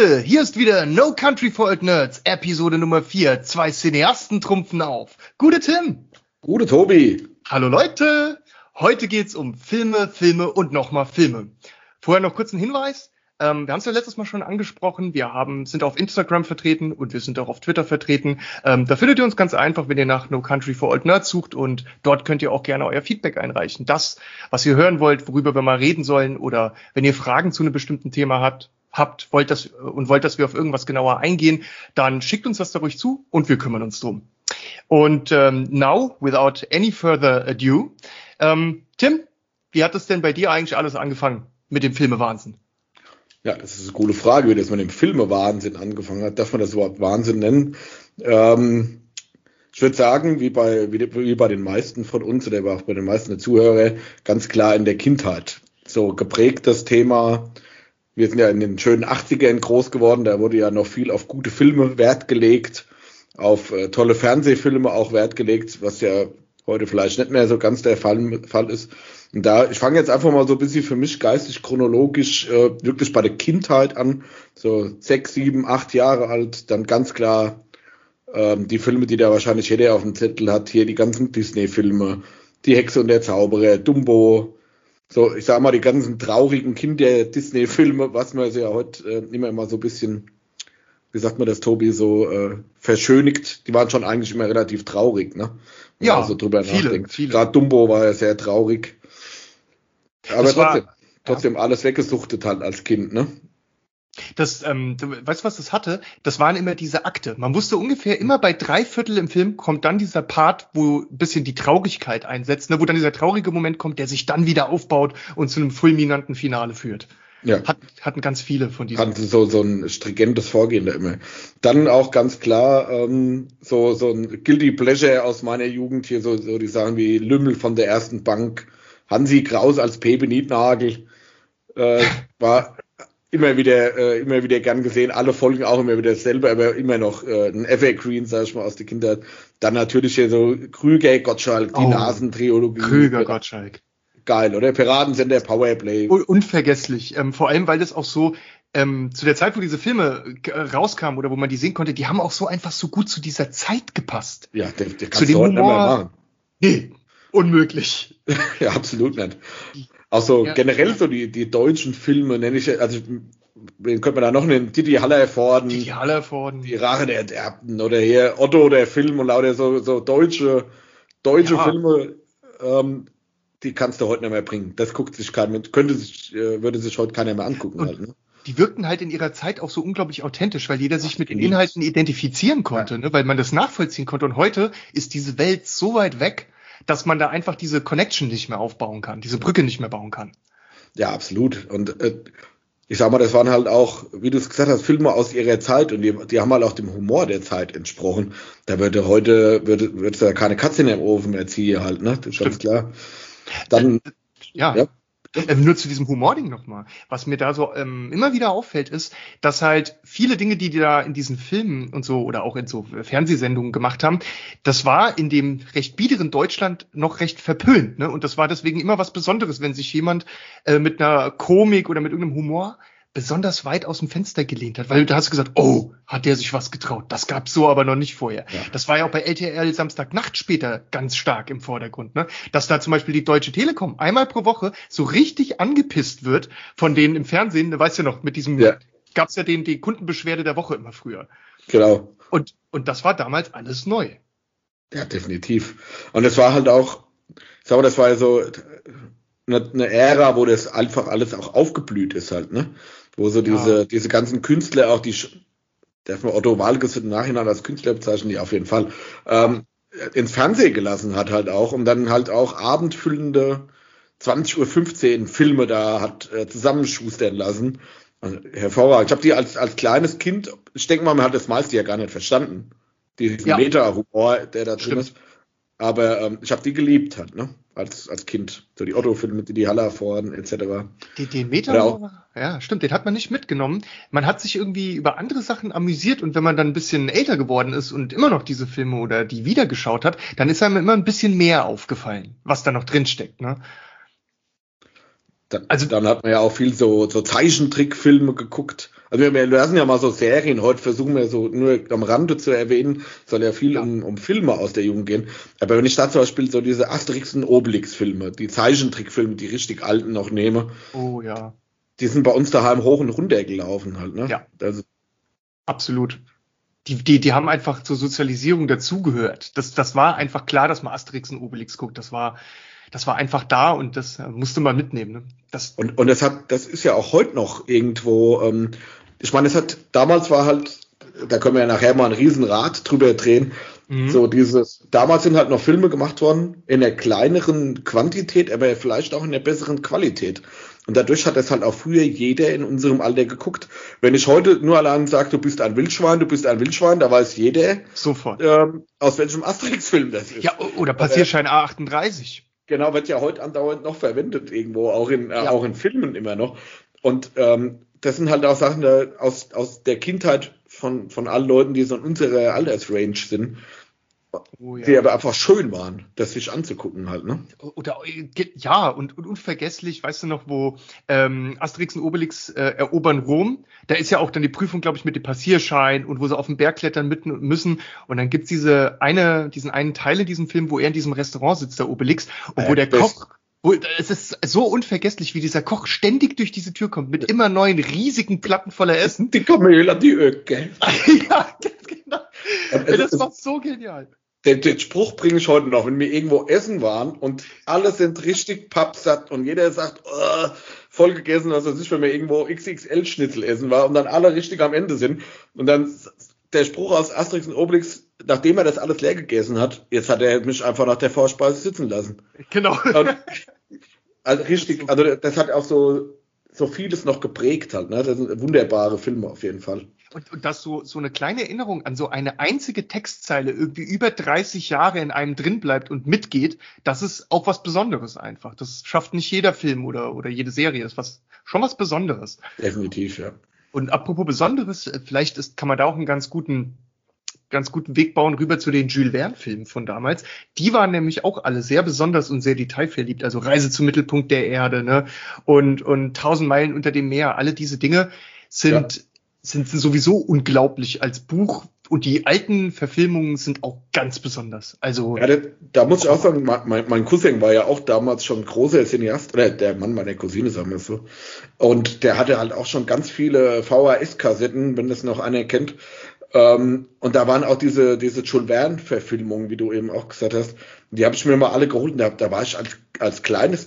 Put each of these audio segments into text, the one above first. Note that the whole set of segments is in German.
Leute, hier ist wieder No Country for Old Nerds, Episode Nummer 4. 2 Cineasten trumpfen auf. Gute Tim. Gute Tobi. Hallo Leute. Heute geht's um Filme, Filme und nochmal Filme. Vorher noch kurz ein Hinweis. Wir haben es ja letztes Mal schon angesprochen. Wir sind auf Instagram vertreten und wir sind auch auf Twitter vertreten. Da findet ihr uns ganz einfach, wenn ihr nach No Country for Old Nerds sucht, und dort könnt ihr auch gerne euer Feedback einreichen. Das, was ihr hören wollt, worüber wir mal reden sollen, oder wenn ihr Fragen zu einem bestimmten Thema wollt, dass wir auf irgendwas genauer eingehen, dann schickt uns das da ruhig zu und wir kümmern uns drum. Und now, without any further ado, Tim, wie hat es denn bei dir eigentlich alles angefangen mit dem Filmewahnsinn? Ja, das ist eine coole Frage, wie das mit dem Filmewahnsinn angefangen hat. Darf man das überhaupt Wahnsinn nennen? Ich würde sagen, wie bei den meisten von uns oder auch bei den meisten der Zuhörer, ganz klar in der Kindheit. So geprägt das Thema. Wir sind ja in den schönen 80ern groß geworden, da wurde ja noch viel auf gute Filme Wert gelegt, auf tolle Fernsehfilme auch Wert gelegt, was ja heute vielleicht nicht mehr so ganz der Fall ist. Und ich fange jetzt einfach mal so ein bisschen für mich geistig, chronologisch, wirklich bei der Kindheit an, so 6, 7, 8 Jahre alt, dann ganz klar die Filme, die da wahrscheinlich jeder auf dem Zettel hat, hier die ganzen Disney-Filme, Die Hexe und der Zauberer, Dumbo, so, ich sag mal, die ganzen traurigen Kinder-Disney-Filme, was man ja heute immer mal so ein bisschen, wie sagt man das, Tobi, so verschönigt, die waren schon eigentlich immer relativ traurig, ne? Wenn Ja, man so drüber nachdenkt. viele. Gerade Dumbo war ja sehr traurig. Aber trotzdem ja. alles weggesuchtet halt als Kind, ne? Weißt du, was das hatte? Das waren immer diese Akte. Man wusste ungefähr immer bei 3/4 im Film kommt dann dieser Part, wo ein bisschen die Traurigkeit einsetzt, ne? Wo dann dieser traurige Moment kommt, der sich dann wieder aufbaut und zu einem fulminanten Finale führt. Ja. Hatten ganz viele von diesen. Hatten so ein stringentes Vorgehen da immer. Dann auch ganz klar so ein Guilty Pleasure aus meiner Jugend hier, so die Sachen wie Lümmel von der ersten Bank, Hansi Kraus als Pepe Nietnagel, war immer wieder gern gesehen, alle Folgen auch immer wieder dasselbe, aber immer noch ein Evergreen, sag ich mal, aus der Kindheit. Dann natürlich hier so Krüger, Gottschalk, die Nasentriologie. Krüger, Gottschalk. Geil, oder? Piratensender, Powerplay. Unvergesslich. Vor allem, weil das auch so, zu der Zeit, wo diese Filme rauskamen oder wo man die sehen konnte, die haben auch so einfach so gut zu dieser Zeit gepasst. Ja, der kannst zu dem du heute nicht mehr Humor. machen. Nee, unmöglich. Ja, absolut nicht. Auch so generell so die deutschen Filme, nenne ich, also wen könnte man da noch nennen? Didi Hallervorden. Die Rache der Erbten oder hier Otto, der Film und lauter so deutsche Filme, die kannst du heute nicht mehr bringen. Das guckt sich würde sich heute keiner mehr angucken. Und halt, ne? die wirkten halt in ihrer Zeit auch so unglaublich authentisch, weil jeder sich mit den Inhalten identifizieren konnte, ne? Weil man das nachvollziehen konnte. Und heute ist diese Welt so weit weg, dass man da einfach diese Connection nicht mehr aufbauen kann, diese Brücke nicht mehr bauen kann. Ja, absolut. Und ich sag mal, das waren halt auch, wie du es gesagt hast, Filme aus ihrer Zeit, und die haben halt auch dem Humor der Zeit entsprochen. Da würde ja keine Katze in den Ofen mehr ziehen halt, ne? Das ist ganz klar. Dann, ja. Nur zu diesem Humording nochmal. Was mir da so immer wieder auffällt, ist, dass halt viele Dinge, die da in diesen Filmen und so oder auch in so Fernsehsendungen gemacht haben, das war in dem recht biederen Deutschland noch recht verpönt, ne? Und das war deswegen immer was Besonderes, wenn sich jemand mit einer Komik oder mit irgendeinem Humor besonders weit aus dem Fenster gelehnt hat, weil da hast du gesagt, oh, hat der sich was getraut. Das gab's so aber noch nicht vorher. Ja. Das war ja auch bei RTL Samstagnacht später ganz stark im Vordergrund, ne? Dass da zum Beispiel die Deutsche Telekom einmal pro Woche so richtig angepisst wird von denen im Fernsehen, du weißt ja noch, mit diesem, gab's ja die Kundenbeschwerde der Woche immer früher. Genau. Und das war damals alles neu. Ja, definitiv. Und es war halt auch, ich sag mal, das war ja so eine Ära, wo das einfach alles auch aufgeblüht ist halt, ne? Wo so diese ganzen Künstler, auch darf man Otto Walkes im Nachhinein als Künstler bezeichnen, die auf jeden Fall, ins Fernsehen gelassen hat halt auch, und dann halt auch abendfüllende 20:15 Uhr Filme da hat zusammenschustern lassen. Also, hervorragend. Ich habe die als kleines Kind, ich denke mal, man hat das meiste ja gar nicht verstanden. Diesen Meta-Humor, der da drin ist. Aber ich habe die geliebt halt, ne? Als Kind. So die Otto-Filme, die Hallervorden etc. Den Meta, ja, stimmt, den hat man nicht mitgenommen. Man hat sich irgendwie über andere Sachen amüsiert, und wenn man dann ein bisschen älter geworden ist und immer noch diese Filme oder die wieder geschaut hat, dann ist einem immer ein bisschen mehr aufgefallen, was da noch drin steckt, ne? Dann hat man ja auch viel so Zeichentrickfilme geguckt. Also wir lassen ja mal so Serien, heute versuchen wir so nur am Rande zu erwähnen, soll ja viel um Filme aus der Jugend gehen. Aber wenn ich da zum Beispiel so diese Asterix und Obelix-Filme, die Zeichentrickfilme, die richtig alten noch nehme, Oh ja. die sind bei uns daheim hoch und runter gelaufen halt, ne? Ja. Also, Absolut. Die haben einfach zur Sozialisierung dazugehört. Das war einfach klar, dass man Asterix und Obelix guckt. Das war einfach da und das musste man mitnehmen. Ne? Und das ist ja auch heute noch irgendwo, ich meine, damals war halt, da können wir ja nachher mal ein Riesenrad drüber drehen, so damals sind halt noch Filme gemacht worden in der kleineren Quantität, aber vielleicht auch in der besseren Qualität. Und dadurch hat das halt auch früher jeder in unserem Alter geguckt. Wenn ich heute nur allein sage, du bist ein Wildschwein, da weiß jeder sofort, aus welchem Asterix-Film das ist. Ja, oder Passierschein A38. Genau, wird ja heute andauernd noch verwendet irgendwo, auch in Filmen immer noch. Und das sind halt auch Sachen aus der Kindheit von allen Leuten, die so in unserer Altersrange sind, die aber einfach schön waren, das sich anzugucken halt, ne? Oder ja, und unvergesslich, weißt du noch, wo Asterix und Obelix erobern Rom, da ist ja auch dann die Prüfung, glaube ich, mit dem Passierschein und wo sie auf den Berg klettern müssen und dann gibt's diesen einen Teil in diesem Film, wo er in diesem Restaurant sitzt, der Obelix, und wo der Koch, es ist so unvergesslich, wie dieser Koch ständig durch diese Tür kommt, mit immer neuen riesigen Platten voller Essen. Die Kamel an die Öcke. Ja, genau. Das war so genial. Den Spruch bringe ich heute noch, wenn wir irgendwo essen waren und alle sind richtig pappsatt und jeder sagt, voll gegessen, was weiß ich, wenn wir irgendwo XXL-Schnitzel essen war und dann alle richtig am Ende sind und dann der Spruch aus Asterix und Obelix, nachdem er das alles leer gegessen hat, jetzt hat er mich einfach nach der Vorspeise sitzen lassen. Genau. Also das hat auch so vieles noch geprägt halt, ne? Das sind wunderbare Filme auf jeden Fall. Und dass so eine kleine Erinnerung an so eine einzige Textzeile irgendwie über 30 Jahre in einem drin bleibt und mitgeht, das ist auch was Besonderes einfach. Das schafft nicht jeder Film oder jede Serie. Das ist schon was Besonderes. Definitiv, ja. Und apropos Besonderes, vielleicht kann man da auch einen ganz guten Weg bauen rüber zu den Jules Verne-Filmen von damals. Die waren nämlich auch alle sehr besonders und sehr detailverliebt. Also Reise zum Mittelpunkt der Erde, ne? Und 1000 Meilen unter dem Meer. Alle diese Dinge sind sowieso unglaublich als Buch. Und die alten Verfilmungen sind auch ganz besonders. Also ja, da muss ich auch sagen, mein Cousin war ja auch damals schon großer Cineast, oder der Mann meiner Cousine, sagen wir es so. Und der hatte halt auch schon ganz viele VHS-Kassetten, wenn das noch einer kennt. Und da waren auch diese Jules Verne-Verfilmungen, wie du eben auch gesagt hast. Die habe ich mir mal alle geholt. Und da war ich als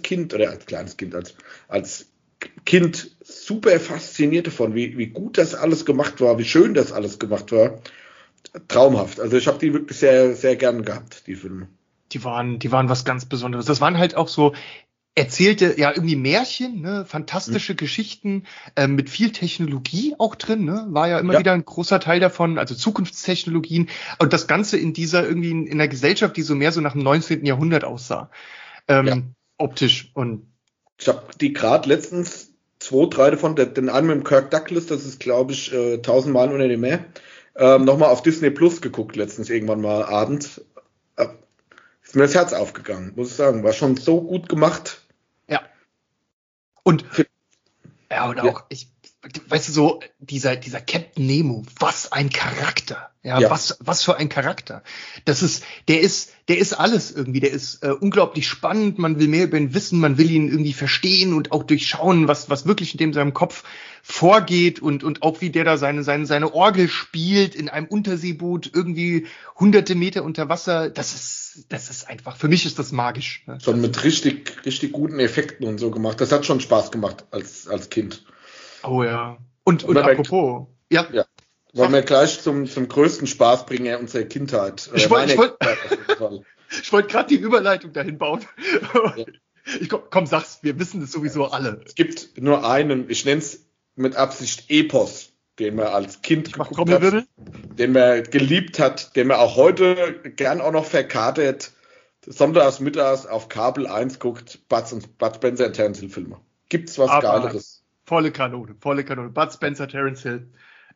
Kind super fasziniert davon, wie gut das alles gemacht war, wie schön das alles gemacht war. Traumhaft. Also ich habe die wirklich sehr, sehr gern gehabt, die Filme. Die waren was ganz Besonderes. Das waren halt auch so erzählte, ja, irgendwie Märchen, ne, fantastische Geschichten, mit viel Technologie auch drin, ne, war ja immer wieder ein großer Teil davon, also Zukunftstechnologien und das Ganze in einer Gesellschaft, die so mehr so nach dem 19. Jahrhundert aussah, optisch. Und ich habe die gerade letztens 2, 3 davon, den einen mit dem Kirk Douglas, das ist, glaube ich, 1000 Meilen unter dem Meer, nochmal auf Disney Plus geguckt, letztens irgendwann mal abends. Ist mir das Herz aufgegangen, muss ich sagen. War schon so gut gemacht. Ja. Und auch, weißt du, so, dieser Captain Nemo, was ein Charakter. Ja. Was für ein Charakter. Der ist alles irgendwie. Der ist unglaublich spannend. Man will mehr über ihn wissen. Man will ihn irgendwie verstehen und auch durchschauen, was wirklich in seinem Kopf vorgeht und auch wie der da seine Orgel spielt in einem Unterseeboot irgendwie hunderte Meter unter Wasser. Das ist einfach, für mich ist das magisch. Ne? Schon mit richtig, richtig guten Effekten und so gemacht. Das hat schon Spaß gemacht als Kind. Oh ja. Und apropos, ja. Wollen wir gleich zum größten Spaßbringer unserer Kindheit. Ich wollte gerade die Überleitung dahin bauen. Ja. Komm, sag's, wir wissen es sowieso alle. Es gibt nur einen, ich nenne es mit Absicht Epos, den man als Kind geguckt hat, den man geliebt hat, den man auch heute gern auch noch verkartet, sonntags, mittags auf Kabel 1 guckt, Bud Spencer und Terence Hill Filme. Gibt's was Geileres? Volle Kanone. Bud Spencer, Terence Hill.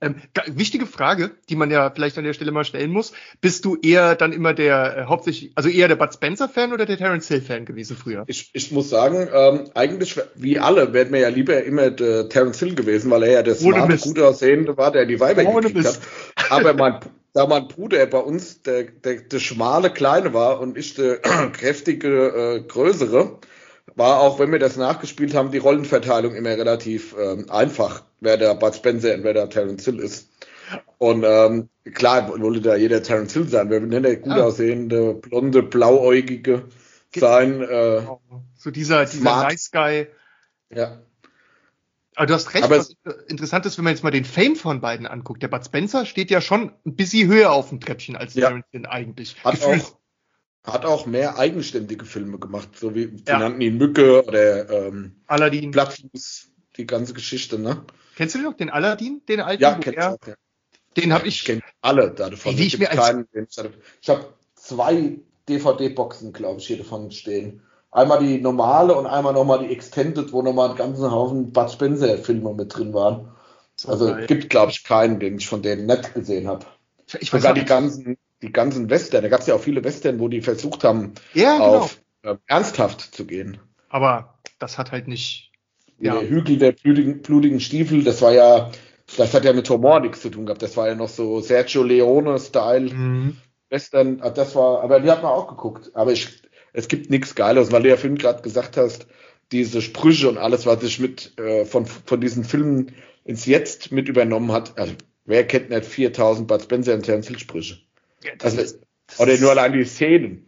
Wichtige Frage, die man ja vielleicht an der Stelle mal stellen muss. Bist du eher dann immer der hauptsächlich, also eher der Bud Spencer-Fan oder der Terence Hill-Fan gewesen früher? Ich muss sagen, eigentlich wie alle wäre mir ja lieber immer der Terence Hill gewesen, weil er ja der smarte, gut aussehende war, der die Weiber gekriegt hat. Aber da mein Bruder bei uns der schmale Kleine war und ich der kräftige Größere, war auch, wenn wir das nachgespielt haben, die Rollenverteilung immer relativ einfach, wer der Bud Spencer und wer der Terence Hill ist. Und klar wollte da jeder Terence Hill sein, wer will denn der gut aussehende, blonde, blauäugige sein. So dieser Nice Guy. Ja. Aber du hast recht, aber was interessant ist, wenn man jetzt mal den Fame von beiden anguckt. Der Bud Spencer steht ja schon ein bisschen höher auf dem Treppchen als Terence Hill eigentlich. Hat auch mehr eigenständige Filme gemacht, so wie die nannten ihn Mücke oder Aladdin. Blattfuß, die ganze Geschichte, ne? Kennst du den noch, den Aladdin, den alten? Ja, kenn ich auch, ja. Den habe ich. kenne alle davon. Ich habe 2 DVD-Boxen, glaube ich, hier davon stehen. Einmal die normale und einmal nochmal die Extended, wo nochmal einen ganzen Haufen Bud Spencer-Filme mit drin waren. Also gibt, glaube ich, keinen, den ich von denen nicht gesehen habe. Sogar die ganzen Western, da gab es ja auch viele Western, wo die versucht haben, auf ernsthaft zu gehen. Aber das hat halt nicht... Der Hügel der blutigen Stiefel, das hat ja mit Humor nichts zu tun gehabt. Das war ja noch so Sergio Leone-Style Western. Aber die hat man auch geguckt. Aber es gibt nichts Geiles, weil du ja vorhin gerade gesagt hast, diese Sprüche und alles, was sich mit von diesen Filmen ins Jetzt mit übernommen hat. Also, wer kennt nicht 4000 Bud Spencer und Terence Hill Sprüche? Ja, oder nur allein die Szenen.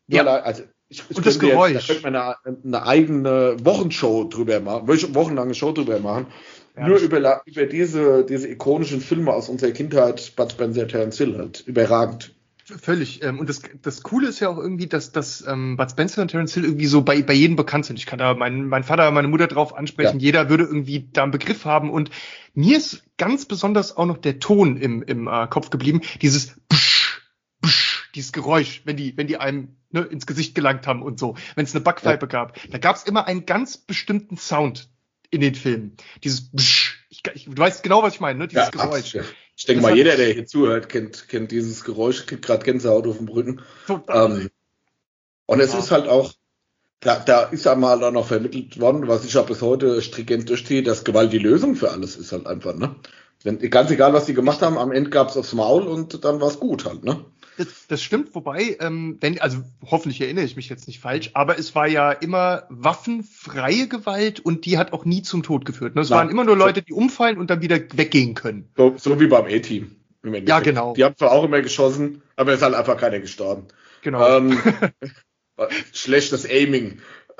Und das Geräusch. Da könnte man eine eigene Wochenshow drüber machen, wochenlange Show drüber machen. Ja, nur über diese ikonischen Filme aus unserer Kindheit, Bud Spencer, Terence Hill, halt überragend. Völlig. Und das Coole ist ja auch irgendwie, dass Bud Spencer und Terence Hill irgendwie so bei jedem bekannt sind. Ich kann da mein Vater, meine Mutter drauf ansprechen. Ja. Jeder würde irgendwie da einen Begriff haben. Und mir ist ganz besonders auch noch der Ton im Kopf geblieben. Dieses dieses Geräusch, wenn die einem ins Gesicht gelangt haben und so. Wenn es eine Backpfeife gab. Da gab es immer einen ganz bestimmten Sound in den Filmen. Dieses du weißt genau, was ich meine, ne? Dieses Geräusch. Ja. Ich denke mal, jeder, der hier zuhört, kennt dieses Geräusch, kriegt gerade Gänsehaut auf dem Rücken. Und es ist halt auch, da ist einmal dann noch vermittelt worden, was ich auch bis heute stringent durchziehe, dass Gewalt die Lösung für alles ist halt einfach, ne? Ganz egal, was die gemacht haben, am Ende gab's aufs Maul und dann war's gut halt, ne? Das stimmt, wobei, hoffentlich erinnere ich mich jetzt nicht falsch, aber es war ja immer waffenfreie Gewalt und die hat auch nie zum Tod geführt. Ne? Es waren immer nur Leute, die umfallen und dann wieder weggehen können. So wie beim A-Team. Ja, genau. Die haben zwar auch immer geschossen, aber es ist halt einfach keiner gestorben. Genau. Schlechtes Aiming.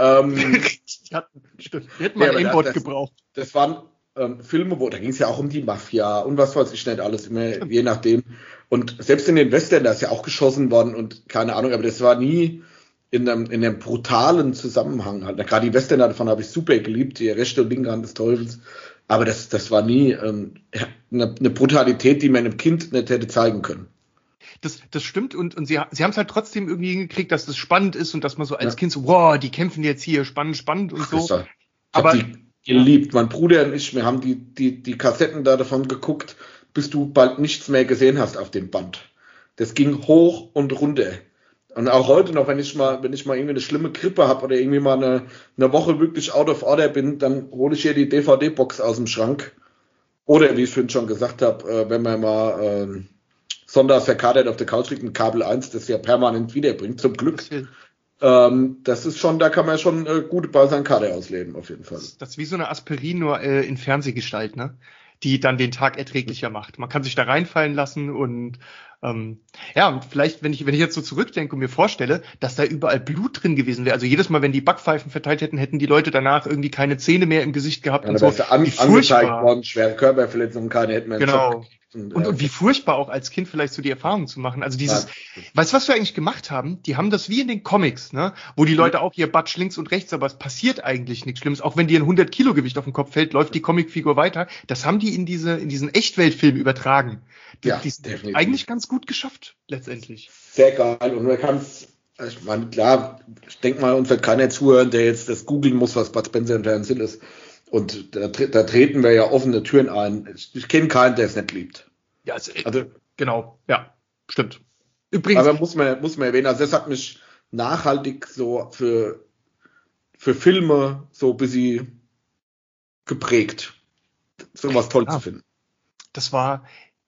Stimmt. Wir hätten mal ein Aimbot gebraucht. Das waren Filme, da ging es ja auch um die Mafia und was weiß ich nicht alles, immer je nachdem. Und selbst in den Western, da ist ja auch geschossen worden und keine Ahnung, aber das war nie in einem brutalen Zusammenhang. Halt. Gerade die Western davon habe ich super geliebt, die rechte und linke Hand des Teufels. Aber das war nie eine Brutalität, die man einem Kind nicht hätte zeigen können. Das stimmt und sie haben es halt trotzdem irgendwie hingekriegt, dass das spannend ist und dass man so als Kind so, wow, die kämpfen jetzt hier, spannend und so. Aber geliebt. Mein Bruder und ich, wir haben die Kassetten da davon geguckt, bis du bald nichts mehr gesehen hast auf dem Band. Das ging hoch und runter. Und auch heute noch, wenn ich mal irgendwie eine schlimme Grippe habe oder irgendwie mal eine Woche wirklich out of order bin, dann hole ich hier die DVD-Box aus dem Schrank. Oder, wie ich vorhin schon gesagt habe, wenn man mal sonntags verkatert auf der Couch liegt, ein Kabel 1, das ja permanent wiederbringt, zum Glück. Das ist schon, da kann man schon gute Balsankarte ausleben, auf jeden Fall. Das ist wie so eine Aspirin, nur in Fernsehgestalt, ne? Die dann den Tag erträglicher macht. Man kann sich da reinfallen lassen und und vielleicht, wenn ich jetzt so zurückdenke und mir vorstelle, dass da überall Blut drin gewesen wäre. Also jedes Mal, wenn die Backpfeifen verteilt hätten, hätten die Leute danach irgendwie keine Zähne mehr im Gesicht gehabt und so. Angezeigt worden, schwere Körperverletzungen, keine hätten mehr. Genau. Und wie furchtbar auch als Kind vielleicht so die Erfahrung zu machen. Also weißt du, was wir eigentlich gemacht haben? Die haben das wie in den Comics, ne? Wo die Leute auch hier batsch links und rechts, aber es passiert eigentlich nichts Schlimmes. Auch wenn dir ein 100 Kilo Gewicht auf den Kopf fällt, läuft die Comicfigur weiter. Das haben die in diesen Echtweltfilm übertragen. Die sind eigentlich ganz gut geschafft, letztendlich. Sehr geil. Und man kann's, ich meine, klar, ich denke mal, uns wird keiner zuhören, der jetzt das googeln muss, was Bud Spencer und Terence Hill ist. Und da treten wir ja offene Türen ein. Ich kenne keinen, der es nicht liebt. Ja, also genau, ja, stimmt. Übrigens. Aber muss man erwähnen, also das hat mich nachhaltig so für Filme so ein bisschen geprägt, so was toll zu finden. Das war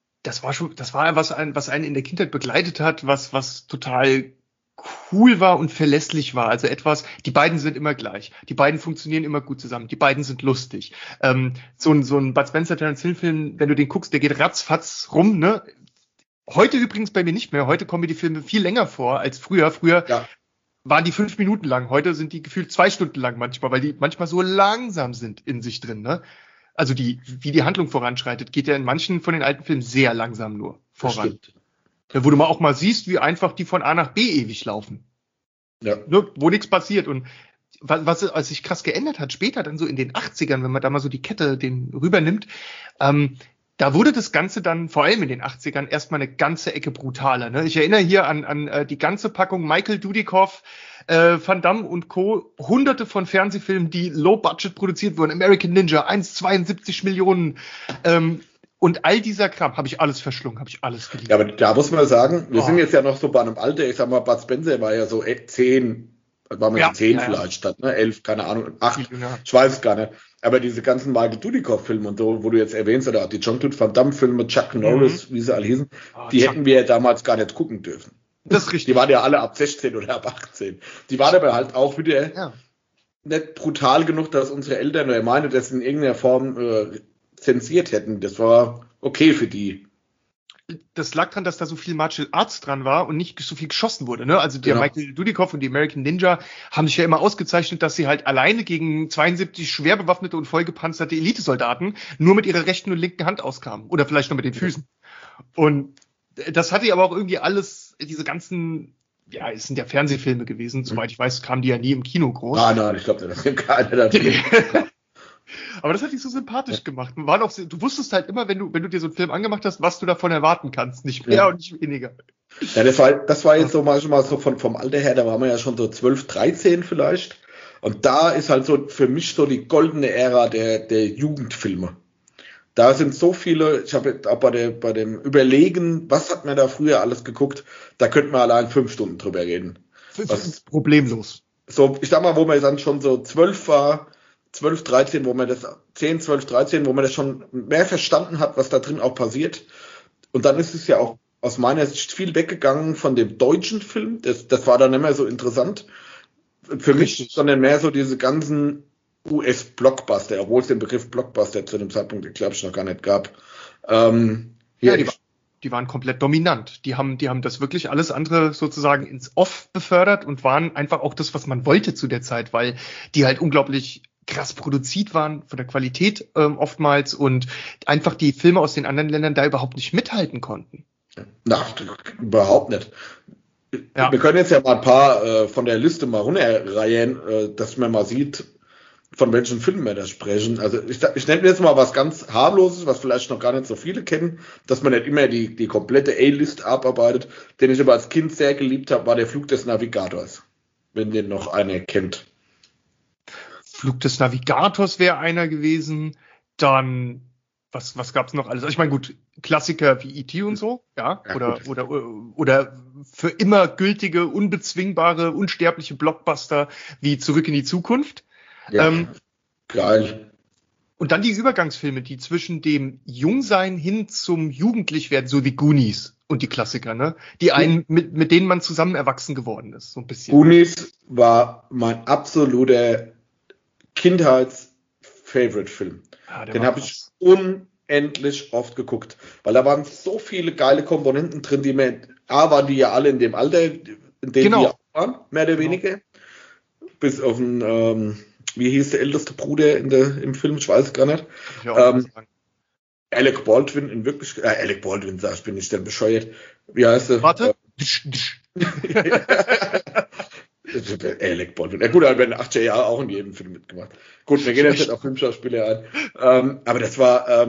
was einen in der Kindheit begleitet hat, was total cool war und verlässlich war. Also die beiden sind immer gleich. Die beiden funktionieren immer gut zusammen. Die beiden sind lustig. So ein Bud Spencer, Terence Hill Film, wenn du den guckst, der geht ratzfatz rum, ne? Heute übrigens bei mir nicht mehr. Heute kommen mir die Filme viel länger vor als früher. Früher waren die 5 Minuten lang. Heute sind die gefühlt 2 Stunden lang manchmal, weil die manchmal so langsam sind in sich drin, ne? Also wie die Handlung voranschreitet, geht ja in manchen von den alten Filmen sehr langsam nur voran. Ja, wo du auch mal siehst, wie einfach die von A nach B ewig laufen. Ja. Ne? Wo nichts passiert. Und was sich krass geändert hat, später dann so in den 80ern, wenn man da mal so die Kette den rübernimmt, da wurde das Ganze dann, vor allem in den 80ern, erstmal eine ganze Ecke brutaler. Ne? Ich erinnere hier an die ganze Packung Michael Dudikoff, Van Damme und Co. Hunderte von Fernsehfilmen, die low-budget produziert wurden. American Ninja, 1,72 Millionen. Und all dieser Kram habe ich alles verschlungen, habe ich alles geliebt. Ja, aber da muss man sagen, wir sind jetzt ja noch so bei einem Alter, ich sag mal, Bud Spencer war ja so 10, war man 10 vielleicht statt, ne? 11, keine Ahnung, 8, ich weiß es gar nicht. Aber diese ganzen Michael Dudikoff-Filme und so, wo du jetzt erwähnst, oder die Jean-Claude Van Damme-Filme, Chuck Norris, wie sie alle hießen, die hätten wir ja damals gar nicht gucken dürfen. Das ist richtig. Die waren ja alle ab 16 oder ab 18. Die waren aber halt auch wieder nicht brutal genug, dass unsere Eltern oder meine das in irgendeiner Form zensiert hätten. Das war okay für die. Das lag daran, dass da so viel Martial Arts dran war und nicht so viel geschossen wurde. Ne? Also der Michael Dudikoff und die American Ninja haben sich ja immer ausgezeichnet, dass sie halt alleine gegen 72 schwer bewaffnete und vollgepanzerte Elitesoldaten nur mit ihrer rechten und linken Hand auskamen. Oder vielleicht noch mit den Füßen. Und das hatte aber auch irgendwie alles, diese ganzen, ja, es sind ja Fernsehfilme gewesen. Soweit ich weiß, kamen die ja nie im Kino groß. Nein, ich glaube, das sind keine. Aber das hat dich so sympathisch gemacht. Du wusstest halt immer, wenn du dir so einen Film angemacht hast, was du davon erwarten kannst. Nicht mehr und nicht weniger. Ja, das war jetzt so manchmal so vom Alter her, da waren wir ja schon so 12, 13 vielleicht. Und da ist halt so für mich so die goldene Ära der Jugendfilme. Da sind so viele, ich habe auch bei dem Überlegen, was hat man da früher alles geguckt, da könnten wir allein 5 Stunden drüber reden. Problemlos. So, ich sag mal, wo man dann schon so 12 war, 12, 13, wo man das, 10, 12, 13, wo man das schon mehr verstanden hat, was da drin auch passiert. Und dann ist es ja auch aus meiner Sicht viel weggegangen von dem deutschen Film. Das war dann nicht mehr so interessant für mich, sondern mehr so diese ganzen US-Blockbuster, obwohl es den Begriff Blockbuster zu dem Zeitpunkt, glaube ich, noch gar nicht gab. Die waren komplett dominant. Die haben das wirklich alles andere sozusagen ins Off befördert und waren einfach auch das, was man wollte zu der Zeit, weil die halt unglaublich krass produziert waren von der Qualität oftmals und einfach die Filme aus den anderen Ländern da überhaupt nicht mithalten konnten. Na, überhaupt nicht. Ja. Wir können jetzt ja mal ein paar von der Liste mal runterreihen, dass man mal sieht, von welchen Filmen wir da sprechen. Also ich nenne jetzt mal was ganz harmloses, was vielleicht noch gar nicht so viele kennen, dass man nicht immer die komplette A-List abarbeitet. Den ich aber als Kind sehr geliebt habe, war der Flug des Navigators, wenn den noch einer kennt. Flug des Navigators wäre einer gewesen. Dann, was gab's noch alles? Also ich meine, gut, Klassiker wie E.T. und so, ja, oder für immer gültige, unbezwingbare, unsterbliche Blockbuster wie Zurück in die Zukunft. Ja, geil. Und dann die Übergangsfilme, die zwischen dem Jungsein hin zum Jugendlichwerden, so wie Goonies und die Klassiker, ne? Die einen, mit denen man zusammen erwachsen geworden ist, so ein bisschen. Goonies war mein absoluter Kindheits-Favorite-Film. Ja, den habe ich unendlich oft geguckt, weil da waren so viele geile Komponenten drin, waren die ja alle in dem Alter, in dem wir auch waren, mehr oder weniger. Bis auf einen, wie hieß der älteste Bruder im Film, ich weiß es gar nicht. Alec Baldwin in Wirklichkeit, Alec Baldwin, sag ich, bin ich denn bescheuert. Wie heißt er? Warte. Alec Baldwin. Ja gut, er hat in den 80er Jahren auch in jedem Film mitgemacht. Gut, wir gehen jetzt nicht auf Filmschauspieler ein. Aber das war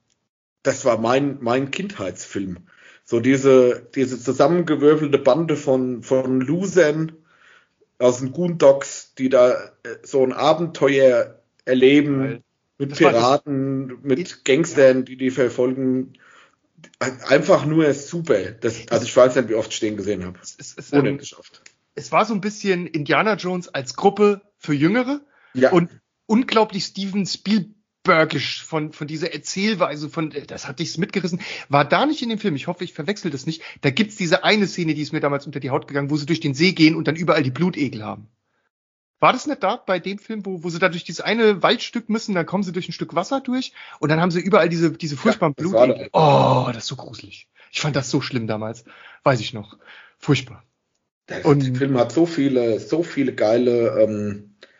mein Kindheitsfilm. So diese zusammengewürfelte Bande von Losern aus den Goondocks, die da so ein Abenteuer erleben, mit Piraten, mit Gangstern, die verfolgen. Einfach nur super. Also ich weiß nicht, wie oft ich den gesehen habe. Unendlich oft. Es war so ein bisschen Indiana Jones als Gruppe für Jüngere und unglaublich Steven Spielbergisch von dieser Erzählweise, das hat dich mitgerissen, war da nicht in dem Film. Ich hoffe, ich verwechsel das nicht. Da gibt's diese eine Szene, die ist mir damals unter die Haut gegangen, wo sie durch den See gehen und dann überall die Blutegel haben. War das nicht da bei dem Film, wo sie da durch dieses eine Waldstück müssen, dann kommen sie durch ein Stück Wasser durch und dann haben sie überall diese furchtbaren Blutegel. Oh, das ist so gruselig. Ich fand das so schlimm damals. Weiß ich noch. Furchtbar. Der Film hat so viele geile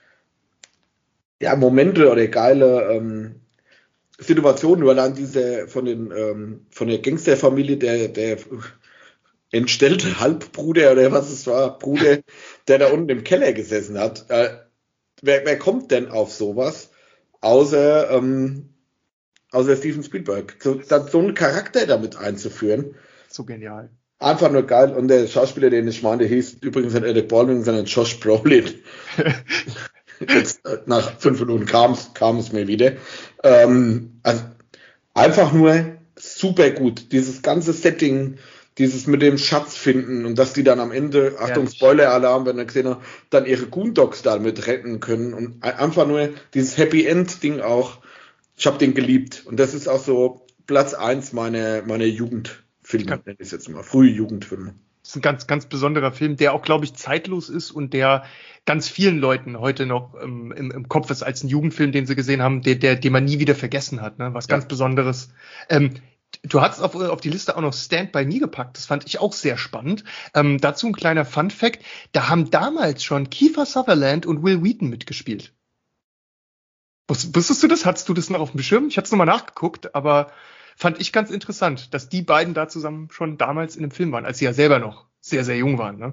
Momente oder geile Situationen, nur allein diese von der Gangsterfamilie, der entstellte Halbbruder oder was es war, Bruder, der da unten im Keller gesessen hat. Wer kommt denn auf sowas, außer Steven Spielberg? So einen Charakter damit einzuführen. So genial. Einfach nur geil. Und der Schauspieler, den ich meine, hieß übrigens nicht Alec Baldwin, sondern Josh Brolin. Jetzt nach 5 Minuten kam es mir wieder. Also einfach nur super gut. Dieses ganze Setting, dieses mit dem Schatz finden und dass die dann am Ende, Achtung, Spoiler-Alarm, wenn ihr gesehen habt, dann ihre Goondocks damit retten können und einfach nur dieses Happy End-Ding auch. Ich habe den geliebt und das ist auch so Platz 1 meiner Jugendfilme, nenne ich es jetzt mal, frühe Jugendfilme. Das ist ein ganz, ganz besonderer Film, der auch, glaube ich, zeitlos ist und der ganz vielen Leuten heute noch im Kopf ist als ein Jugendfilm, den sie gesehen haben, den man nie wieder vergessen hat, ne? Was ganz Besonderes. Du hast auf die Liste auch noch Stand By Me gepackt. Das fand ich auch sehr spannend. Dazu ein kleiner Fun-Fact. Da haben damals schon Kiefer Sutherland und Will Wheaton mitgespielt. Wusstest du das? Hattest du das noch auf dem Schirm? Ich hatte es nochmal nachgeguckt, aber fand ich ganz interessant, dass die beiden da zusammen schon damals in dem Film waren, als sie ja selber noch sehr, sehr jung waren. Ne?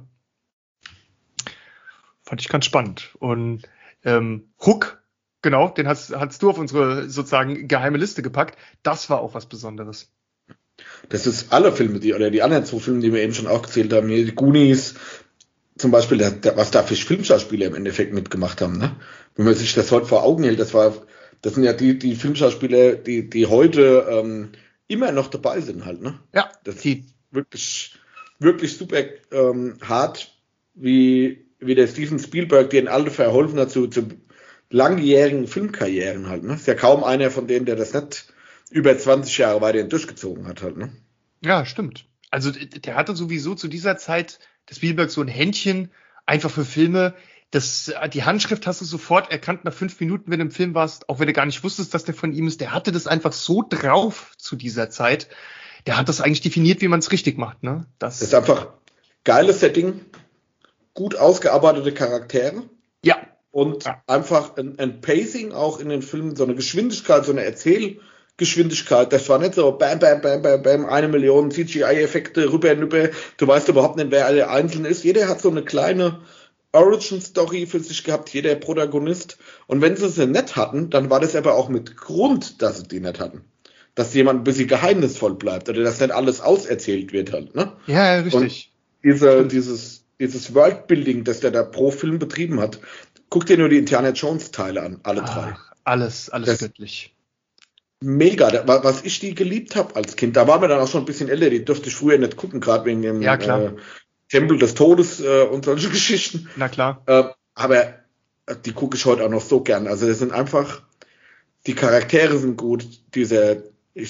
Fand ich ganz spannend. Und Hook, genau, den hast du auf unsere sozusagen geheime Liste gepackt. Das war auch was Besonderes. Das ist alle Filme, die anderen 2 Filme, die wir eben schon aufgezählt haben, hier die Goonies, zum Beispiel, was da für Filmschauspieler im Endeffekt mitgemacht haben, ne? Wenn man sich das heute vor Augen hält, das sind ja die Filmschauspieler, die heute immer noch dabei sind halt, ne? Ja. Das ist wirklich, wirklich super hart, wie der Steven Spielberg den alle verholfen hat zu langjährigen Filmkarrieren halt, ne? Ist ja kaum einer von denen, der das nicht über 20 Jahre weiterhin durchgezogen hat halt, ne? Ja, stimmt. Also der hatte sowieso zu dieser Zeit, der Spielberg, so ein Händchen einfach für Filme. Die Handschrift hast du sofort erkannt nach 5 Minuten, wenn du im Film warst, auch wenn du gar nicht wusstest, dass der von ihm ist. Der hatte das einfach so drauf zu dieser Zeit. Der hat das eigentlich definiert, wie man es richtig macht, ne? Das ist einfach geiles Setting, gut ausgearbeitete Charaktere. Ja. Und einfach ein Pacing auch in den Filmen, so eine Geschwindigkeit, so eine Erzählgeschwindigkeit. Das war nicht so bam, bam, bam, bam, bam, 1 Million CGI-Effekte, rüber. Du weißt überhaupt nicht, wer alle einzeln ist. Jeder hat so eine kleine Origin-Story für sich gehabt, jeder Protagonist. Und wenn sie nicht hatten, dann war das aber auch mit Grund, dass sie die nicht hatten. Dass jemand ein bisschen geheimnisvoll bleibt oder dass nicht alles auserzählt wird halt, ne? Ja, richtig. Und dieses Worldbuilding, das der da pro Film betrieben hat, guck dir nur die Indiana Jones Teile an, alle 3. Alles göttlich. Mega, was ich die geliebt habe als Kind, da waren wir dann auch schon ein bisschen älter, die durfte ich früher nicht gucken, gerade wegen dem Tempel des Todes und solche Geschichten. Na klar. Aber die gucke ich heute auch noch so gern. Also das sind einfach, die Charaktere sind gut, diese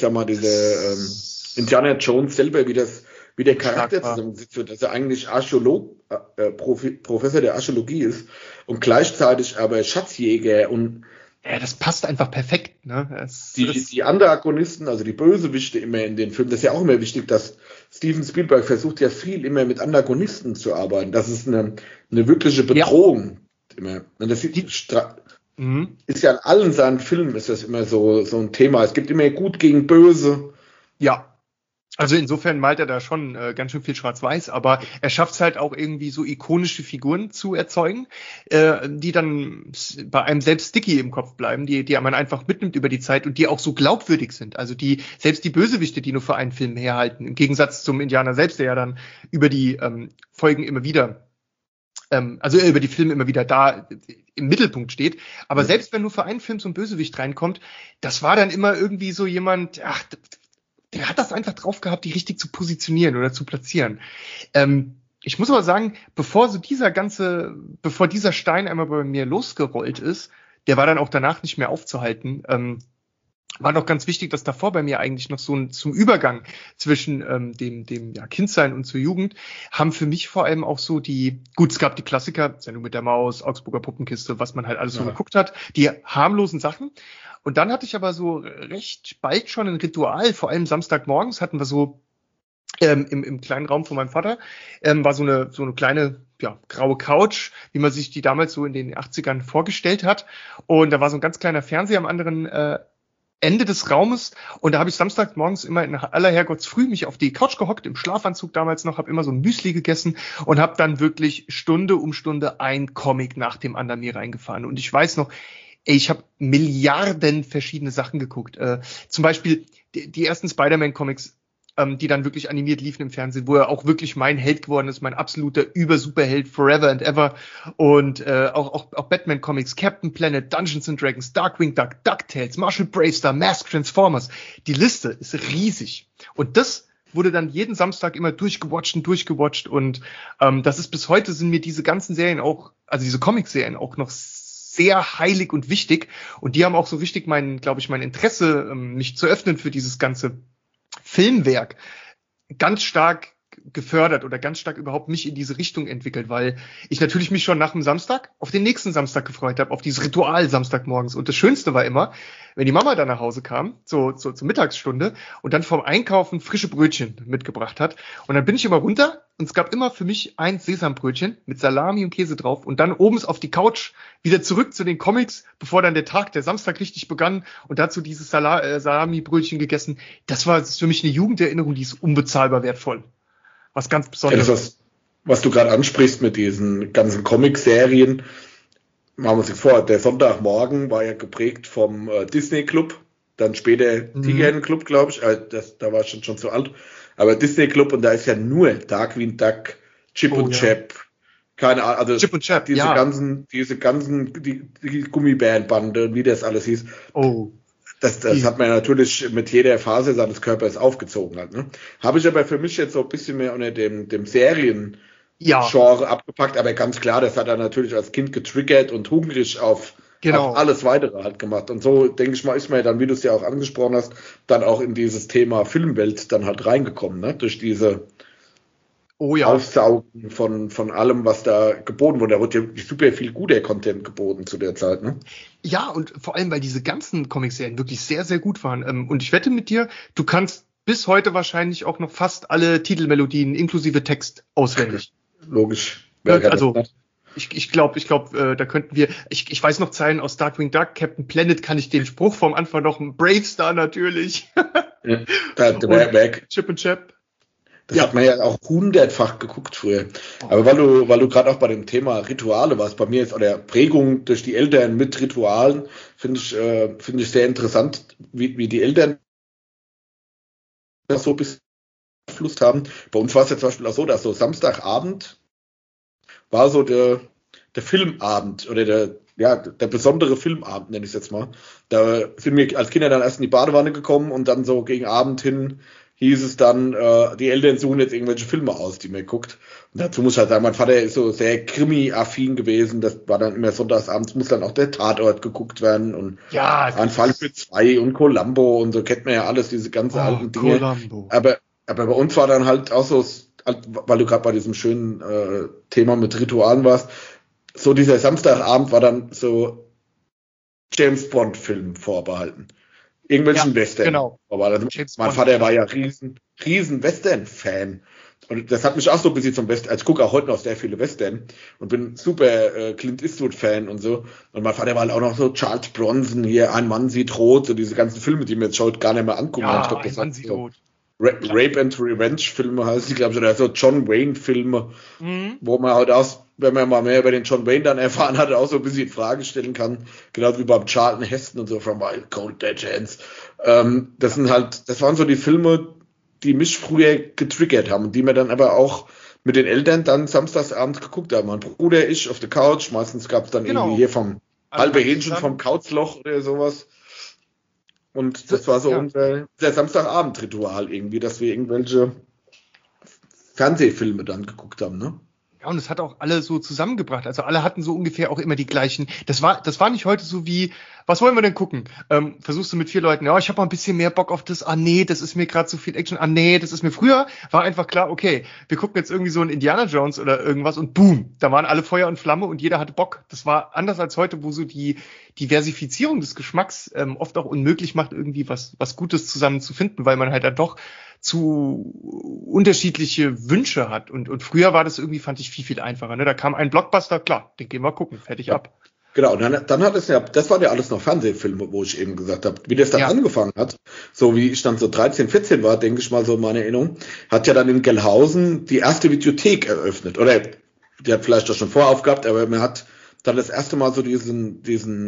Indiana Jones selber, wie der Charakter zusammengesetzt wird, dass er eigentlich Professor der Archäologie ist und gleichzeitig aber Schatzjäger und das passt einfach perfekt, ne? Die Antagonisten, also die Bösewichte immer in den Filmen, das ist ja auch immer wichtig, dass Steven Spielberg versucht ja viel immer mit Antagonisten zu arbeiten. Das ist eine wirkliche Bedrohung. Immer. Und das ist ja in allen seinen Filmen ist das immer so ein Thema. Es gibt immer Gut gegen Böse. Ja. Also insofern malt er da schon ganz schön viel Schwarz-Weiß, aber er schafft es halt auch irgendwie so ikonische Figuren zu erzeugen, die dann bei einem selbst sticky im Kopf bleiben, die man einfach mitnimmt über die Zeit und die auch so glaubwürdig sind. Also selbst die Bösewichte, die nur für einen Film herhalten, im Gegensatz zum Indianer selbst, der ja dann über die Folgen immer wieder also über die Filme immer wieder da im Mittelpunkt steht. Aber selbst wenn nur für einen Film so ein Bösewicht reinkommt, das war dann immer irgendwie so jemand, der hat das einfach drauf gehabt, die richtig zu positionieren oder zu platzieren. Ich muss aber sagen, bevor dieser Stein einmal bei mir losgerollt ist, der war dann auch danach nicht mehr aufzuhalten, war noch ganz wichtig, dass davor bei mir eigentlich noch so zum Übergang zwischen dem Kindsein und zur Jugend haben für mich vor allem auch so es gab die Klassiker, Sendung mit der Maus, Augsburger Puppenkiste, was man halt alles so geguckt hat, die harmlosen Sachen. Und dann hatte ich aber so recht bald schon ein Ritual, vor allem Samstagmorgens hatten wir so im kleinen Raum von meinem Vater, war so eine kleine graue Couch, wie man sich die damals so in den 80ern vorgestellt hat. Und da war so ein ganz kleiner Fernseher am anderen Ende des Raumes und da habe ich samstags morgens immer in aller Herrgottsfrüh mich auf die Couch gehockt, im Schlafanzug damals noch, habe immer so ein Müsli gegessen und habe dann wirklich Stunde um Stunde ein Comic nach dem anderen mir reingefahren. Und ich weiß noch, ich habe Milliarden verschiedene Sachen geguckt. Zum Beispiel die ersten Spider-Man-Comics, die dann wirklich animiert liefen im Fernsehen, wo er auch wirklich mein Held geworden ist, mein absoluter Über-Superheld forever and ever. Und auch Batman-Comics, Captain Planet, Dungeons and Dragons, Darkwing Duck, DuckTales, Marshall Bravestar, Mask Transformers. Die Liste ist riesig. Und das wurde dann jeden Samstag immer durchgewatcht und das ist bis heute sind mir diese ganzen Serien auch, also diese Comic-Serien auch noch sehr heilig und wichtig. Und die haben auch so richtig mein Interesse, mich zu öffnen für dieses ganze Filmwerk ganz stark gefördert oder ganz stark überhaupt mich in diese Richtung entwickelt, weil ich natürlich mich schon nach dem Samstag auf den nächsten Samstag gefreut habe, auf dieses Ritual Samstagmorgens. Und das Schönste war immer, wenn die Mama dann nach Hause kam, zur Mittagsstunde und dann vom Einkaufen frische Brötchen mitgebracht hat. Und dann bin ich immer runter und es gab immer für mich ein Sesambrötchen mit Salami und Käse drauf und dann oben auf die Couch wieder zurück zu den Comics, bevor dann der Samstag richtig begann und dazu dieses Salami-Brötchen gegessen. Das ist für mich eine Jugenderinnerung, die ist unbezahlbar wertvoll. Was ganz Besonderes. Ja, was du gerade ansprichst mit diesen ganzen Comic-Serien, machen wir sich vor, der Sonntagmorgen war ja geprägt vom Disney Club, dann später Tigerhen Club, glaube ich, da war ich schon zu alt, aber Disney Club und da ist ja nur Darkwing Duck, Chip und Chap, keine Ahnung, also Chip und Chap, diese ganzen die Gummibärenbande, wie das alles hieß. Das hat man ja natürlich mit jeder Phase seines Körpers aufgezogen hat. Ne? Habe ich aber für mich jetzt so ein bisschen mehr unter dem Serien-Genre abgepackt, aber ganz klar, das hat er natürlich als Kind getriggert und hungrig auf alles Weitere halt gemacht. Und so, denke ich mal, ist man ja dann, wie du es ja auch angesprochen hast, dann auch in dieses Thema Filmwelt dann halt reingekommen, ne? Durch diese Aufsaugen von allem, was da geboten wurde. Da wurde ja super viel guter Content geboten zu der Zeit, ne? Ja, und vor allem, weil diese ganzen Comic-Serien wirklich sehr, sehr gut waren. Und ich wette mit dir, du kannst bis heute wahrscheinlich auch noch fast alle Titelmelodien inklusive Text auswendig. Logisch. Also, ich glaube, da könnten wir, ich weiß noch Zeilen aus Darkwing Duck, Captain Planet kann ich den Spruch vom Anfang noch, Bravestar natürlich. Chip und Chap. Das hat man ja auch 100-fach geguckt früher. Aber weil du gerade auch bei dem Thema Rituale warst, bei mir ist oder Prägung durch die Eltern mit Ritualen, finde ich sehr interessant, wie die Eltern das so ein bisschen Fluss haben. Bei uns war es ja zum Beispiel auch so, dass so Samstagabend war so der Filmabend oder der besondere Filmabend, nenne ich es jetzt mal. Da sind wir als Kinder dann erst in die Badewanne gekommen und dann so gegen Abend hin hieß es dann, die Eltern suchen jetzt irgendwelche Filme aus, die man guckt. Und dazu muss ich halt sagen, mein Vater ist so sehr Krimi-affin gewesen. Das war dann immer sonntagsabends, muss dann auch der Tatort geguckt werden. Und ein Fall für zwei und Columbo und so kennt man ja alles, diese ganzen alten Dinge. Columbo. Aber bei uns war dann halt auch so, weil du gerade bei diesem schönen Thema mit Ritualen warst, so dieser Samstagabend war dann so James-Bond-Film vorbehalten. Irgendwelchen Western. Genau. Aber mein Vater war ja riesen Western-Fan. Und das hat mich auch so ein bisschen zum Western. Also ich gucke auch heute noch sehr viele Western und bin super Clint Eastwood-Fan und so. Und mein Vater war halt auch noch so Charles Bronson hier, Ein Mann sieht rot, so diese ganzen Filme, die mir jetzt heute gar nicht mehr angucken. Ja, ich glaub, das Ein Mann sieht rot. Rape and Revenge-Filme heißt die, glaube ich, oder so John Wayne-Filme, wo man halt auch, wenn man mal mehr über den John Wayne dann erfahren hat, auch so ein bisschen in Frage stellen kann, genau wie beim Charlton Heston und so, From Wild Cold Dead Hands. Das waren so die Filme, die mich früher getriggert haben und die mir dann aber auch mit den Eltern dann samstagsabends geguckt haben. Mein Bruder, ich auf der Couch, meistens gab es dann irgendwie hier vom halbe Hähnchen vom Couchloch oder sowas. Und das war so unser Samstagabend-Ritual irgendwie, dass wir irgendwelche Fernsehfilme dann geguckt haben, ne? Ja, und es hat auch alle so zusammengebracht. Also alle hatten so ungefähr auch immer die gleichen. Das war nicht heute so wie, was wollen wir denn gucken? Versuchst du mit 4 Leuten, ja, ich habe mal ein bisschen mehr Bock auf das. Ah nee, das ist mir gerade zu viel Action. Ah nee, das ist mir früher. War einfach klar, okay, wir gucken jetzt irgendwie so einen Indiana Jones oder irgendwas und boom, da waren alle Feuer und Flamme und jeder hatte Bock. Das war anders als heute, wo so die Diversifizierung des Geschmacks oft auch unmöglich macht, irgendwie was Gutes zusammen zu finden, weil man halt dann doch zu unterschiedliche Wünsche hat. Und früher war das irgendwie, fand ich, viel einfacher. Ne? Da kam ein Blockbuster, klar, den gehen wir gucken, fertig ab. Genau, und dann hat es ja, das waren ja alles noch Fernsehfilme, wo ich eben gesagt habe, wie das dann angefangen hat, so wie ich dann so 13, 14 war, denke ich mal so in meiner Erinnerung, hat ja dann in Gelnhausen die erste Videothek eröffnet. Oder die hat vielleicht auch schon vorher aufgehabt, aber man hat dann das erste Mal so diesen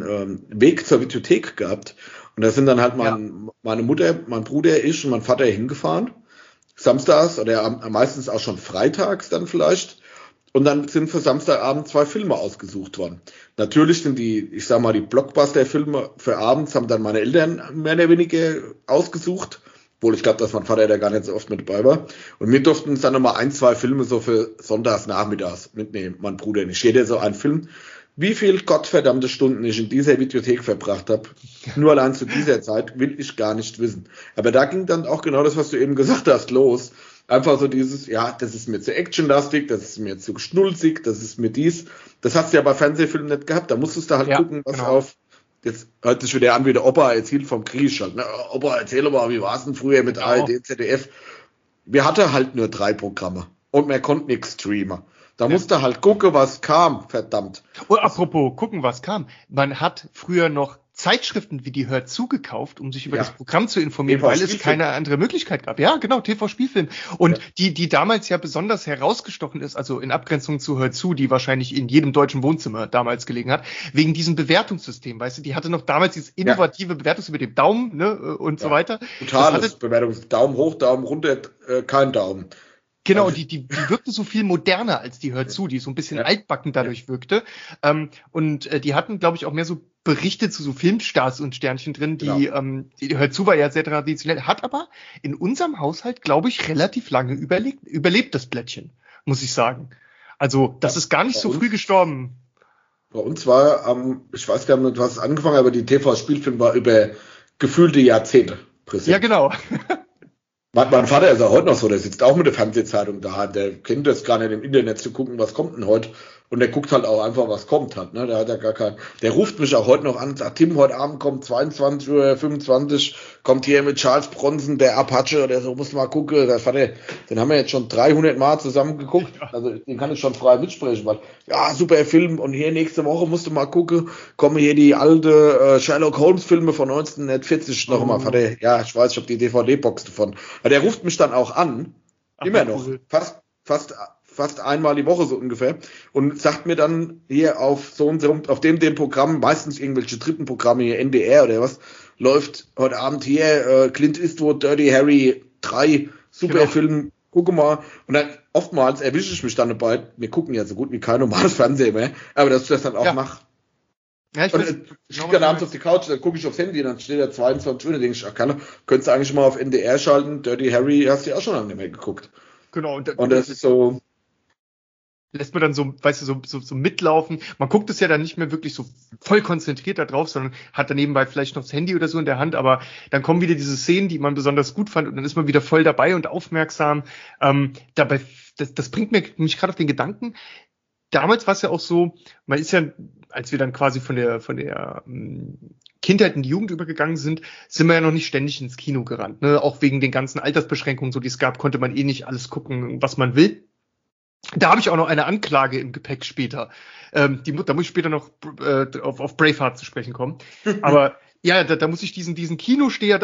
Weg zur Videothek gehabt. Und da sind dann halt meine Mutter, mein Bruder, ich und mein Vater hingefahren. Samstags oder meistens auch schon freitags dann vielleicht. Und dann sind für Samstagabend 2 Filme ausgesucht worden. Natürlich sind die Blockbuster-Filme für abends haben dann meine Eltern mehr oder weniger ausgesucht. Obwohl ich glaube, dass mein Vater da gar nicht so oft mit dabei war. Und wir durften uns dann nochmal 1, 2 Filme so für sonntags nachmittags mitnehmen, mein Bruder nicht. Jeder so einen Film. Wie viel gottverdammte Stunden ich in dieser Videothek verbracht habe, nur allein zu dieser Zeit, will ich gar nicht wissen. Aber da ging dann auch genau das, was du eben gesagt hast, los. Einfach so dieses, ja, das ist mir zu actionlastig, das ist mir zu schnulzig, das ist mir dies. Das hast du ja bei Fernsehfilmen nicht gehabt. Da musstest du halt gucken, was auf, jetzt hört sich wieder an wie der Opa erzählt vom Krieg halt. Ne? Opa, erzähl mal, wie war es denn früher mit ARD, ZDF? Wir hatten halt nur 3 Programme und man konnte nichts streamen. Da musste halt gucken, was kam, verdammt. Und apropos gucken, was kam. Man hat früher noch Zeitschriften wie die Hör zu gekauft, um sich über das Programm zu informieren, weil es keine andere Möglichkeit gab. Ja, genau, TV-Spielfilm. Und die damals ja besonders herausgestochen ist, also in Abgrenzung zu Hör zu, die wahrscheinlich in jedem deutschen Wohnzimmer damals gelegen hat, wegen diesem Bewertungssystem, weißt du, die hatte noch damals dieses innovative Bewertungssystem mit dem Daumen, ne, und so weiter. Totales Bewertungssystem. Daumen hoch, Daumen runter, kein Daumen. Genau, die wirkte so viel moderner als die Hör zu, die so ein bisschen altbacken dadurch wirkte. Und die hatten, glaube ich, auch mehr so Berichte zu so Filmstars und Sternchen drin, die Hör zu war ja sehr traditionell, hat aber in unserem Haushalt, glaube ich, relativ lange überlebt das Blättchen, muss ich sagen. Also, das ist gar nicht so früh gestorben. Bei uns war, ich weiß gar nicht, was es angefangen, aber die TV-Spielfilm war über gefühlte Jahrzehnte präsent. Ja, genau. Mein Vater ist ja heute noch so, der sitzt auch mit der Fernsehzeitung da, der kennt das gar nicht im Internet zu gucken, was kommt denn heute. Und der guckt halt auch einfach, was kommt halt, ne? Der hat ja gar keinen, der ruft mich auch heute noch an und sagt, Tim, heute Abend kommt 22:25 Uhr, kommt hier mit Charles Bronson, der Apache, oder so, muss mal gucken. Der Vater, den haben wir jetzt schon 300 Mal zusammen geguckt, also den kann ich schon frei mitsprechen, weil, ja, super Film, und hier nächste Woche musst du mal gucken, kommen hier die alte Sherlock Holmes Filme von 1940 noch mal, Vater, ja, ich weiß, ich habe die DVD-Box davon. Aber der ruft mich dann auch an, immer noch, fast einmal die Woche so ungefähr, und sagt mir dann hier auf so und so, auf dem Programm, meistens irgendwelche dritten Programme hier, NDR oder was, läuft heute Abend hier Clint Eastwood, Dirty Harry 3, super Film, gucke mal. Und dann oftmals erwische ich mich dann dabei, wir gucken ja so gut wie kein normales Fernsehen mehr, aber dass ich das dann auch mache. Ja, ich gehe dann abends auf die Couch, dann gucke ich aufs Handy, dann steht da 22 Uhr, dann denke ich, ach, könntest du eigentlich mal auf NDR schalten, Dirty Harry, hast du ja auch schon lange mehr geguckt. Genau. Und das ist so, lässt man dann so, weißt du, so mitlaufen. Man guckt es ja dann nicht mehr wirklich so voll konzentriert da drauf, sondern hat dann nebenbei vielleicht noch das Handy oder so in der Hand, aber dann kommen wieder diese Szenen, die man besonders gut fand, und dann ist man wieder voll dabei und aufmerksam. Dabei, das bringt mich gerade auf den Gedanken. Damals war es ja auch so, man ist ja, als wir dann quasi von der Kindheit in die Jugend übergegangen sind wir ja noch nicht ständig ins Kino gerannt, ne? Auch wegen den ganzen Altersbeschränkungen, so die es gab, konnte man nicht alles gucken, was man will. Da habe ich auch noch eine Anklage im Gepäck später. Da muss ich später noch auf Braveheart zu sprechen kommen. Aber Ja, da muss ich diesen Kinosteher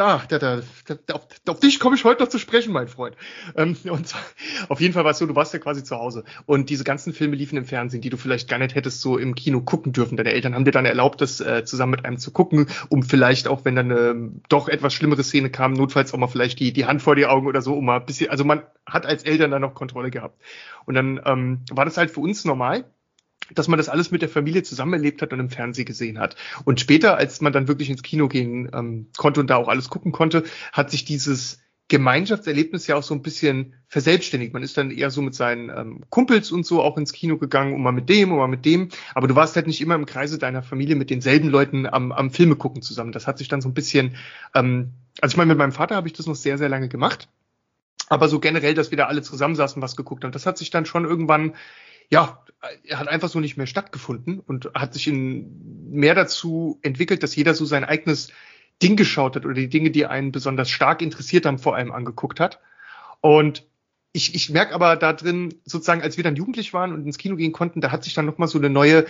auf dich komme ich heute noch zu sprechen, mein Freund. Und zwar, auf jeden Fall war es so, du warst ja quasi zu Hause und diese ganzen Filme liefen im Fernsehen, die du vielleicht gar nicht hättest so im Kino gucken dürfen. Deine Eltern haben dir dann erlaubt, das zusammen mit einem zu gucken, um vielleicht auch, wenn dann eine doch etwas schlimmere Szene kam, notfalls auch mal vielleicht die Hand vor die Augen oder so, um mal ein bisschen, also man hat als Eltern dann noch Kontrolle gehabt. Und dann war das halt für uns normal, dass man das alles mit der Familie zusammen erlebt hat und im Fernsehen gesehen hat. Und später, als man dann wirklich ins Kino gehen konnte und da auch alles gucken konnte, hat sich dieses Gemeinschaftserlebnis ja auch so ein bisschen verselbstständigt. Man ist dann eher so mit seinen Kumpels und so auch ins Kino gegangen, und mal mit dem und mal mit dem. Aber du warst halt nicht immer im Kreise deiner Familie mit denselben Leuten am Filme gucken zusammen. Das hat sich dann so ein bisschen, also ich meine, mit meinem Vater habe ich das noch sehr, sehr lange gemacht. Aber so generell, dass wir da alle zusammensaßen, was geguckt haben, das hat sich dann schon irgendwann, ja, hat einfach so nicht mehr stattgefunden und hat sich mehr dazu entwickelt, dass jeder so sein eigenes Ding geschaut hat oder die Dinge, die einen besonders stark interessiert haben, vor allem angeguckt hat. Und ich merke aber da drin, sozusagen, als wir dann jugendlich waren und ins Kino gehen konnten, da hat sich dann nochmal so eine neue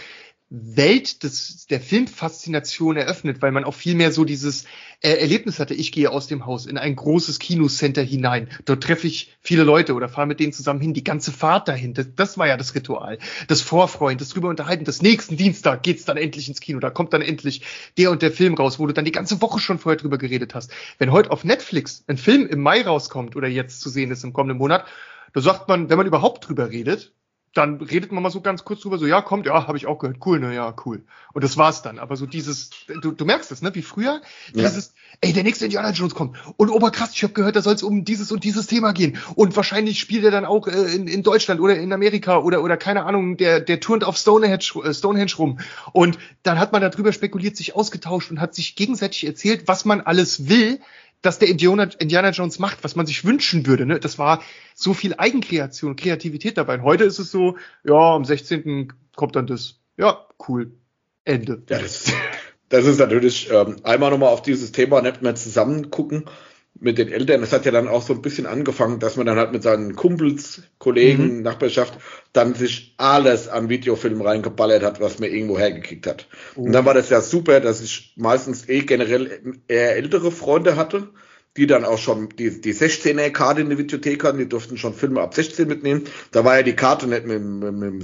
Welt der Filmfaszination eröffnet, weil man auch viel mehr so dieses Erlebnis hatte, ich gehe aus dem Haus in ein großes Kinocenter hinein, dort treffe ich viele Leute oder fahre mit denen zusammen hin, die ganze Fahrt dahin, das war ja das Ritual, das Vorfreuen, das drüber unterhalten, das nächsten Dienstag geht's dann endlich ins Kino, da kommt dann endlich der und der Film raus, wo du dann die ganze Woche schon vorher drüber geredet hast. Wenn heute auf Netflix ein Film im Mai rauskommt oder jetzt zu sehen ist im kommenden Monat, da sagt man, wenn man überhaupt drüber redet, dann redet man mal so ganz kurz drüber, so, ja, kommt, ja, habe ich auch gehört, cool, ne, ja, cool. Und das war's dann. Aber so dieses, du merkst es, ne, wie früher, dieses, ey, der nächste Indiana Jones kommt. Und oberkrass, ich habe gehört, da soll es um dieses und dieses Thema gehen. Und wahrscheinlich spielt er dann auch in Deutschland oder in Amerika oder keine Ahnung, der turnt auf Stonehenge rum. Und dann hat man darüber spekuliert, sich ausgetauscht und hat sich gegenseitig erzählt, was man alles will, dass der Indiana Jones macht, was man sich wünschen würde. Ne? Das war so viel Eigenkreation, Kreativität dabei. Und heute ist es so, ja, am 16. kommt dann das. Ja, cool. Ende. Ja, das ist natürlich einmal nochmal auf dieses Thema nicht mehr zusammen gucken mit den Eltern. Das hat ja dann auch so ein bisschen angefangen, dass man dann halt mit seinen Kumpels, Kollegen, Nachbarschaft dann sich alles an Videofilmen reingeballert hat, was man irgendwo hergekriegt hat. Und dann war das ja super, dass ich meistens generell eher ältere Freunde hatte, die dann auch schon die 16er-Karte in der Videothek hatten, die durften schon Filme ab 16 mitnehmen. Da war ja die Karte nicht mit dem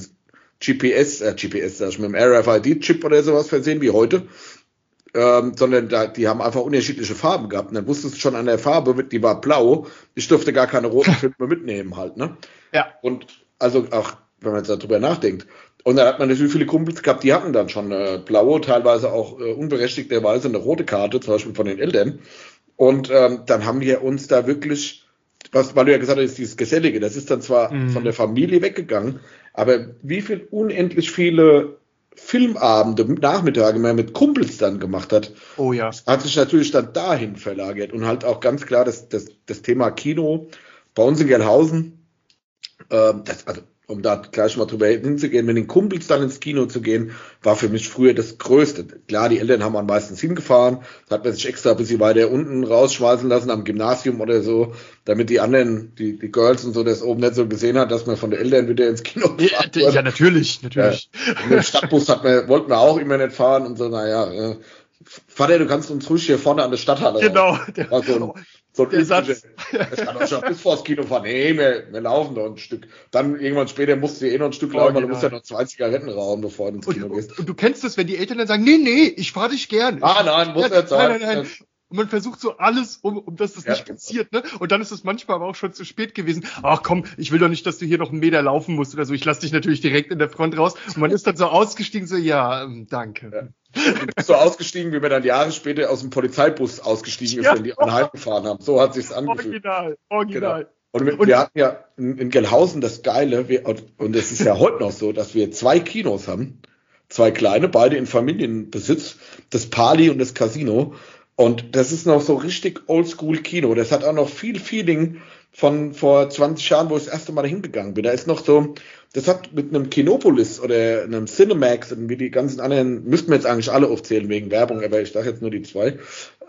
GPS, mit dem RFID-Chip oder sowas versehen wie heute. Sondern die haben einfach unterschiedliche Farben gehabt. Und dann wusstest du schon an der Farbe, die war blau. Ich durfte gar keine roten Filme mitnehmen halt, ne? Ja. Und also auch, wenn man jetzt darüber nachdenkt. Und dann hat man natürlich viele Kumpels gehabt, die hatten dann schon blaue, teilweise auch unberechtigterweise eine rote Karte, zum Beispiel von den Eltern. Und dann haben wir uns da wirklich, weil du ja gesagt hast, dieses Gesellige, das ist dann zwar von der Familie weggegangen, aber wie viel unendlich viele Filmabende, Nachmittage mehr mit Kumpels dann gemacht hat, hat sich natürlich dann dahin verlagert. Und halt auch ganz klar das Thema Kino bei uns in Gelnhausen, also um da gleich mal drüber hinzugehen, mit den Kumpels dann ins Kino zu gehen, war für mich früher das Größte. Klar, die Eltern haben man meistens hingefahren, da hat man sich extra ein bisschen weiter unten rausschmeißen lassen, am Gymnasium oder so, damit die anderen, die Girls und so, das oben nicht so gesehen hat, dass man von den Eltern wieder ins Kino gefahren wird. Ja, natürlich. Ja, mit dem Stadtbus wollten wir auch immer nicht fahren und so, naja, Vater, du kannst uns ruhig hier vorne an der Stadthalle. Genau. So ein Satz. Das kann auch schon bis vor das Kino fahren. Nee, wir laufen noch ein Stück. Dann irgendwann später musst du noch ein Stück laufen, weil du musst ja noch 2 Zigaretten rauchen, bevor du ins Kino gehst. Und du kennst das, wenn die Eltern dann sagen, nee, ich fahr dich gern. Nein, muss nicht sein. Nein. Und man versucht so alles, um dass das nicht passiert, ne? Und dann ist es manchmal aber auch schon zu spät gewesen. Ach komm, ich will doch nicht, dass du hier noch 1 Meter laufen musst oder so. Ich lass dich natürlich direkt in der Front raus. Und man ist dann so ausgestiegen, so, ja, danke. Ja. Du bist so ausgestiegen, wie wir dann Jahre später aus dem Polizeibus ausgestiegen ist, wenn die an gefahren haben. So hat sich's angefühlt. Original. Genau. Und wir hatten ja in Gelnhausen das Geile, und es ist ja heute noch so, dass wir 2 Kinos haben. 2 kleine, beide in Familienbesitz. Das Pali und das Casino. Und das ist noch so richtig Oldschool-Kino. Das hat auch noch viel Feeling von vor 20 Jahren, wo ich das erste Mal hingegangen bin. Da ist noch so, das hat mit einem Kinopolis oder einem Cinemax und wie die ganzen anderen, müssten wir jetzt eigentlich alle aufzählen wegen Werbung, aber ich sage jetzt nur die 2,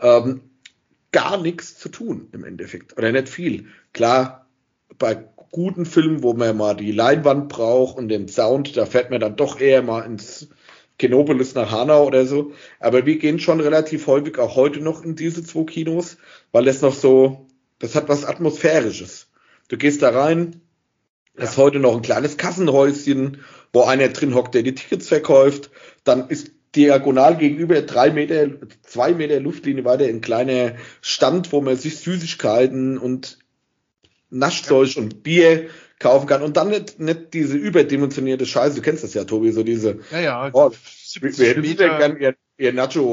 gar nichts zu tun im Endeffekt. Oder nicht viel. Klar, bei guten Filmen, wo man mal die Leinwand braucht und den Sound, da fährt man dann doch eher mal ins Kinopolis nach Hanau oder so. Aber wir gehen schon relativ häufig auch heute noch in diese 2 Kinos, weil das noch so, das hat was Atmosphärisches. Du gehst da rein, das ist heute noch ein kleines Kassenhäuschen, wo einer drin hockt, der die Tickets verkauft. Dann ist diagonal gegenüber 2 Meter Luftlinie weiter ein kleiner Stand, wo man sich Süßigkeiten und Naschzeug und Bier kaufen kann und dann nicht diese überdimensionierte Scheiße. Du kennst das ja, Tobi, so diese. Oh, wir hätten gerne ihr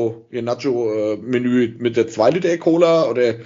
Nacho-Menü mit der 2 Liter Cola oder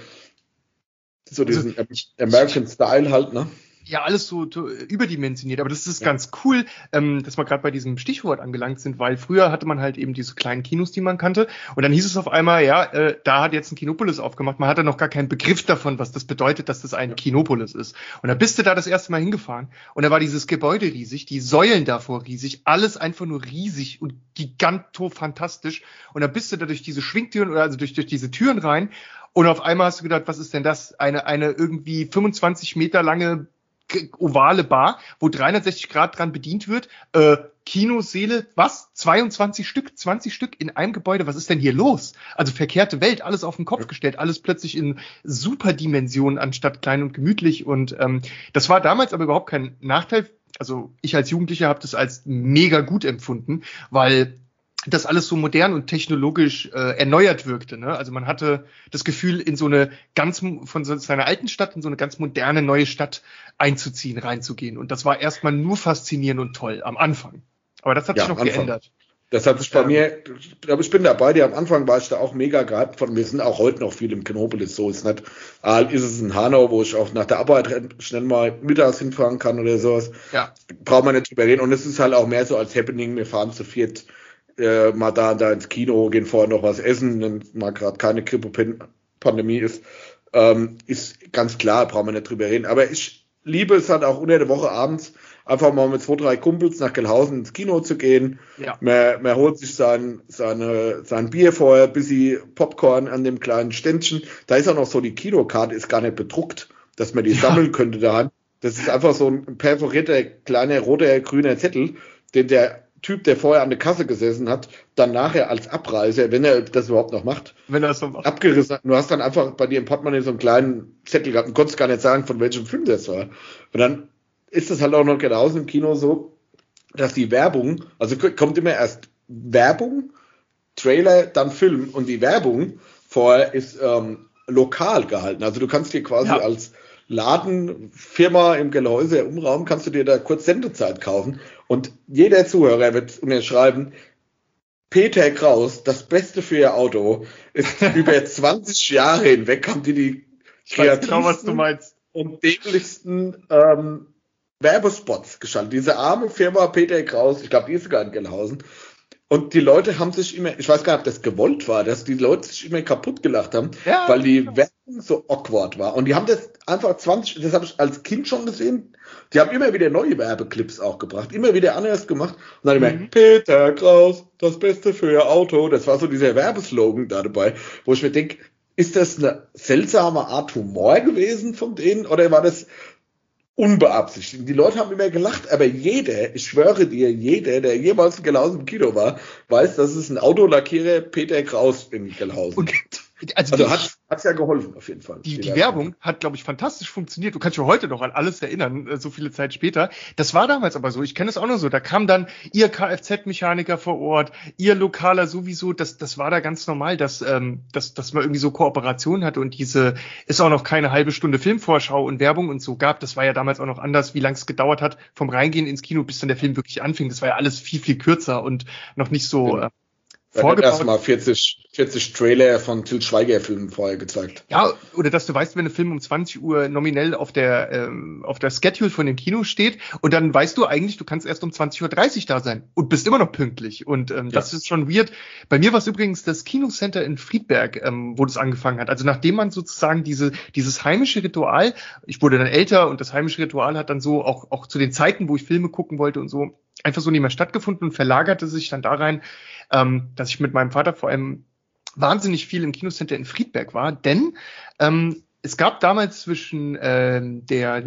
so diesen American Style halt, ne? Ja, alles so überdimensioniert, aber das ist ganz cool, dass wir gerade bei diesem Stichwort angelangt sind, weil früher hatte man halt eben diese kleinen Kinos, die man kannte, und dann hieß es auf einmal, da hat jetzt ein Kinopolis aufgemacht, man hatte noch gar keinen Begriff davon, was das bedeutet, dass das ein Kinopolis ist. Und da bist du da das erste Mal hingefahren und da war dieses Gebäude riesig, die Säulen davor riesig, alles einfach nur riesig und giganto-fantastisch, und da bist du da durch diese Schwingtüren oder also durch diese Türen rein, und auf einmal hast du gedacht, was ist denn das? Eine irgendwie 25 Meter lange ovale Bar, wo 360 Grad dran bedient wird, Kinosäle, was? 22 Stück, 20 Stück in einem Gebäude, was ist denn hier los? Also verkehrte Welt, alles auf den Kopf gestellt, alles plötzlich in Superdimensionen anstatt klein und gemütlich, und das war damals aber überhaupt kein Nachteil. Also ich als Jugendlicher habe das als mega gut empfunden, weil das alles so modern und technologisch erneuert wirkte, ne? Also man hatte das Gefühl, in so eine von seiner alten Stadt in so eine ganz moderne neue Stadt einzuziehen, reinzugehen. Und das war erstmal nur faszinierend und toll am Anfang. Aber das hat sich noch geändert. Das hat sich bei mir, aber ich bin dabei, am Anfang war ich da auch mega gehypt von. Wir sind auch heute noch viel im Kinopolis, so ist nicht. Ist es in Hanau, wo ich auch nach der Arbeit schnell mal mittags hinfahren kann oder sowas. Ja. Braucht man nicht drüber reden. Und es ist halt auch mehr so als Happening, wir fahren zu viert mal da ins Kino, gehen vorher noch was essen, wenn mal gerade keine Grippe-Pandemie ist. Ist ganz klar, braucht man nicht drüber reden. Aber ich liebe es halt auch unter der Woche abends, einfach mal mit 2, 3 Kumpels nach Gelhausen ins Kino zu gehen. Ja. Man holt sich sein Bier vorher, bisschen Popcorn an dem kleinen Ständchen. Da ist auch noch so, die Kinokarte ist gar nicht bedruckt, dass man die sammeln könnte daheim. Das ist einfach so ein perforierter, kleiner, roter, grüner Zettel, den der Typ, der vorher an der Kasse gesessen hat, dann nachher als Abreißer, wenn er das überhaupt noch macht, abgerissen hat. Du hast dann einfach bei dir im Portemonnaie so einen kleinen Zettel gehabt und konntest gar nicht sagen, von welchem Film das war. Und dann ist es halt auch noch genauso im Kino so, dass die Werbung, also kommt immer erst Werbung, Trailer, dann Film, und die Werbung vorher ist lokal gehalten. Also du kannst dir quasi als Ladenfirma im Gehäuse im Raum, kannst du dir da kurz Sendezeit kaufen, und jeder Zuhörer wird unterschreiben, Peter Kraus, das Beste für ihr Auto, ist über 20 Jahre hinweg, haben die kreativsten und dämlichsten Werbespots geschaltet. Diese arme Firma Peter Kraus, ich glaube, die ist sogar in Gelnhausen. Und die Leute haben sich immer, ich weiß gar nicht, ob das gewollt war, dass die Leute sich immer kaputt gelacht haben, weil die Werbung so awkward war. Und die haben das einfach das habe ich als Kind schon gesehen, die haben immer wieder neue Werbeclips auch gebracht, immer wieder anders gemacht. Und dann immer, Peter Kraus, das Beste für ihr Auto. Das war so dieser Werbeslogan da dabei, wo ich mir denke, ist das eine seltsame Art Humor gewesen von denen, oder war das unbeabsichtigt? Die Leute haben immer gelacht, aber ich schwöre dir, jeder, der jemals in Gelhausen im Kino war, weiß, dass es einen Autolackierer Peter Kraus in Gelhausen gibt. Also hat's ja geholfen, auf jeden Fall. Die Werbung hat, glaube ich, fantastisch funktioniert. Du kannst dich heute noch an alles erinnern, so viele Zeit später. Das war damals aber so. Ich kenne es auch noch so. Da kam dann ihr Kfz-Mechaniker vor Ort, ihr Lokaler sowieso. Das war da ganz normal, dass man irgendwie so Kooperationen hatte, und ist auch noch keine halbe Stunde Filmvorschau und Werbung und so gab. Das war ja damals auch noch anders, wie lange es gedauert hat vom Reingehen ins Kino, bis dann der Film wirklich anfing. Das war ja alles viel, viel kürzer und noch nicht so... Genau. Erstmal 40 Trailer von Til Schweiger-Filmen vorher gezeigt. Ja, oder dass du weißt, wenn ein Film um 20 Uhr nominell auf der Schedule von dem Kino steht, und dann weißt du eigentlich, du kannst erst um 20:30 Uhr da sein und bist immer noch pünktlich. Und das ist schon weird. Bei mir war es übrigens das Kinocenter in Friedberg, wo das angefangen hat. Also nachdem man sozusagen dieses heimische Ritual, ich wurde dann älter, und das heimische Ritual hat dann so auch zu den Zeiten, wo ich Filme gucken wollte und so, einfach so nicht mehr stattgefunden, und verlagerte sich dann da rein, dass ich mit meinem Vater vor allem wahnsinnig viel im Kinocenter in Friedberg war, denn es gab damals zwischen der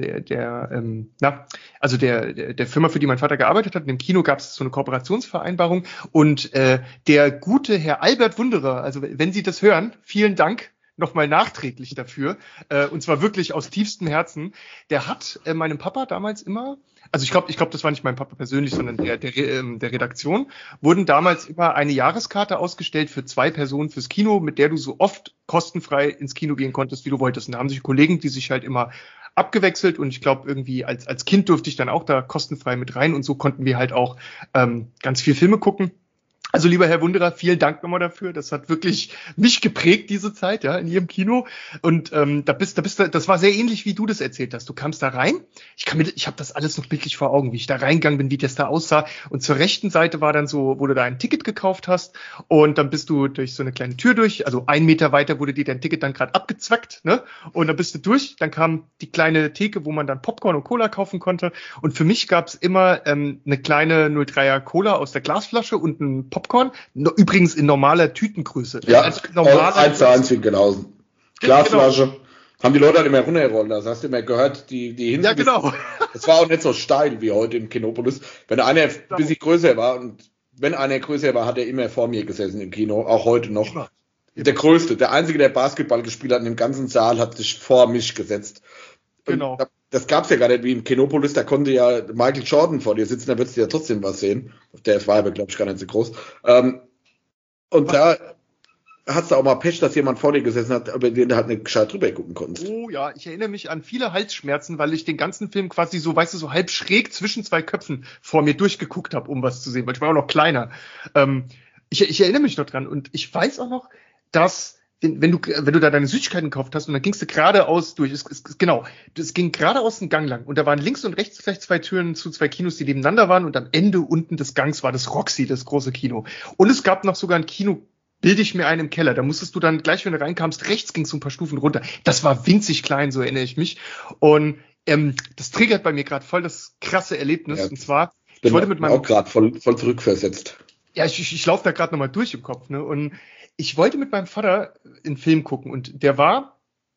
Firma, für die mein Vater gearbeitet hat, und dem Kino gab es so eine Kooperationsvereinbarung, und der gute Herr Albert Wunderer, also wenn Sie das hören, vielen Dank nochmal nachträglich dafür, und zwar wirklich aus tiefstem Herzen. Der hat meinem Papa damals immer, also ich glaube, das war nicht mein Papa persönlich, sondern der Redaktion, wurden damals immer eine Jahreskarte ausgestellt für 2 Personen fürs Kino, mit der du so oft kostenfrei ins Kino gehen konntest, wie du wolltest. Und da haben sich Kollegen, die sich halt immer abgewechselt, und ich glaube, irgendwie als Kind durfte ich dann auch da kostenfrei mit rein, und so konnten wir halt auch ganz viel Filme gucken. Also lieber Herr Wunderer, vielen Dank nochmal dafür. Das hat wirklich mich geprägt, diese Zeit, ja, in Ihrem Kino. Und das war sehr ähnlich, wie du das erzählt hast. Du kamst da rein. Ich habe das alles noch bildlich vor Augen, wie ich da reingegangen bin, wie das da aussah. Und zur rechten Seite war dann so, wo du da ein Ticket gekauft hast. Und dann bist du durch so eine kleine Tür durch. Also 1 Meter weiter wurde dir dein Ticket dann gerade abgezwackt, ne? Und dann bist du durch. Dann kam die kleine Theke, wo man dann Popcorn und Cola kaufen konnte. Und für mich gab's immer eine kleine 03er Cola aus der Glasflasche und ein Popcorn, übrigens in normaler Tütengröße. Ja, also 1:1 wie genauso. Glasflasche. Genau. Haben die Leute halt immer runtergerollt. Das hast du immer gehört, die hinten. Ja, genau. Es war auch nicht so steil wie heute im Kinopolis. Wenn einer ein bisschen größer war, und wenn einer größer war, hat er immer vor mir gesessen im Kino, auch heute noch. Immer. Der Größte, der Einzige, der Basketball gespielt hat in dem ganzen Saal, hat sich vor mich gesetzt. Genau. Das gab's ja gar nicht wie im Kinopolis, da konnte ja Michael Jordan vor dir sitzen, da würdest du ja trotzdem was sehen. Der war aber, glaube ich, gar nicht so groß. Und da hast du auch mal Pech, dass jemand vor dir gesessen hat, aber den du halt nicht gescheit drüber gucken konntest. Oh ja, ich erinnere mich an viele Halsschmerzen, weil ich den ganzen Film quasi so, weißt du, so halb schräg zwischen 2 Köpfen vor mir durchgeguckt habe, um was zu sehen, weil ich war auch noch kleiner. Ich erinnere mich noch dran, und ich weiß auch noch, dass wenn du da deine Süßigkeiten gekauft hast, und dann gingst du geradeaus durch, es ging geradeaus einen Gang lang, und da waren links und rechts vielleicht 2 Türen zu 2 Kinos, die nebeneinander waren, und am Ende unten des Gangs war das Roxy, das große Kino. Und es gab noch sogar ein Kino, bilde ich mir ein, im Keller. Da musstest du dann gleich, wenn du reinkamst, rechts ging's so ein paar Stufen runter. Das war winzig klein, so erinnere ich mich. Und das triggert bei mir gerade voll das krasse Erlebnis. Ja, und zwar, ich wollte mit meinem auch gerade voll zurückversetzt. Ja, ich laufe da gerade nochmal durch im Kopf, ne? Und ich wollte mit meinem Vater einen Film gucken, und der war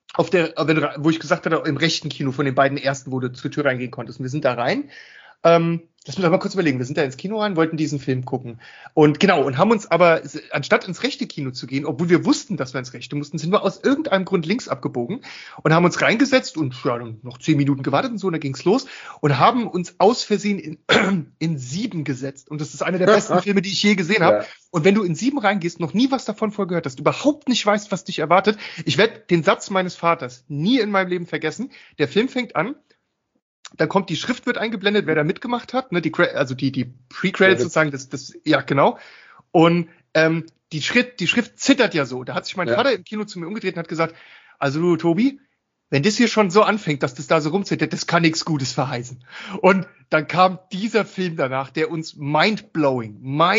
wo ich gesagt hatte, im rechten Kino von den beiden ersten, wo du zur Tür reingehen konntest. Und wir sind da rein. Lass mich doch mal kurz überlegen. Wir sind da ins Kino rein, wollten diesen Film gucken. Und haben uns aber, anstatt ins rechte Kino zu gehen, obwohl wir wussten, dass wir ins rechte mussten, sind wir aus irgendeinem Grund links abgebogen und haben uns reingesetzt und ja, dann noch 10 Minuten gewartet und so, und dann ging's los, und haben uns aus Versehen in 7 gesetzt. Und das ist einer der besten Filme, die ich je gesehen habe. Ja. Und wenn du in 7 reingehst, noch nie was davon vorher gehört hast, überhaupt nicht weißt, was dich erwartet. Ich werde den Satz meines Vaters nie in meinem Leben vergessen. Der Film fängt an, dann kommt die Schrift, wird eingeblendet, wer da mitgemacht hat, ne, die Pre-Credits sozusagen, ja, genau. Und die Schrift zittert ja so. Da hat sich mein Vater im Kino zu mir umgedreht und hat gesagt, also du, Tobi, wenn das hier schon so anfängt, dass das da so rumzittert, das kann nichts Gutes verheißen. Und dann kam dieser Film danach, der uns mindblowing.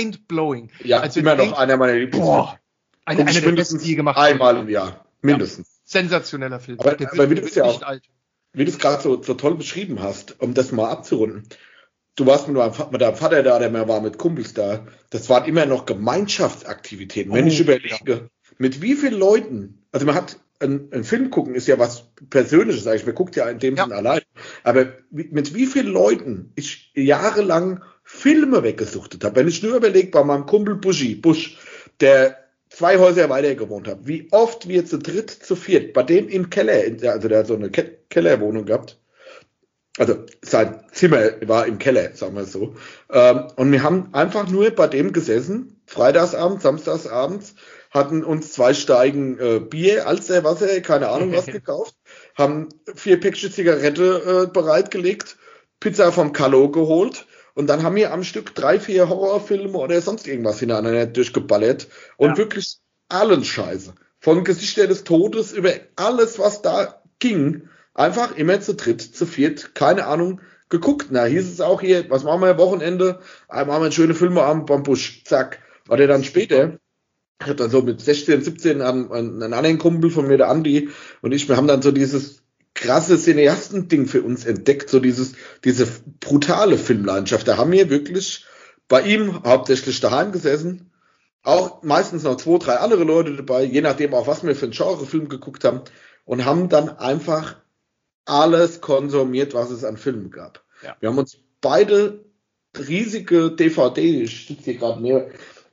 Ja, also immer noch einer meiner Lieblingsfilme. Einer der besten, die gemacht haben. Einmal im Jahr, mindestens. Ja, sensationeller Film. Aber wie du es ja auch, wie du es gerade so toll beschrieben hast, um das mal abzurunden. Du warst mit deinem Vater da, der war mit Kumpels da. Das waren immer noch Gemeinschaftsaktivitäten. Wenn ich überlege, mit wie vielen Leuten, also man hat ein Film gucken ist ja was Persönliches eigentlich. Man guckt ja in dem Sinne allein. Aber mit wie vielen Leuten ich jahrelang Filme weggesuchtet habe. Wenn ich nur überlege, bei meinem Kumpel Busch, der 2 Häuser weiter gewohnt hat, wie oft wir zu dritt, zu viert, bei dem im Keller, also der hat so eine Kellerwohnung gehabt. Also sein Zimmer war im Keller, sagen wir es so. Und wir haben einfach nur bei dem gesessen, freitagsabends, samstagsabends, hatten uns 2 Steigen Bier, Alster, Wasser, keine Ahnung was gekauft, haben 4 Päckchen Zigarette bereitgelegt, Pizza vom Callo geholt, und dann haben wir am Stück 3, 4 Horrorfilme oder sonst irgendwas hintereinander durchgeballert und wirklich allen Scheiße. Von Gesichter des Todes über alles, was da ging, einfach immer zu dritt, zu viert, keine Ahnung, geguckt. Na, hieß es auch hier, was machen wir am Wochenende? Machen wir einen schönen Filmeabend beim Busch, zack. Oder dann später, ich habe dann so mit 16, 17 einen anderen Kumpel von mir, der Andi, und ich, wir haben dann so dieses krasse Cineasten-Ding für uns entdeckt, so diese brutale Filmlandschaft. Da haben wir wirklich bei ihm hauptsächlich daheim gesessen, auch meistens noch 2, 3 andere Leute dabei, je nachdem auch, was wir für einen Genrefilm geguckt haben. und haben dann einfach alles konsumiert, was es an Filmen gab. Ja. Wir haben uns beide riesige DVD, ich sitze hier gerade mehr,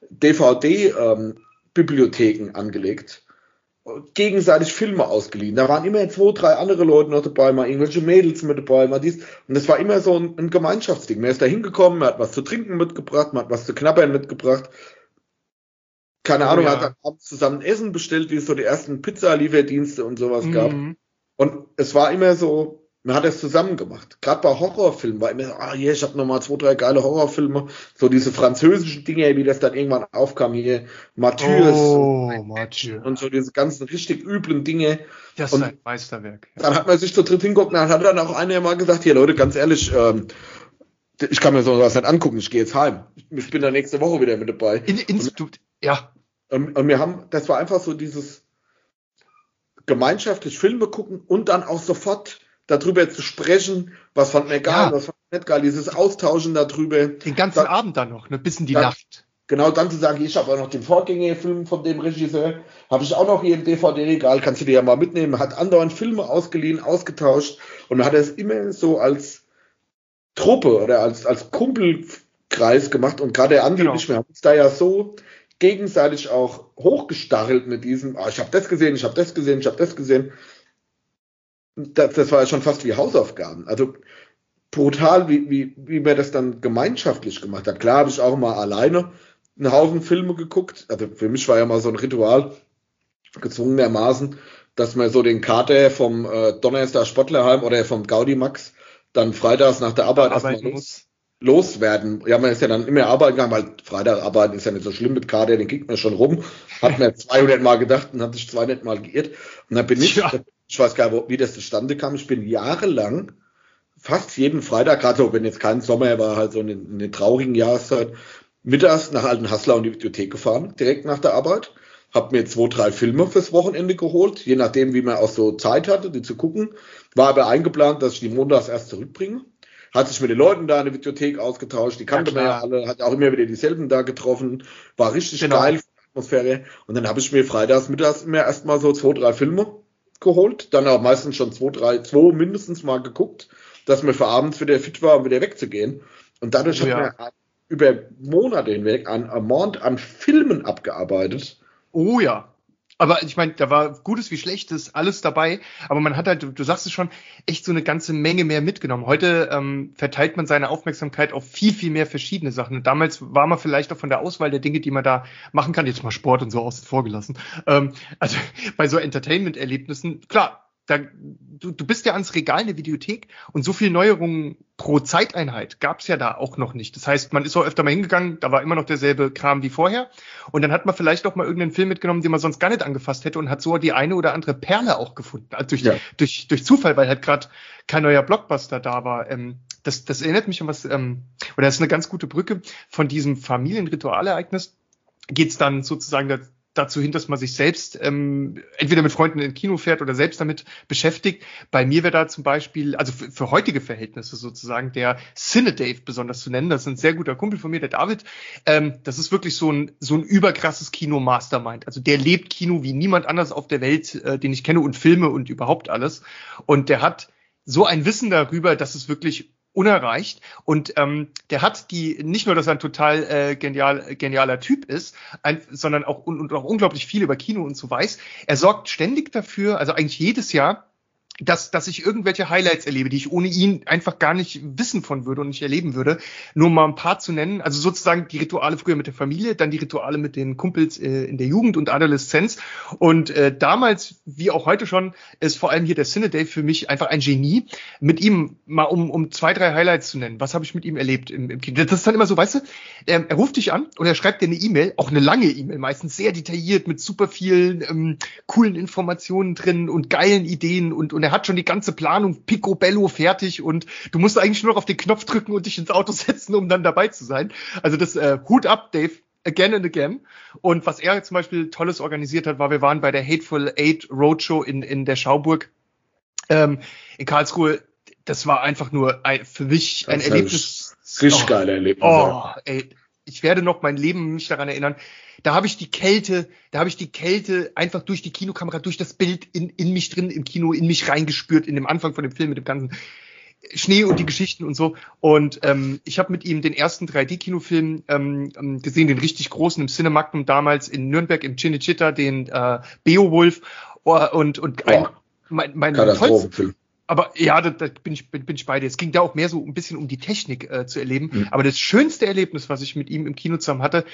DVD-Bibliotheken angelegt, gegenseitig Filme ausgeliehen. Da waren immer 2, 3 andere Leute noch dabei, mal irgendwelche Mädels mit dabei, mal dies. Und das war immer so ein Gemeinschaftsding. Man ist da hingekommen, man hat was zu trinken mitgebracht, man hat was zu knabbern mitgebracht. Keine Ahnung, hat dann abends zusammen Essen bestellt, wie es so die ersten Pizza-Lieferdienste und sowas gab. Und es war immer so, man hat es zusammen gemacht. Gerade bei Horrorfilmen war immer so, ich habe nochmal 2, 3 geile Horrorfilme. So diese französischen Dinge, wie das dann irgendwann aufkam hier. Mathieu und so diese ganzen richtig üblen Dinge. Das ist ein Meisterwerk. Ja. Dann hat man sich zu dritt hingeguckt und dann hat dann auch einer mal gesagt, hier Leute, ganz ehrlich, ich kann mir sowas nicht angucken, ich gehe jetzt heim. Ich bin da nächste Woche wieder mit dabei. Ja. Und wir haben, das war einfach so dieses gemeinschaftlich Filme gucken und dann auch sofort darüber zu sprechen, was fand mir geil, was fand mir nicht geil, dieses Austauschen darüber. Den ganzen Abend dann noch, bis in die Nacht. Genau, dann zu sagen, ich habe auch noch den Vorgängerfilm von dem Regisseur, habe ich auch noch hier im DVD-Regal, kannst du dir ja mal mitnehmen, hat andauernd Filme ausgeliehen, ausgetauscht und man hat es immer so als Truppe oder als Kumpelkreis gemacht und gerade der Andi und ich, wir haben uns da ja so gegenseitig auch hochgestachelt mit diesem, ich habe das gesehen, ich habe das gesehen, ich habe das gesehen. Das war ja schon fast wie Hausaufgaben. Also brutal, wie man das dann gemeinschaftlich gemacht hat. Klar habe ich auch mal alleine einen Haufen Filme geguckt. Also für mich war ja mal so ein Ritual, gezwungenermaßen, dass man so den Kater vom Donnerstag Sportlerheim oder vom Gaudi Max dann freitags nach der Arbeit erstmal loswerden. Ja, man ist ja dann immer arbeiten gegangen, weil Freitag arbeiten ist ja nicht so schlimm mit Kater, den kriegt man schon rum. Hat mir 200 Mal gedacht und hat sich 200 Mal geirrt. Und dann bin ich weiß gar nicht, wie das zustande kam. Ich bin jahrelang, fast jeden Freitag, gerade so, wenn jetzt kein Sommer war, halt so in der traurigen Jahreszeit, mittags nach Altenhasslau in die Bibliothek gefahren, direkt nach der Arbeit. Hab mir 2, 3 Filme fürs Wochenende geholt, je nachdem, wie man auch so Zeit hatte, die zu gucken. War aber eingeplant, dass ich die montags erst zurückbringe. Hat sich mit den Leuten da in der Bibliothek ausgetauscht, die kannte man ja alle, hat auch immer wieder dieselben da getroffen, war richtig geil, Atmosphäre. Und dann habe ich mir freitags, mittags immer erstmal so 2, 3 Filme geholt, dann auch meistens schon 2 mindestens mal geguckt, dass mir für abends wieder fit war, um wieder wegzugehen. Und dadurch hat man über Monate hinweg an Filmen abgearbeitet. Oh ja. Aber ich meine, da war Gutes wie Schlechtes, alles dabei. Aber man hat halt, du sagst es schon, echt so eine ganze Menge mehr mitgenommen. Heute verteilt man seine Aufmerksamkeit auf viel, viel mehr verschiedene Sachen. Und damals war man vielleicht auch von der Auswahl der Dinge, die man da machen kann, jetzt mal Sport und so außen vor gelassen. Also bei so Entertainment-Erlebnissen, klar, du bist ja ans Regal in der Videothek und so viel Neuerungen pro Zeiteinheit gab's ja da auch noch nicht. Das heißt, man ist auch öfter mal hingegangen, da war immer noch derselbe Kram wie vorher und dann hat man vielleicht auch mal irgendeinen Film mitgenommen, den man sonst gar nicht angefasst hätte und hat so die eine oder andere Perle auch gefunden. Also durch Zufall, weil halt gerade kein neuer Blockbuster da war. Das erinnert mich an was, oder das ist eine ganz gute Brücke von diesem Familienritualereignis. Geht's dann sozusagen dazu hin, dass man sich selbst entweder mit Freunden ins Kino fährt oder selbst damit beschäftigt. Bei mir wäre da zum Beispiel, also für heutige Verhältnisse sozusagen, der Cine-Dave besonders zu nennen. Das ist ein sehr guter Kumpel von mir, der David. Das ist wirklich so ein überkrasses Kino-Mastermind. Also der lebt Kino wie niemand anders auf der Welt, den ich kenne, und Filme und überhaupt alles. Und der hat so ein Wissen darüber, dass es wirklich unerreicht. Und der hat nicht nur, dass er ein total genialer Typ ist, sondern auch, und auch unglaublich viel über Kino und so weiß. Er sorgt ständig dafür, also eigentlich jedes Jahr, dass ich irgendwelche Highlights erlebe, die ich ohne ihn einfach gar nicht wissen von würde und nicht erleben würde. Nur mal ein paar zu nennen, also sozusagen die Rituale früher mit der Familie, dann die Rituale mit den Kumpels in der Jugend und Adoleszenz. Und damals, wie auch heute schon, ist vor allem hier der Cine-Dave für mich einfach ein Genie. Mit ihm mal um 2, 3 Highlights zu nennen. Was habe ich mit ihm erlebt im Kino? Das ist dann immer so, weißt du, er ruft dich an und er schreibt dir eine E-Mail, auch eine lange E-Mail, meistens sehr detailliert mit super vielen coolen Informationen drin und geilen Ideen und er hat schon die ganze Planung picobello fertig und du musst eigentlich nur noch auf den Knopf drücken und dich ins Auto setzen, um dann dabei zu sein. Also das Hut ab, Dave, again and again. Und was er zum Beispiel Tolles organisiert hat, war, wir waren bei der Hateful Eight Roadshow in der Schauburg in Karlsruhe. Das war einfach nur für mich ein Erlebnis. Richtig geile Erlebnis. Oh, ey. ich werde noch mein Leben mich daran erinnern, da habe ich die Kälte einfach durch die Kinokamera, durch das Bild in mich drin im Kino, in mich reingespürt, in dem Anfang von dem Film mit dem ganzen Schnee und die Geschichten und so. Und ich habe mit ihm den ersten 3D-Kinofilm gesehen, den richtig großen im Cinemagnum damals in Nürnberg im Cinecittà, den Beowulf mein Katastrophenfilm. Aber ja, da bin ich bei dir. Es ging da auch mehr so ein bisschen um die Technik zu erleben. Aber das schönste Erlebnis, was ich mit ihm im Kino zusammen hatte,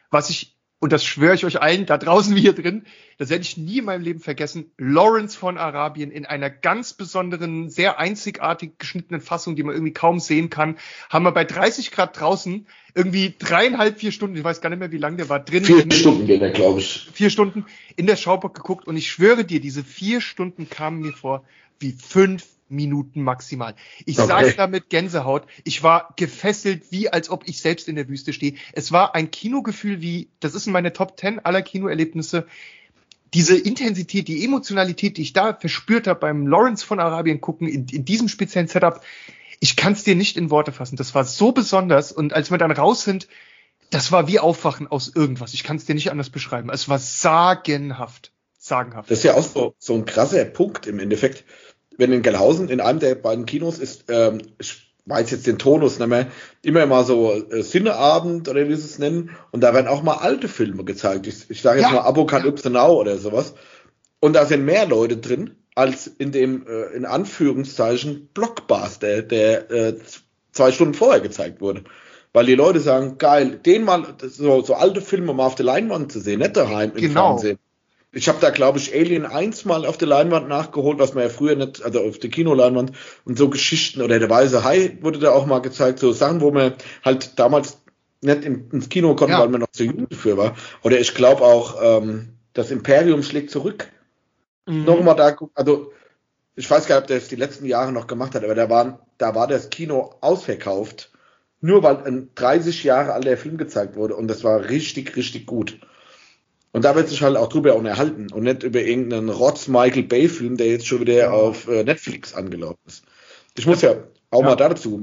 und das schwöre ich euch allen, da draußen wie hier drin, das werde ich nie in meinem Leben vergessen, Lawrence von Arabien in einer ganz besonderen, sehr einzigartig geschnittenen Fassung, die man irgendwie kaum sehen kann, haben wir bei 30 Grad draußen irgendwie 3,5, 4 Stunden, ich weiß gar nicht mehr, wie lang der war, drin. 4 Stunden geht der, glaube ich. 4 Stunden in der Schauburg geguckt und ich schwöre dir, diese 4 Stunden kamen mir vor wie 5 Minuten maximal. Ich sage da mit Gänsehaut, ich war gefesselt, wie als ob ich selbst in der Wüste stehe. Es war ein Kinogefühl das ist in meine Top 10 aller Kinoerlebnisse. Diese Intensität, die Emotionalität, die ich da verspürt habe beim Lawrence von Arabien gucken, in diesem speziellen Setup, ich kann es dir nicht in Worte fassen. Das war so besonders und als wir dann raus sind, das war wie Aufwachen aus irgendwas. Ich kann es dir nicht anders beschreiben. Es war sagenhaft. Sagenhaft. Das ist ja auch so ein krasser Punkt im Endeffekt. Wenn in Gelnhausen in einem der beiden Kinos ist, ich weiß jetzt den Tonus nicht mehr, immer mal so Cineabend oder wie sie es nennen, und da werden auch mal alte Filme gezeigt. Ich sage jetzt mal Apokalypse Now oder sowas. Und da sind mehr Leute drin, als in dem, in Anführungszeichen, Blockbuster, der 2 Stunden vorher gezeigt wurde. Weil die Leute sagen, geil, den mal, so alte Filme mal auf der Leinwand zu sehen, nicht daheim im Fernsehen. Ich habe da, glaube ich, Alien 1 mal auf der Leinwand nachgeholt, was man ja früher nicht, also auf der Kinoleinwand, und so Geschichten, oder der Weiße Hai wurde da auch mal gezeigt, so Sachen, wo man halt damals nicht ins Kino konnte, weil man noch zu jung dafür war. Oder ich glaube auch, das Imperium schlägt zurück. Nochmal da, also ich weiß gar nicht, ob der es die letzten Jahre noch gemacht hat, aber da war das Kino ausverkauft, nur weil ein 30 Jahre alter Film gezeigt wurde, und das war richtig, richtig gut. Und da wird sich halt auch drüber unterhalten und nicht über irgendeinen Rotz-Michael-Bay-Film, der jetzt schon wieder auf Netflix angelaufen ist. Ich muss ja auch mal dazu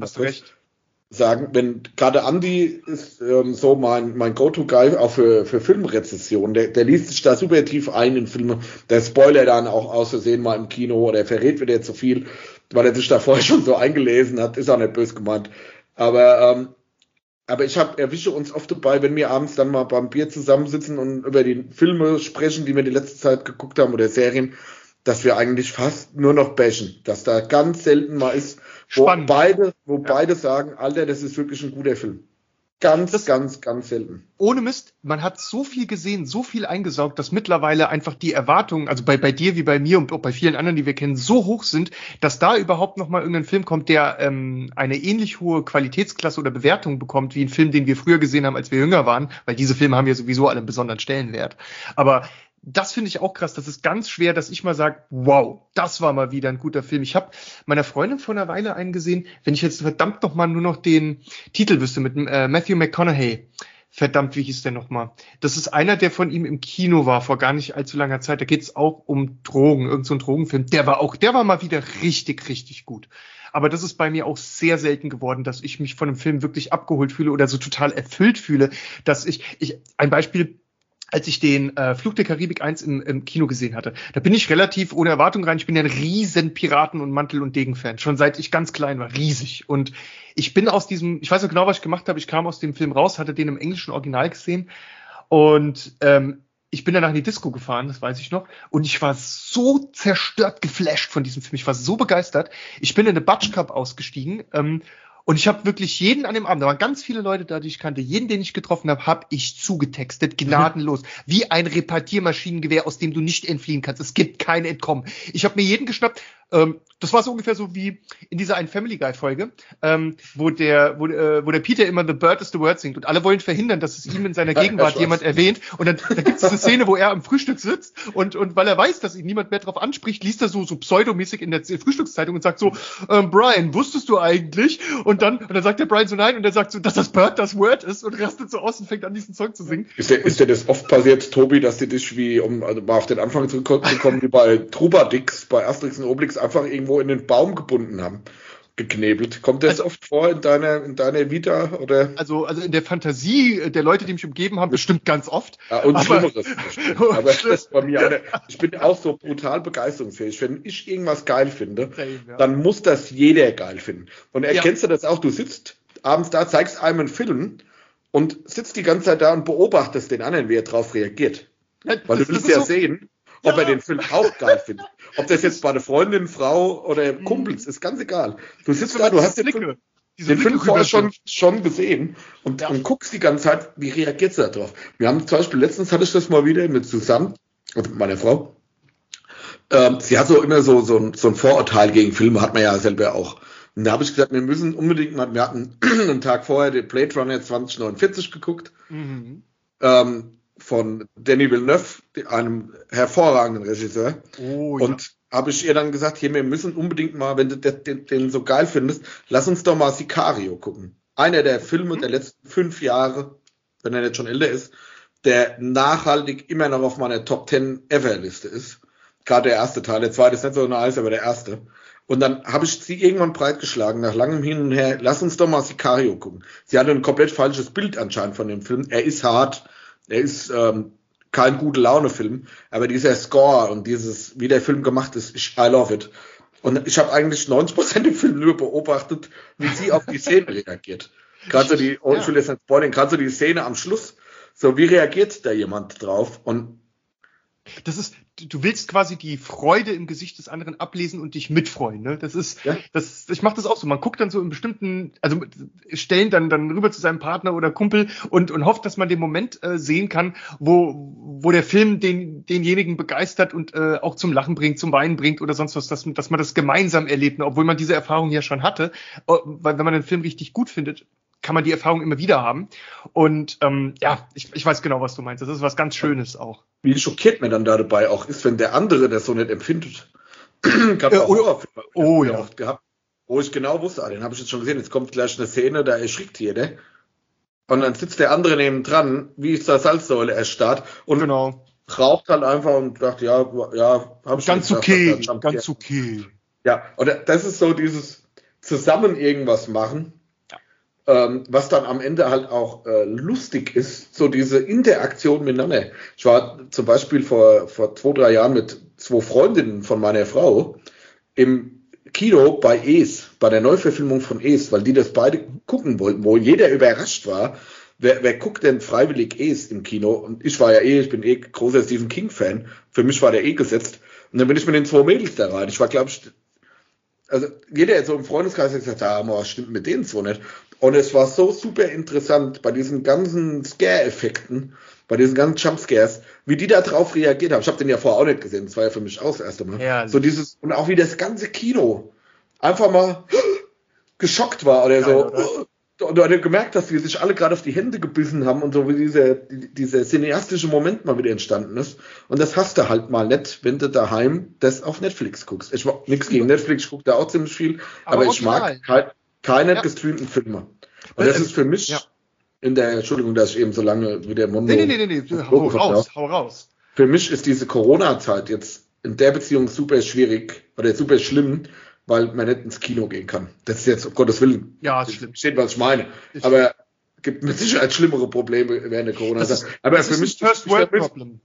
sagen, wenn gerade Andi ist so mein Go-To-Guy auch für Filmrezessionen, der liest sich da super tief ein in Filme, der spoilert dann auch aus Versehen mal im Kino oder verrät wieder zu viel, weil er sich da vorher schon so eingelesen hat, ist auch nicht böse gemeint. Aber ich erwische uns oft dabei, wenn wir abends dann mal beim Bier zusammensitzen und über die Filme sprechen, die wir die letzte Zeit geguckt haben, oder Serien, dass wir eigentlich fast nur noch bashen. Dass da ganz selten mal ist, wo beide sagen, Alter, das ist wirklich ein guter Film. Ganz selten. Ohne Mist, man hat so viel gesehen, so viel eingesaugt, dass mittlerweile einfach die Erwartungen, also bei dir wie bei mir und auch bei vielen anderen, die wir kennen, so hoch sind, dass da überhaupt noch mal irgendein Film kommt, der eine ähnlich hohe Qualitätsklasse oder Bewertung bekommt, wie ein Film, den wir früher gesehen haben, als wir jünger waren, weil diese Filme haben ja sowieso alle einen besonderen Stellenwert. Aber das finde ich auch krass. Das ist ganz schwer, dass ich mal sage, wow, das war mal wieder ein guter Film. Ich habe meiner Freundin vor einer Weile einen gesehen, wenn ich jetzt verdammt noch mal nur noch den Titel wüsste, mit Matthew McConaughey. Verdammt, wie hieß der nochmal? Das ist einer, der von ihm im Kino war, vor gar nicht allzu langer Zeit. Da geht es auch um Drogen, irgend so ein Drogenfilm. Der war mal wieder richtig, richtig gut. Aber das ist bei mir auch sehr selten geworden, dass ich mich von einem Film wirklich abgeholt fühle oder so total erfüllt fühle, dass ein Beispiel, als ich den Flug der Karibik 1 im Kino gesehen hatte, da bin ich relativ ohne Erwartung rein. Ich bin ja ein riesen Piraten- und Mantel- und Degen-Fan, schon seit ich ganz klein war, riesig. Und ich bin ich weiß noch genau, was ich gemacht habe, ich kam aus dem Film raus, hatte den im englischen Original gesehen und ich bin danach in die Disco gefahren, das weiß ich noch, und ich war so zerstört, geflasht von diesem Film, ich war so begeistert. Ich bin in eine Batsch Cup ausgestiegen, und ich habe wirklich jeden an dem Abend, da waren ganz viele Leute da, die ich kannte, jeden, den ich getroffen habe, habe ich zugetextet, gnadenlos, wie ein Repartiermaschinengewehr, aus dem du nicht entfliehen kannst. Es gibt kein Entkommen. Ich habe mir jeden geschnappt. Das war so ungefähr so wie in dieser einen Family Guy Folge, wo der Peter immer The Bird is the Word singt und alle wollen verhindern, dass es ihm in seiner Gegenwart jemand erwähnt, und dann da gibt es eine Szene, wo er am Frühstück sitzt und weil er weiß, dass ihn niemand mehr drauf anspricht, liest er so pseudomäßig in der Frühstückszeitung und sagt so, Brian, wusstest du eigentlich? Und dann sagt der Brian so nein, und er sagt so, dass das Bird das Word ist, und rastet so aus und fängt an, diesen Song zu singen. Ist dir das oft passiert, Tobi, dass die dich also mal auf den Anfang zurückzukommen, wie bei Trubadix, bei Asterix und Obelix, einfach irgendwo in den Baum gebunden haben? geknebelt. Kommt das oft vor in deiner Vita? Oder? Also in der Fantasie der Leute, die mich umgeben haben, bestimmt ganz oft. Ja, und Schlimmeres. Aber das ist bei mir ich bin auch so brutal begeisterungsfähig. Wenn ich irgendwas geil finde, dann muss das jeder geil finden. Und erkennst du das auch? Du sitzt abends da, zeigst einem einen Film und sitzt die ganze Zeit da und beobachtest den anderen, wie er drauf reagiert. Weil du willst ja sehen, ob er den Film auch geil findet. Ob das jetzt bei einer Freundin, Frau oder Kumpels ist, ganz egal. Du sitzt da, du hast den Film vorher schon gesehen und guckst die ganze Zeit, wie reagiert sie da drauf. Wir haben zum Beispiel, letztens hatte ich das mal wieder mit Susanne, also mit meiner Frau. Sie hat so immer so ein Vorurteil gegen Filme, hat man ja selber auch. Und da habe ich gesagt, wir müssen unbedingt mal, wir hatten einen Tag vorher den Blade Runner 2049 geguckt. Von Denis Villeneuve, einem hervorragenden Regisseur. Und habe ich ihr dann gesagt, hier, wir müssen unbedingt mal, wenn du den so geil findest, lass uns doch mal Sicario gucken. Einer der Filme der letzten 5 Jahre, wenn er nicht schon älter ist, der nachhaltig immer noch auf meiner Top 10 Ever-Liste ist. Gerade der erste Teil, der zweite ist nicht so nice, aber der erste. Und dann habe ich sie irgendwann breitgeschlagen, nach langem Hin und Her, lass uns doch mal Sicario gucken. Sie hatte ein komplett falsches Bild anscheinend von dem Film. Er ist hart, er ist kein gute Laune-Film, aber dieser Score und wie der Film gemacht ist, I love it. Und ich habe eigentlich 90% im Film nur beobachtet, wie sie auf die Szene reagiert. Gerade so ich will jetzt nicht spoilern, gerade so die Szene am Schluss, so wie reagiert da jemand drauf? Und du willst quasi die Freude im Gesicht des anderen ablesen und dich mitfreuen, ne? Ich mache das auch so. Man guckt dann so in bestimmten, also Stellen dann rüber zu seinem Partner oder Kumpel und hofft, dass man den Moment sehen kann, wo der Film denjenigen begeistert und auch zum Lachen bringt, zum Weinen bringt oder sonst was, dass man das gemeinsam erlebt, ne? Obwohl man diese Erfahrung ja schon hatte. Weil wenn man den Film richtig gut findet, kann man die Erfahrung immer wieder haben. Und ich weiß genau, was du meinst. Das ist was ganz Schönes auch. Wie schockiert mir dann da dabei auch ist, wenn der andere das so nicht empfindet. Gab auch Horrorfilme oft gehabt, wo ich genau wusste, den habe ich jetzt schon gesehen, jetzt kommt gleich eine Szene, da erschrickt jeder. Und dann sitzt der andere neben dran, wie ist der Salzsäule erstarrt und raucht halt einfach und sagt, habe ich ganz okay, ganz okay. Ja, und das ist so dieses zusammen irgendwas machen, was dann am Ende halt auch lustig ist, so diese Interaktion miteinander. Ich war zum Beispiel vor 2-3 Jahren mit 2 Freundinnen von meiner Frau im Kino bei bei der Neuverfilmung von weil die das beide gucken wollten, wo jeder überrascht war. Wer guckt denn freiwillig im Kino? Und ich bin großer Stephen King-Fan. Für mich war der gesetzt. Und dann bin ich mit den 2 Mädels da rein. Ich war, glaube ich, also jeder so im Freundeskreis hat gesagt, was stimmt mit denen 2 nicht? Und es war so super interessant bei diesen ganzen Scare-Effekten, bei diesen ganzen Jumpscares, wie die da drauf reagiert haben. Ich habe den ja vorher auch nicht gesehen, das war ja für mich auch das erste Mal. Ja, so und auch wie das ganze Kino einfach mal geschockt war oder so. Und du hast gemerkt, dass die sich alle gerade auf die Hände gebissen haben und so, wie dieser cineastische Moment mal wieder entstanden ist. Und das hast du halt mal nicht, wenn du daheim das auf Netflix guckst. Ich mag nichts gegen Netflix, ich gucke da auch ziemlich viel, aber ich mag halt keine gestreamten Filme. Und das ist für mich Entschuldigung, dass ich eben so lange wie der Mondo... Nee. Hau raus. Für mich ist diese Corona-Zeit jetzt in der Beziehung super schwierig oder super schlimm, weil man nicht ins Kino gehen kann. Das ist jetzt, um Gottes Willen, ist schlimm. Versteht, was ich meine. Aber es gibt mit Sicherheit schlimmere Probleme während der Corona-Zeit. Aber für mich First World Problem.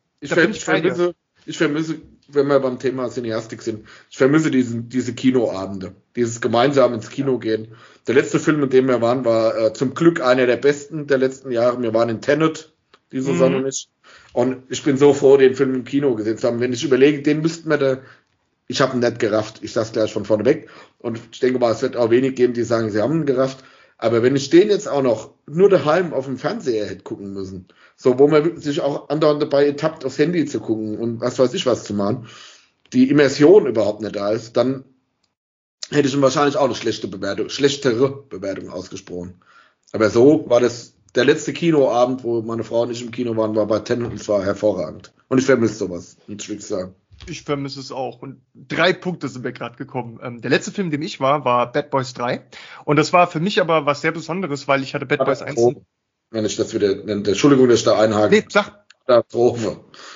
Ich vermisse, wenn wir beim Thema Cineastik sind, ich vermisse diese Kinoabende, dieses gemeinsam ins Kino gehen. Der letzte Film, in dem wir waren, war zum Glück einer der besten der letzten Jahre. Wir waren in Tenet, die Susanne und ich. Und ich bin so froh, den Film im Kino gesehen zu haben. Wenn ich überlege, den müssten wir ich habe ihn nicht gerafft. Ich sag's gleich von vorne weg. Und ich denke mal, es wird auch wenig geben, die sagen, sie haben ihn gerafft. Aber wenn ich den jetzt auch noch nur daheim auf dem Fernseher hätte gucken müssen, so wo man sich auch andauernd dabei ertappt, aufs Handy zu gucken und was weiß ich was zu machen, die Immersion überhaupt nicht da ist, dann hätte ich ihm wahrscheinlich auch eine schlechtere Bewertung ausgesprochen. Aber so war das der letzte Kinoabend, wo meine Frau und ich im Kino waren, war bei Tenet und es war hervorragend. Und ich vermisse sowas, muss ich wirklich sagen. Ich vermisse es auch. Und 3 Punkte sind mir gerade gekommen. Der letzte Film, in dem ich war Bad Boys 3. Und das war für mich aber was sehr Besonderes, weil ich hatte Bad Boys 1... Wenn ich das wieder nenne, Entschuldigung, dass ich da einhake. Nee, sag. Katastrophe.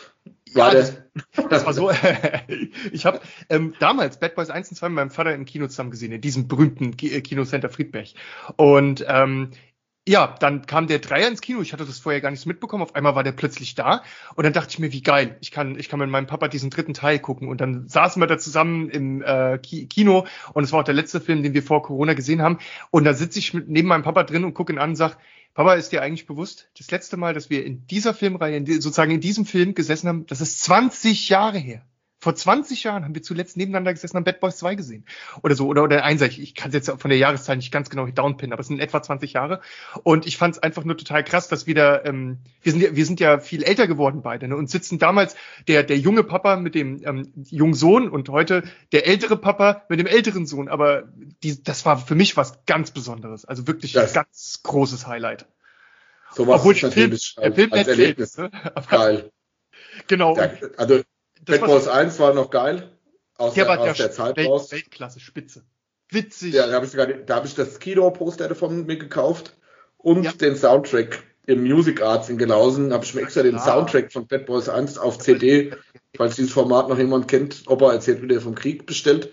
war Ja, der? das war so. Ich habe damals Bad Boys 1 und 2 mit meinem Vater im Kino zusammen gesehen, in diesem berühmten Kinocenter Friedberg. Und ja, dann kam der Dreier ins Kino. Ich hatte das vorher gar nicht so mitbekommen. Auf einmal war der plötzlich da. Und dann dachte ich mir, wie geil. Ich kann mit meinem Papa diesen dritten Teil gucken. Und dann saßen wir da zusammen im Kino. Und es war auch der letzte Film, den wir vor Corona gesehen haben. Und da sitze ich neben meinem Papa drin und gucke ihn an und sage, Papa, ist dir eigentlich bewusst, das letzte Mal, dass wir in dieser Filmreihe, sozusagen in diesem Film gesessen haben, das ist 20 Jahre her. Vor 20 Jahren haben wir zuletzt nebeneinander gesessen, haben Bad Boys 2 gesehen. Oder so, oder eins, ich kann es jetzt von der Jahreszahl nicht ganz genau downpinnen, aber es sind etwa 20 Jahre. Und ich fand es einfach nur total krass, dass wir sind ja viel älter geworden beide, ne, und sitzen damals der junge Papa mit dem jungen Sohn und heute der ältere Papa mit dem älteren Sohn. Aber das war für mich was ganz Besonderes. Also wirklich ein ganz großes Highlight. So was obwohl ist der Film als nicht Erlebnis. fehlt, ne? Geil. Genau. Ja, also Bad Boys 1 war noch geil. Aus der Zeit raus. Weltklasse, Spitze. Witzig. Ja, da habe ich das Kino-Poster davon mir gekauft und den Soundtrack im Music Arts in Gelausen. Habe ich mir extra den Soundtrack von Bad Boys 1 auf CD, falls dieses Format noch jemand kennt, Opa erzählt wieder vom Krieg, bestellt.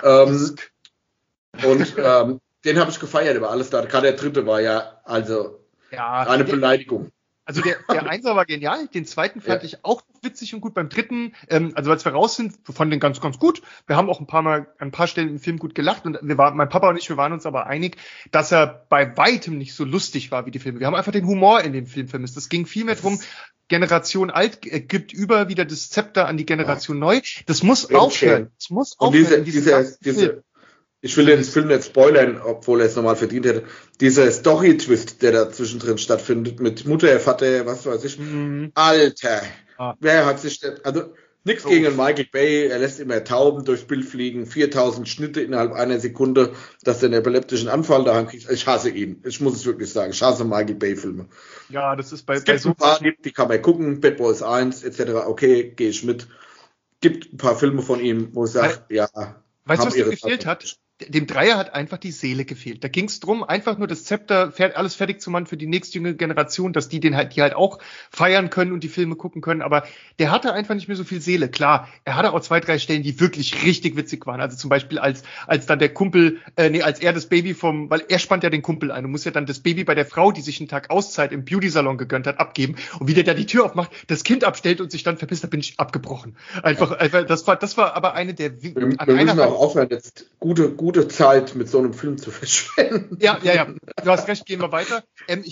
Den habe ich gefeiert über alles da. Gerade der dritte war ja eine Beleidigung. Also der Einser war genial, den zweiten fand ich auch witzig und gut. Beim dritten, also als wir raus sind, wir fanden den ganz, ganz gut. Wir haben auch an ein paar Stellen im Film gut gelacht und mein Papa und ich, wir waren uns aber einig, dass er bei weitem nicht so lustig war wie die Filme. Wir haben einfach den Humor in dem Film vermisst. Es ging viel mehr drum, Generation alt gibt wieder das Zepter an die Generation neu. Das muss aufhören. Das muss aufhören. Und ich will den Film nicht spoilern, obwohl er es nochmal verdient hätte. Dieser Story-Twist, der da zwischendrin stattfindet, mit Mutter, Vater, was weiß ich. Alter, wer hat sich denn, also nichts gegen Michael Bay, er lässt immer Tauben durchs Bild fliegen, 4000 Schnitte innerhalb einer Sekunde, dass er einen epileptischen Anfall daheim kriegt. Ich hasse ihn, ich muss es wirklich sagen, ich hasse Michael Bay-Filme. Ja, das ist es gibt ein paar, die kann man gucken, Bad Boys 1 etc., okay, gehe ich mit. Gibt ein paar Filme von ihm, wo ich sage, weißt du, was dir gefehlt hat? Dem Dreier hat einfach die Seele gefehlt. Da ging es drum, einfach nur das Zepter, alles fertig zu machen für die nächstjüngere Generation, dass die halt auch feiern können und die Filme gucken können. Aber der hatte einfach nicht mehr so viel Seele. Klar, er hatte auch 2, 3 Stellen, die wirklich richtig witzig waren. Also zum Beispiel als dann der Kumpel, als er das Baby weil er spannt ja den Kumpel ein und muss ja dann das Baby bei der Frau, die sich einen Tag Auszeit im Beauty-Salon gegönnt hat, abgeben. Und wie der da die Tür aufmacht, das Kind abstellt und sich dann verpisst, da bin ich abgebrochen. Einfach, das war aber eine der... Wir müssen auch aufhören, jetzt gute Zeit mit so einem Film zu verschwenden. Ja. Du hast recht, gehen wir weiter.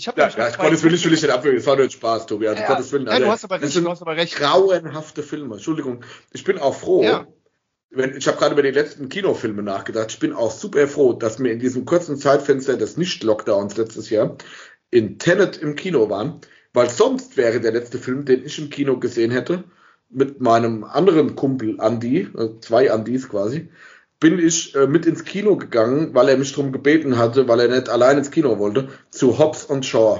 Gottes Willen, ich will nicht abwürgen. Das war nur ein Spaß, Tobi. Also, Gottes Willen. Du hast aber recht. Grauenhafte Filme. Entschuldigung. Ich bin auch froh. Ja. Ich habe gerade über die letzten Kinofilme nachgedacht. Ich bin auch super froh, dass wir in diesem kurzen Zeitfenster des Nicht-Lockdowns letztes Jahr in Tenet im Kino waren, weil sonst wäre der letzte Film, den ich im Kino gesehen hätte, mit meinem anderen Kumpel Andy, 2 Andys quasi, bin ich mit ins Kino gegangen, weil er mich darum gebeten hatte, weil er nicht allein ins Kino wollte, zu Hobbs und Shaw.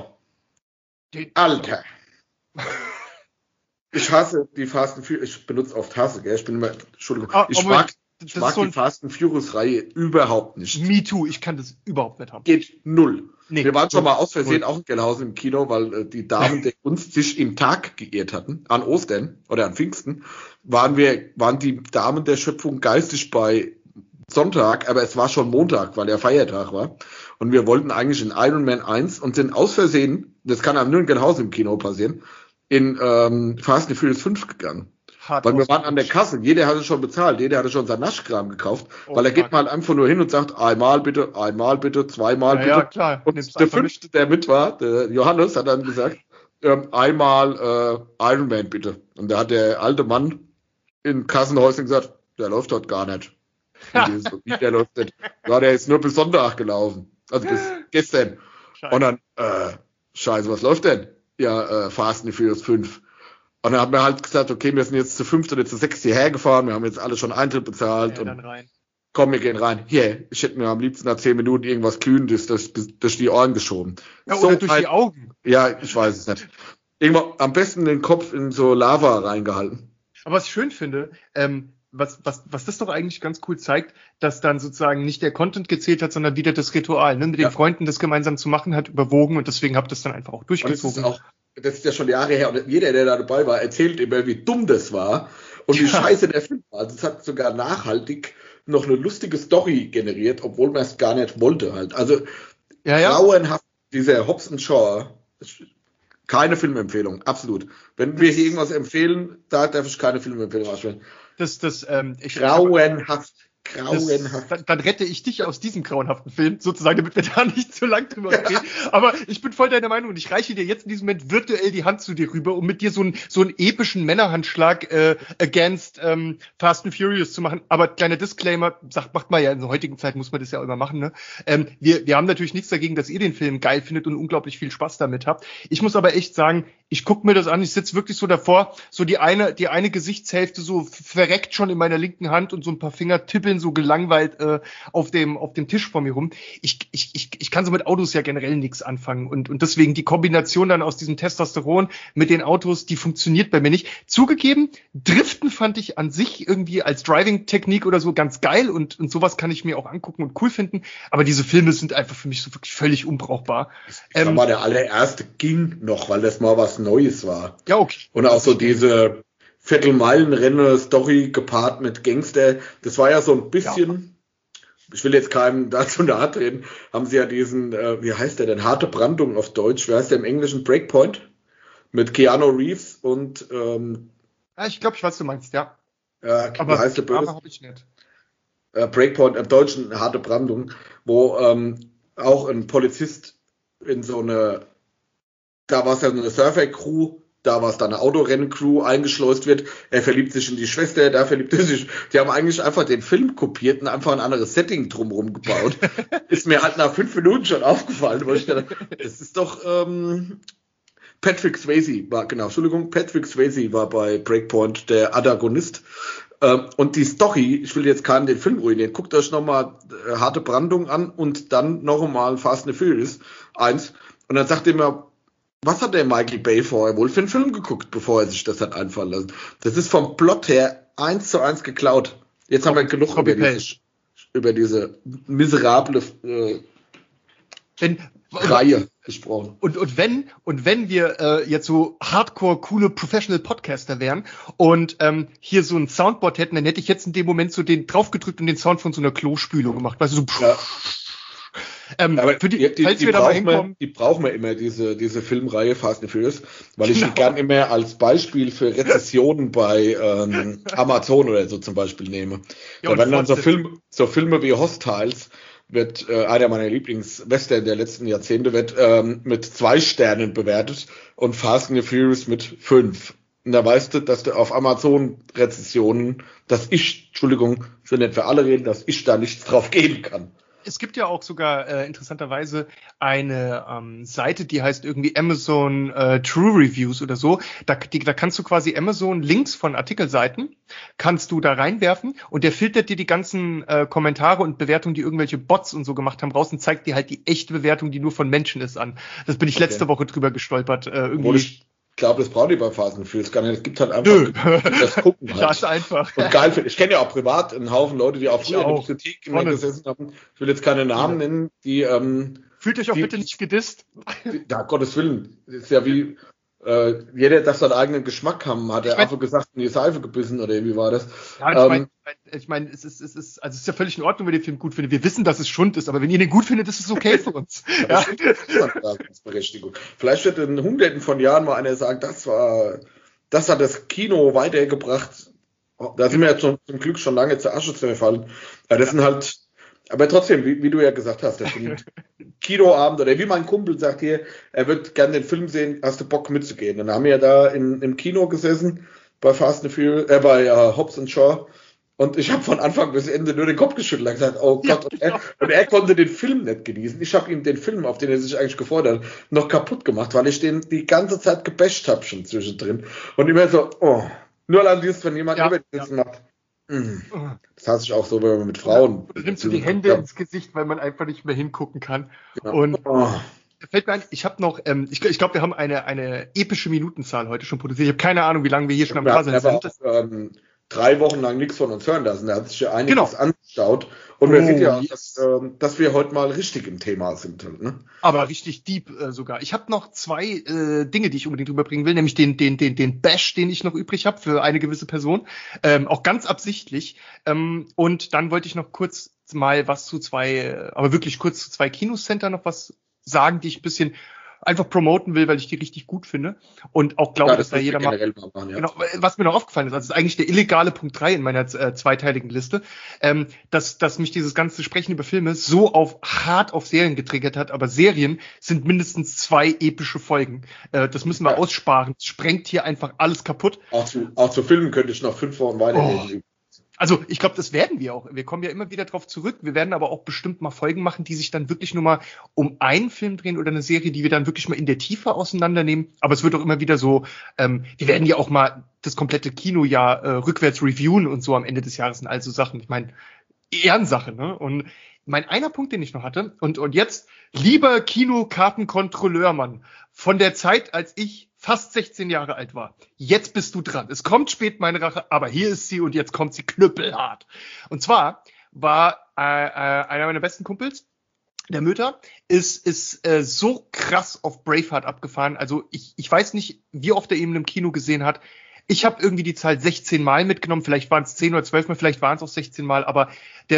Alter. Ich hasse die Fast and Furious, ich benutze oft Hasse, gell? Ich mag die Fast and Furious Reihe überhaupt nicht. Me too, ich kann das überhaupt nicht haben. Geht null. Nee, wir waren schon mal aus Versehen auch in Gelnhausen im Kino, weil die Damen der Kunst sich im Tag geehrt hatten, an Ostern oder an Pfingsten, waren die Damen der Schöpfung geistig bei Sonntag, aber es war schon Montag, weil der Feiertag war. Und wir wollten eigentlich in Iron Man 1 und sind aus Versehen, das kann einem nur in Gelnhausen im Kino passieren, in Fast and Furious 5 gegangen. Weil wir waren an der Kasse, jeder hatte schon bezahlt, jeder hatte schon sein Naschkram gekauft, weil er geht mal einfach nur hin und sagt, einmal bitte, zweimal bitte. Ja, klar. Und der Fünfte, der mit war, der Johannes, hat dann gesagt, einmal Iron Man bitte. Und da hat der alte Mann in Kassenhäuschen gesagt, der läuft dort gar nicht. Der läuft nicht. Ja, der ist nur bis Sonntag gelaufen. Also bis gestern. Scheiße. Und dann, scheiße, was läuft denn? Ja, Fast and Furious 5. Und dann haben wir halt gesagt, okay, wir sind jetzt zu 5 oder zu 6 hierher gefahren, wir haben jetzt alle schon Eintritt bezahlt. Und komm, wir gehen rein. Hier, ich hätte mir am liebsten nach 10 Minuten irgendwas Glühendes durch die Ohren geschoben. Ja, oder durch die Augen. Ja, ich weiß es nicht. Irgendwann am besten den Kopf in so Lava reingehalten. Aber was ich schön finde, was das doch eigentlich ganz cool zeigt, dass dann sozusagen nicht der Content gezählt hat, sondern wieder das Ritual, ne? Mit den Freunden das gemeinsam zu machen, hat überwogen und deswegen habt ihr das dann einfach auch durchgezogen. das ist ja schon Jahre her, und jeder, der da dabei war, erzählt immer, wie dumm das war und wie scheiße der Film war. Also es hat sogar nachhaltig noch eine lustige Story generiert, obwohl man es gar nicht wollte halt. Also grauenhaft, dieser Hobbs and Shaw, keine Filmempfehlung, absolut. Wenn wir hier irgendwas empfehlen, da darf ich keine Filmempfehlung aussprechen. Grauenhaft. Dann rette ich dich aus diesem grauenhaften Film, sozusagen, damit wir da nicht zu lang drüber reden. Aber ich bin voll deiner Meinung und ich reiche dir jetzt in diesem Moment virtuell die Hand zu dir rüber, um mit dir so einen epischen Männerhandschlag against Fast and Furious zu machen. Aber kleiner Disclaimer, macht man ja in der heutigen Zeit, muss man das ja immer machen, ne? Wir haben natürlich nichts dagegen, dass ihr den Film geil findet und unglaublich viel Spaß damit habt. Ich muss aber echt sagen, ich gucke mir das an, ich sitze wirklich so davor, so die eine Gesichtshälfte so verreckt schon in meiner linken Hand und so ein paar Finger tippeln so gelangweilt auf dem Tisch vor mir rum. Ich kann so mit Autos ja generell nichts anfangen und deswegen die Kombination dann aus diesem Testosteron mit den Autos, die funktioniert bei mir nicht. Zugegeben, Driften fand ich an sich irgendwie als Driving-Technik oder so ganz geil und sowas kann ich mir auch angucken und cool finden, aber diese Filme sind einfach für mich so wirklich völlig unbrauchbar. Ich sag mal, der allererste ging noch, weil das mal was Neues war. Ja, okay. Und auch so diese Viertelmeilen-Rennen-Story gepaart mit Gangster, das war ja so ein bisschen, ich will jetzt keinem dazu nahe treten, haben sie ja diesen, wie heißt der denn, Harte Brandung auf Deutsch, wie heißt der im Englischen, Breakpoint, mit Keanu Reeves und ich glaube, ich weiß, was du meinst, ja. Aber wie heißt der Böse? Habe ich nicht. Breakpoint, im Deutschen Harte Brandung, wo auch ein Polizist in so eine, da war es ja eine Surfer-Crew, da war es dann eine Autorennen-Crew, eingeschleust wird, er verliebt sich in die Schwester, da verliebt er sich. Die haben eigentlich einfach den Film kopiert und einfach ein anderes Setting drumherum gebaut. Ist mir halt nach 5 Minuten schon aufgefallen, wo ich dachte, das ist doch Patrick Swayze war bei Breakpoint der Antagonist. Und die Story, ich will jetzt keinen den Film ruinieren, guckt euch nochmal Harte Brandung an und dann nochmal Fast and Furious 1 und dann sagt ihr mir, was hat der Michael Bay vorher wohl für einen Film geguckt, bevor er sich das hat einfallen lassen? Das ist vom Plot her 1:1 geklaut. Jetzt haben wir genug über diese miserable Reihe gesprochen. Und wenn wir jetzt so hardcore coole Professional Podcaster wären und hier so ein Soundboard hätten, dann hätte ich jetzt in dem Moment so den draufgedrückt und den Sound von so einer Klospülung gemacht, weißt du, so aber die brauchen wir immer, diese Filmreihe Fast and Furious, weil ich die gern immer als Beispiel für Rezessionen bei Amazon oder so zum Beispiel nehme. Ja, da werden dann so Filme wie Hostiles, wird einer meiner Lieblingswestern der letzten Jahrzehnte, wird mit 2 Sternen bewertet und Fast and Furious mit 5. Und da weißt du, dass du auf Amazon Rezessionen, ich will nicht für alle reden, dass ich da nichts drauf geben kann. Es gibt ja auch sogar interessanterweise eine Seite, die heißt irgendwie Amazon True Reviews oder so. Da kannst du quasi Amazon Links von Artikelseiten, kannst du da reinwerfen und der filtert dir die ganzen Kommentare und Bewertungen, die irgendwelche Bots und so gemacht haben, raus und zeigt dir halt die echte Bewertung, die nur von Menschen ist, an. Das bin ich letzte Woche drüber gestolpert. Ich glaube, das braucht die bei Phasen für. Es gibt halt einfach das Gucken halt. Das ist einfach. Und geil finde ich. Kenne ja auch privat einen Haufen Leute, die auch früher in der Kritik gesessen haben. Ich will jetzt keine Namen nennen, die fühlt euch auch bitte nicht gedisst. Ja, Gottes Willen. Das ist ja wie jeder darf seinen eigenen Geschmack haben, hat der Affe gesagt, in die Seife gebissen oder wie war das? Ja, ich meine, es ist ja völlig in Ordnung, wenn ihr den Film gut findet. Wir wissen, dass es Schund ist, aber wenn ihr den gut findet, ist es okay für uns. Ja. Berechtigung. Vielleicht wird in Hunderten von Jahren mal einer sagen, das hat das Kino weitergebracht. Da sind wir jetzt zum Glück schon lange zur Asche zerfallen. Ja, das sind halt, aber trotzdem, wie du ja gesagt hast, das sind Kinoabend oder wie mein Kumpel sagt hier, er wird gerne den Film sehen, hast du Bock mitzugehen? Dann haben wir ja da im Kino gesessen bei Fast and Furious, bei Hobbs and Shaw und ich habe von Anfang bis Ende nur den Kopf geschüttelt und gesagt, oh Gott, und er konnte den Film nicht genießen. Ich habe ihm den Film, auf den er sich eigentlich gefreut hat, noch kaputt gemacht, weil ich den die ganze Zeit gebasht habe schon zwischendrin und immer so, nur allein dieses, wenn jemand über den Sitzen macht. Das hasse ich auch so, wenn man mit Frauen. Oder nimmst du die Hände ins Gesicht, weil man einfach nicht mehr hingucken kann. Genau. Und fällt mir ein, ich habe noch, ich glaube, wir haben eine epische Minutenzahl heute schon produziert. Ich habe keine Ahnung, wie lange wir hier schon am Quasseln sind. 3 Wochen lang nichts von uns hören lassen. Er hat sich ja einiges Genau. angestaut. Und wir sehen ja, Yes. dass wir heute mal richtig im Thema sind. Ne? Aber richtig deep sogar. Ich habe noch 2 Dinge, die ich unbedingt rüberbringen will, nämlich den Bash, den ich noch übrig habe für eine gewisse Person, auch ganz absichtlich. Und dann wollte ich noch kurz mal was zu 2, aber wirklich kurz zu 2 Kinocenter noch was sagen, die ich ein bisschen einfach promoten will, weil ich die richtig gut finde und auch glaube, dass da jeder mal machen, ja. Genau, was mir noch aufgefallen ist, also das ist eigentlich der illegale Punkt 3 in meiner zweiteiligen Liste, dass mich dieses ganze Sprechen über Filme so hart auf Serien getriggert hat, aber Serien sind mindestens 2 epische Folgen. Das müssen wir aussparen. Das sprengt hier einfach alles kaputt. Auch zu Filmen könnte ich noch 5 Wochen weiterreden. Also ich glaube, das werden wir auch. Wir kommen ja immer wieder drauf zurück. Wir werden aber auch bestimmt mal Folgen machen, die sich dann wirklich nur mal um einen Film drehen oder eine Serie, die wir dann wirklich mal in der Tiefe auseinandernehmen. Aber es wird auch immer wieder so, wir werden ja auch mal das komplette Kinojahr rückwärts reviewen und so am Ende des Jahres und all so Sachen. Ich meine, Ehrensache, ne? Und einer Punkt, den ich noch hatte, und jetzt, lieber Kinokartenkontrolleur, Mann, von der Zeit, als ich fast 16 Jahre alt war. Jetzt bist du dran. Es kommt spät, meine Rache, aber hier ist sie und jetzt kommt sie knüppelhart. Und zwar war einer meiner besten Kumpels, der Mütter, ist so krass auf Braveheart abgefahren. Also ich weiß nicht, wie oft er ihn im Kino gesehen hat. Ich habe irgendwie die Zahl 16 Mal mitgenommen. Vielleicht waren es 10 oder 12 Mal, vielleicht waren es auch 16 Mal. Aber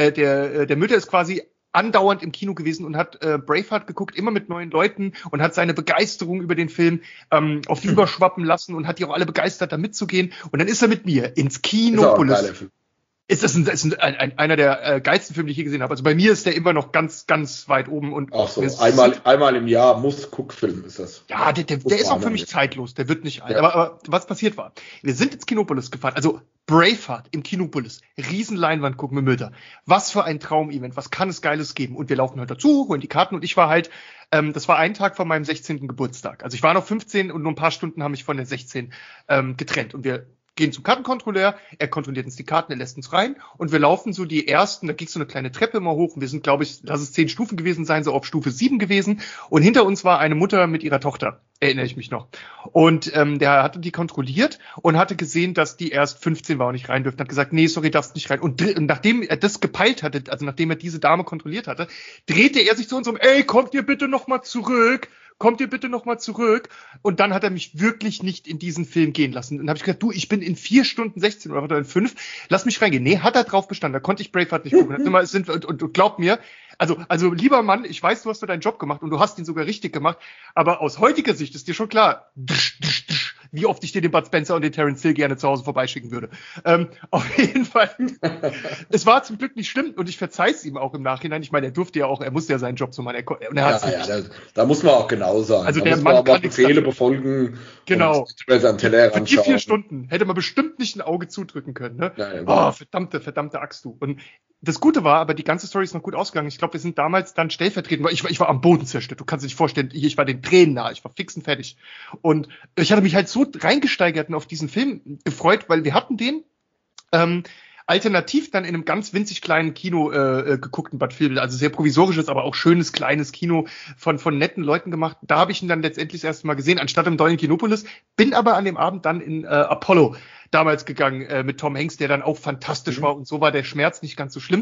der Mütter ist quasi andauernd im Kino gewesen und hat Braveheart geguckt, immer mit neuen Leuten und hat seine Begeisterung über den Film auf die überschwappen lassen und hat die auch alle begeistert, da mitzugehen. Und dann ist er mit mir ins Kinopolis. Ist einer der geilsten Filme, die ich je gesehen habe. Also bei mir ist der immer noch ganz, ganz weit oben. Und auch so, einmal im Jahr Guckfilm ist das. Ja, der ist auch für mich zeitlos. Der wird nicht alt. Ja. Aber was passiert war, wir sind ins Kinopolis gefahren. Also Braveheart im Kinopolis. Riesenleinwand gucken wir Mütter. Was für ein Traumevent. Was kann es Geiles geben? Und wir laufen halt dazu, holen die Karten. Und ich war halt, das war ein Tag von meinem 16. Geburtstag. Also ich war noch 15 und nur ein paar Stunden haben mich von der 16 getrennt. Und wir gehen zum Kartenkontrolleur, er kontrolliert uns die Karten, er lässt uns rein und wir laufen so die ersten, da ging so eine kleine Treppe immer hoch und wir sind, glaube ich, lass es 10 Stufen gewesen sein, so auf Stufe 7 gewesen und hinter uns war eine Mutter mit ihrer Tochter, erinnere ich mich noch. Und der hatte die kontrolliert und hatte gesehen, dass die erst 15 war und nicht rein dürfte, hat gesagt, nee, sorry, darfst nicht rein. Und nachdem er das gepeilt hatte, also nachdem er diese Dame kontrolliert hatte, drehte er sich zu uns um, ey, kommt ihr bitte nochmal zurück? Kommt ihr bitte nochmal zurück? Und dann hat er mich wirklich nicht in diesen Film gehen lassen. Und dann habe ich gesagt, du, ich bin in 4 Stunden 16 oder in 5, lass mich reingehen. Nee, hat er drauf bestanden, da konnte ich Braveheart nicht gucken. Und glaub mir, also lieber Mann, ich weiß, du hast deinen Job gemacht und du hast ihn sogar richtig gemacht, aber aus heutiger Sicht ist dir schon klar, wie oft ich dir den Bud Spencer und den Terence Hill gerne zu Hause vorbeischicken würde. Auf jeden Fall. Es war zum Glück nicht schlimm und ich verzeih's ihm auch im Nachhinein. Ich meine, er musste ja seinen Job so machen. Da muss man auch genau sein. Also da der muss Mann man aber kann Befehle befolgen. Genau. Für die 4 Stunden hätte man bestimmt nicht ein Auge zudrücken können. Ne? Ja. Verdammte Axt, du. Und das Gute war, aber die ganze Story ist noch gut ausgegangen. Ich glaube, wir sind damals dann stellvertretend, weil ich war am Boden zerstört. Du kannst dir nicht vorstellen, ich war den Tränen nahe, ich war fix und fertig. Und ich hatte mich halt so reingesteigert und auf diesen Film gefreut, weil wir hatten den alternativ dann in einem ganz winzig kleinen Kino geguckt in Bad Vilbel, also sehr provisorisches, aber auch schönes, kleines Kino von netten Leuten gemacht. Da habe ich ihn dann letztendlich das erste Mal gesehen, anstatt im Dolly Kinopolis, bin aber an dem Abend dann in Apollo damals gegangen mit Tom Hanks, der dann auch fantastisch war und so war der Schmerz nicht ganz so schlimm.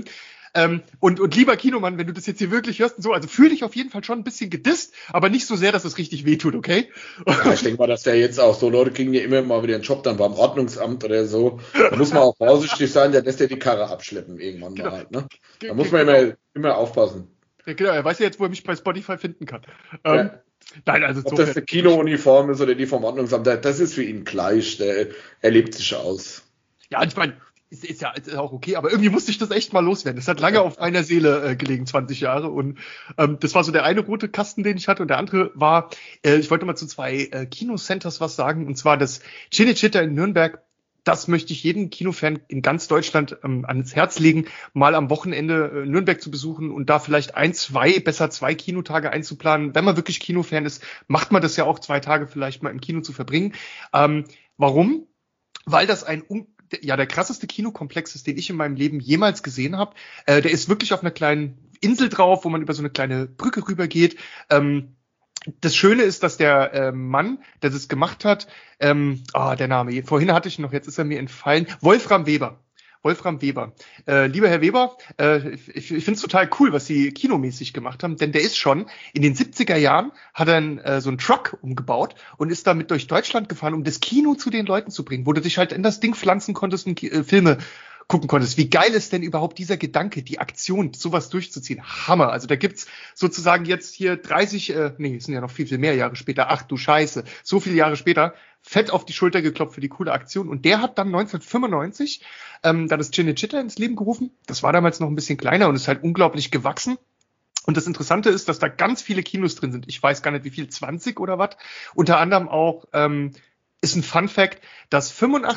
Und lieber Kinomann, wenn du das jetzt hier wirklich hörst und so, also fühl dich auf jeden Fall schon ein bisschen gedisst, aber nicht so sehr, dass es richtig wehtut, okay? Ja, ich denke mal, dass der jetzt auch so, Leute kriegen ja immer mal wieder einen Job dann beim Ordnungsamt oder so. Da muss man auch vorsichtig sein, der lässt ja die Karre abschleppen irgendwann mal halt, ne? Da muss man immer aufpassen. Ja, genau, er weiß ja jetzt, wo er mich bei Spotify finden kann. Ja. Nein, also ob das eine Kinouniform ist oder die vom Ordnungsamt, das ist für ihn gleich, er lebt sich aus. Ja, ich meine, ist ja auch okay, aber irgendwie musste ich das echt mal loswerden. Das hat lange auf meiner Seele gelegen, 20 Jahre. Und das war so der eine rote Kasten, den ich hatte. Und der andere war, ich wollte mal zu 2 Kinocenters was sagen. Und zwar das Cinecittà in Nürnberg. Das möchte ich jedem Kinofan in ganz Deutschland ans Herz legen, mal am Wochenende Nürnberg zu besuchen und da vielleicht 2 Kinotage einzuplanen. Wenn man wirklich Kinofan ist, macht man das ja auch 2 Tage vielleicht mal im Kino zu verbringen. Warum? Weil das der krasseste Kinokomplex ist, den ich in meinem Leben jemals gesehen habe. Der ist wirklich auf einer kleinen Insel drauf, wo man über so eine kleine Brücke rübergeht. das Schöne ist, dass der Mann, der das gemacht hat, der Name, vorhin hatte ich ihn noch, jetzt ist er mir entfallen, Wolfram Weber. Lieber Herr Weber, ich finde es total cool, was Sie kinomäßig gemacht haben, denn der ist schon in den 70er Jahren, hat er so einen Truck umgebaut und ist damit durch Deutschland gefahren, um das Kino zu den Leuten zu bringen, wo du dich halt in das Ding pflanzen konntest und Filme gucken konntest. Wie geil ist denn überhaupt dieser Gedanke, die Aktion, sowas durchzuziehen? Hammer. Also da gibt's sozusagen jetzt hier 30, es sind ja noch viel, viel mehr Jahre später. Ach du Scheiße. So viele Jahre später. Fett auf die Schulter geklopft für die coole Aktion. Und der hat dann 1995 dann das Cinecittà ins Leben gerufen. Das war damals noch ein bisschen kleiner und ist halt unglaublich gewachsen. Und das Interessante ist, dass da ganz viele Kinos drin sind. Ich weiß gar nicht, wie viel, 20 oder was. Unter anderem auch ist ein Fun-Fact, dass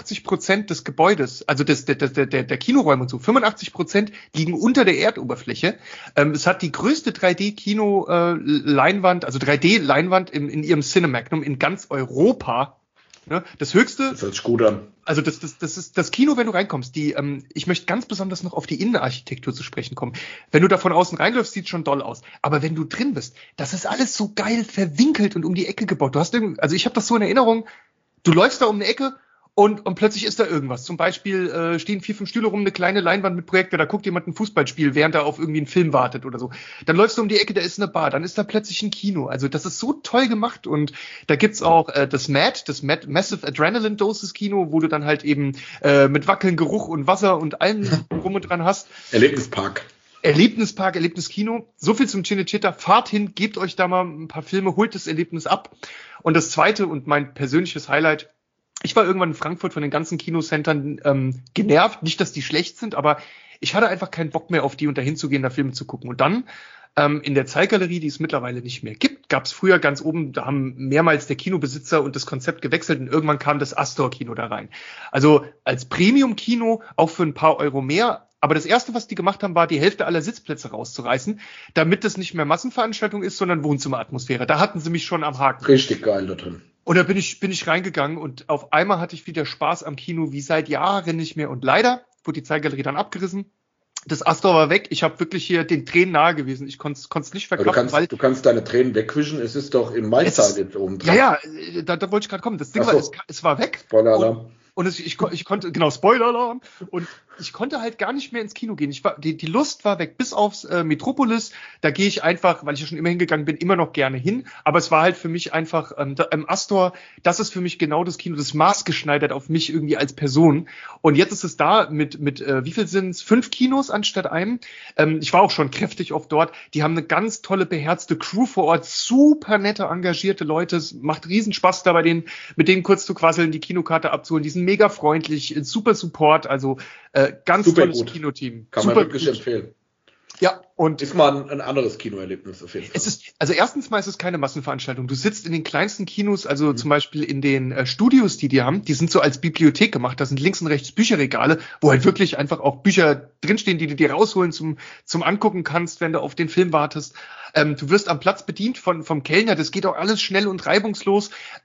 85% des Gebäudes, also der Kinoräume und so, 85% liegen unter der Erdoberfläche. Es hat die größte 3D-Kino-Leinwand, also 3D-Leinwand in ihrem Cinemagnum in ganz Europa. Ne? Das höchste. Das hört sich gut an. Also das ist das Kino, wenn du reinkommst. Ich möchte ganz besonders noch auf die Innenarchitektur zu sprechen kommen. Wenn du da von außen reinläufst, sieht schon doll aus. Aber wenn du drin bist, das ist alles so geil verwinkelt und um die Ecke gebaut. Also ich habe das so in Erinnerung. Du läufst da um eine Ecke und plötzlich ist da irgendwas. Zum Beispiel stehen 4, 5 Stühle rum, eine kleine Leinwand mit Projektor, da guckt jemand ein Fußballspiel, während er auf irgendwie einen Film wartet oder so. Dann läufst du um die Ecke, da ist eine Bar, dann ist da plötzlich ein Kino. Also das ist so toll gemacht und da gibt's auch das Massive Adrenaline Doses Kino, wo du dann halt eben mit Wackeln, Geruch und Wasser und allem rum und dran hast. Erlebnispark, Erlebniskino. So viel zum Cinecittà. Fahrt hin, gebt euch da mal ein paar Filme, holt das Erlebnis ab. Und das zweite und mein persönliches Highlight, ich war irgendwann in Frankfurt von den ganzen Kinocentern genervt. Nicht, dass die schlecht sind, aber ich hatte einfach keinen Bock mehr auf die und dahin zu gehen, da Filme zu gucken. Und dann in der Zeitgalerie, die es mittlerweile nicht mehr gibt, gab es früher ganz oben, da haben mehrmals der Kinobesitzer und das Konzept gewechselt und irgendwann kam das Astor-Kino da rein. Also als Premium-Kino, auch für ein paar Euro mehr. Aber das Erste, was die gemacht haben, war, die Hälfte aller Sitzplätze rauszureißen, damit das nicht mehr Massenveranstaltung ist, sondern Wohnzimmeratmosphäre. Da hatten sie mich schon am Haken. Richtig geil da drin. Und da bin ich reingegangen und auf einmal hatte ich wieder Spaß am Kino wie seit Jahren nicht mehr. Und leider wurde die Zeitgalerie dann abgerissen. Das Astor war weg. Ich habe wirklich hier den Tränen nahe gewesen. Ich konnte es nicht verkraften. Du kannst deine Tränen wegwischen. Es ist doch im Maintal jetzt oben dran. Ja, da wollte ich gerade kommen. Das Ding war, es war weg. Spoiler-Alarm. Und ich konnte, genau, Spoiler-Alarm. Und ich konnte halt gar nicht mehr ins Kino gehen. Die Lust war weg, bis aufs Metropolis. Da gehe ich einfach, weil ich ja schon immer hingegangen bin, immer noch gerne hin. Aber es war halt für mich einfach, im Astor, das ist für mich genau das Kino, das maßgeschneidert auf mich irgendwie als Person. Und jetzt ist es da mit wie viel sind's? 5 Kinos anstatt einem. Ich war auch schon kräftig oft dort. Die haben eine ganz tolle, beherzte Crew vor Ort. Super nette, engagierte Leute. Es macht riesen Spaß da mit denen kurz zu quasseln, die Kinokarte abzuholen. Die sind mega freundlich, super Support. Also ganz super tolles gut. Kinoteam. Kann super man wirklich gut. empfehlen. Ja, und ist mal ein anderes Kinoerlebnis auf jeden Fall. Also erstens mal ist es keine Massenveranstaltung. Du sitzt in den kleinsten Kinos, also zum Beispiel in den Studios, die haben, die sind so als Bibliothek gemacht. Da sind links und rechts Bücherregale, wo halt wirklich einfach auch Bücher drinstehen, die du dir rausholen zum Angucken kannst, wenn du auf den Film wartest. Du wirst am Platz bedient vom Kellner. Das geht auch alles schnell und reibungslos.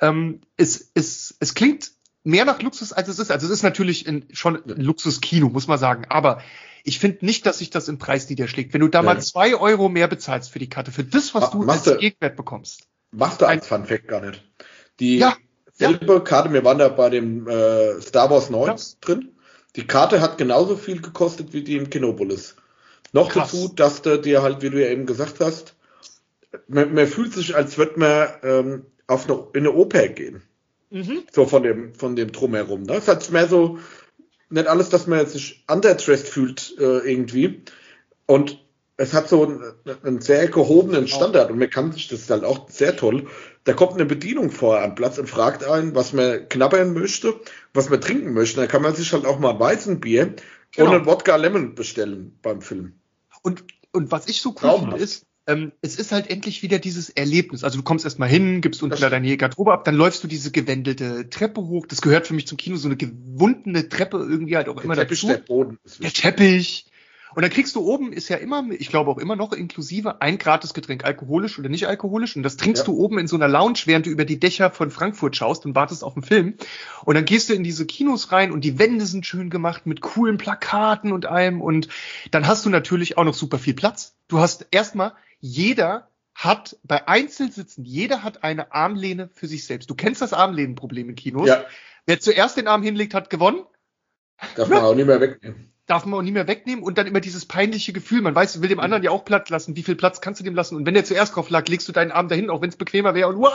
Es klingt mehr nach Luxus, als es ist. Also es ist natürlich schon ein Luxuskino, muss man sagen. Aber ich finde nicht, dass sich das im Preis niederschlägt. Wenn du da mal 2 Euro mehr bezahlst für die Karte, für das, was du als Gegenwert bekommst. Machst du als Fun Fact gar nicht. Die Ja. selbe Karte, wir waren da bei dem Star Wars 9 drin. Die Karte hat genauso viel gekostet wie die im Kinopolis. Noch Krass. dazu, dass du dir halt, wie du ja eben gesagt hast, man fühlt sich, als würde man in eine Oper gehen. Mhm. So von dem Drumherum. Ne? Es hat mehr so, nicht alles, dass man sich underdressed fühlt irgendwie. Und es hat so einen sehr gehobenen Standard und man kann sich, das ist halt auch sehr toll, da kommt eine Bedienung vorher am Platz und fragt einen, was man knabbern möchte, was man trinken möchte. Da kann man sich halt auch mal ein Weizenbier und einen Wodka Lemon bestellen beim Film. Und was ich so cool finde, ist, es ist halt endlich wieder dieses Erlebnis. Also du kommst erstmal hin, gibst unten da deine Garderobe ab, dann läufst du diese gewendelte Treppe hoch. Das gehört für mich zum Kino, so eine gewundene Treppe irgendwie halt auch immer dazu. Der Boden ist der Teppich. Und dann kriegst du oben, ist ja immer, ich glaube auch immer noch inklusive, ein Gratisgetränk, alkoholisch oder nicht alkoholisch. Und das trinkst du oben in so einer Lounge, während du über die Dächer von Frankfurt schaust und wartest auf den Film. Und dann gehst du in diese Kinos rein und die Wände sind schön gemacht mit coolen Plakaten und allem. Und dann hast du natürlich auch noch super viel Platz. Du hast erstmal, jeder hat bei Einzelsitzen, jeder hat eine Armlehne für sich selbst. Du kennst das Armlehnenproblem in Kinos. Ja. Wer zuerst den Arm hinlegt, hat gewonnen. Darf man auch nicht mehr wegnehmen. Darf man auch nie mehr wegnehmen und dann immer dieses peinliche Gefühl, man weiß, will dem anderen ja auch Platz lassen, wie viel Platz kannst du dem lassen und wenn der zuerst drauf lag, legst du deinen Arm dahin, auch wenn es bequemer wäre und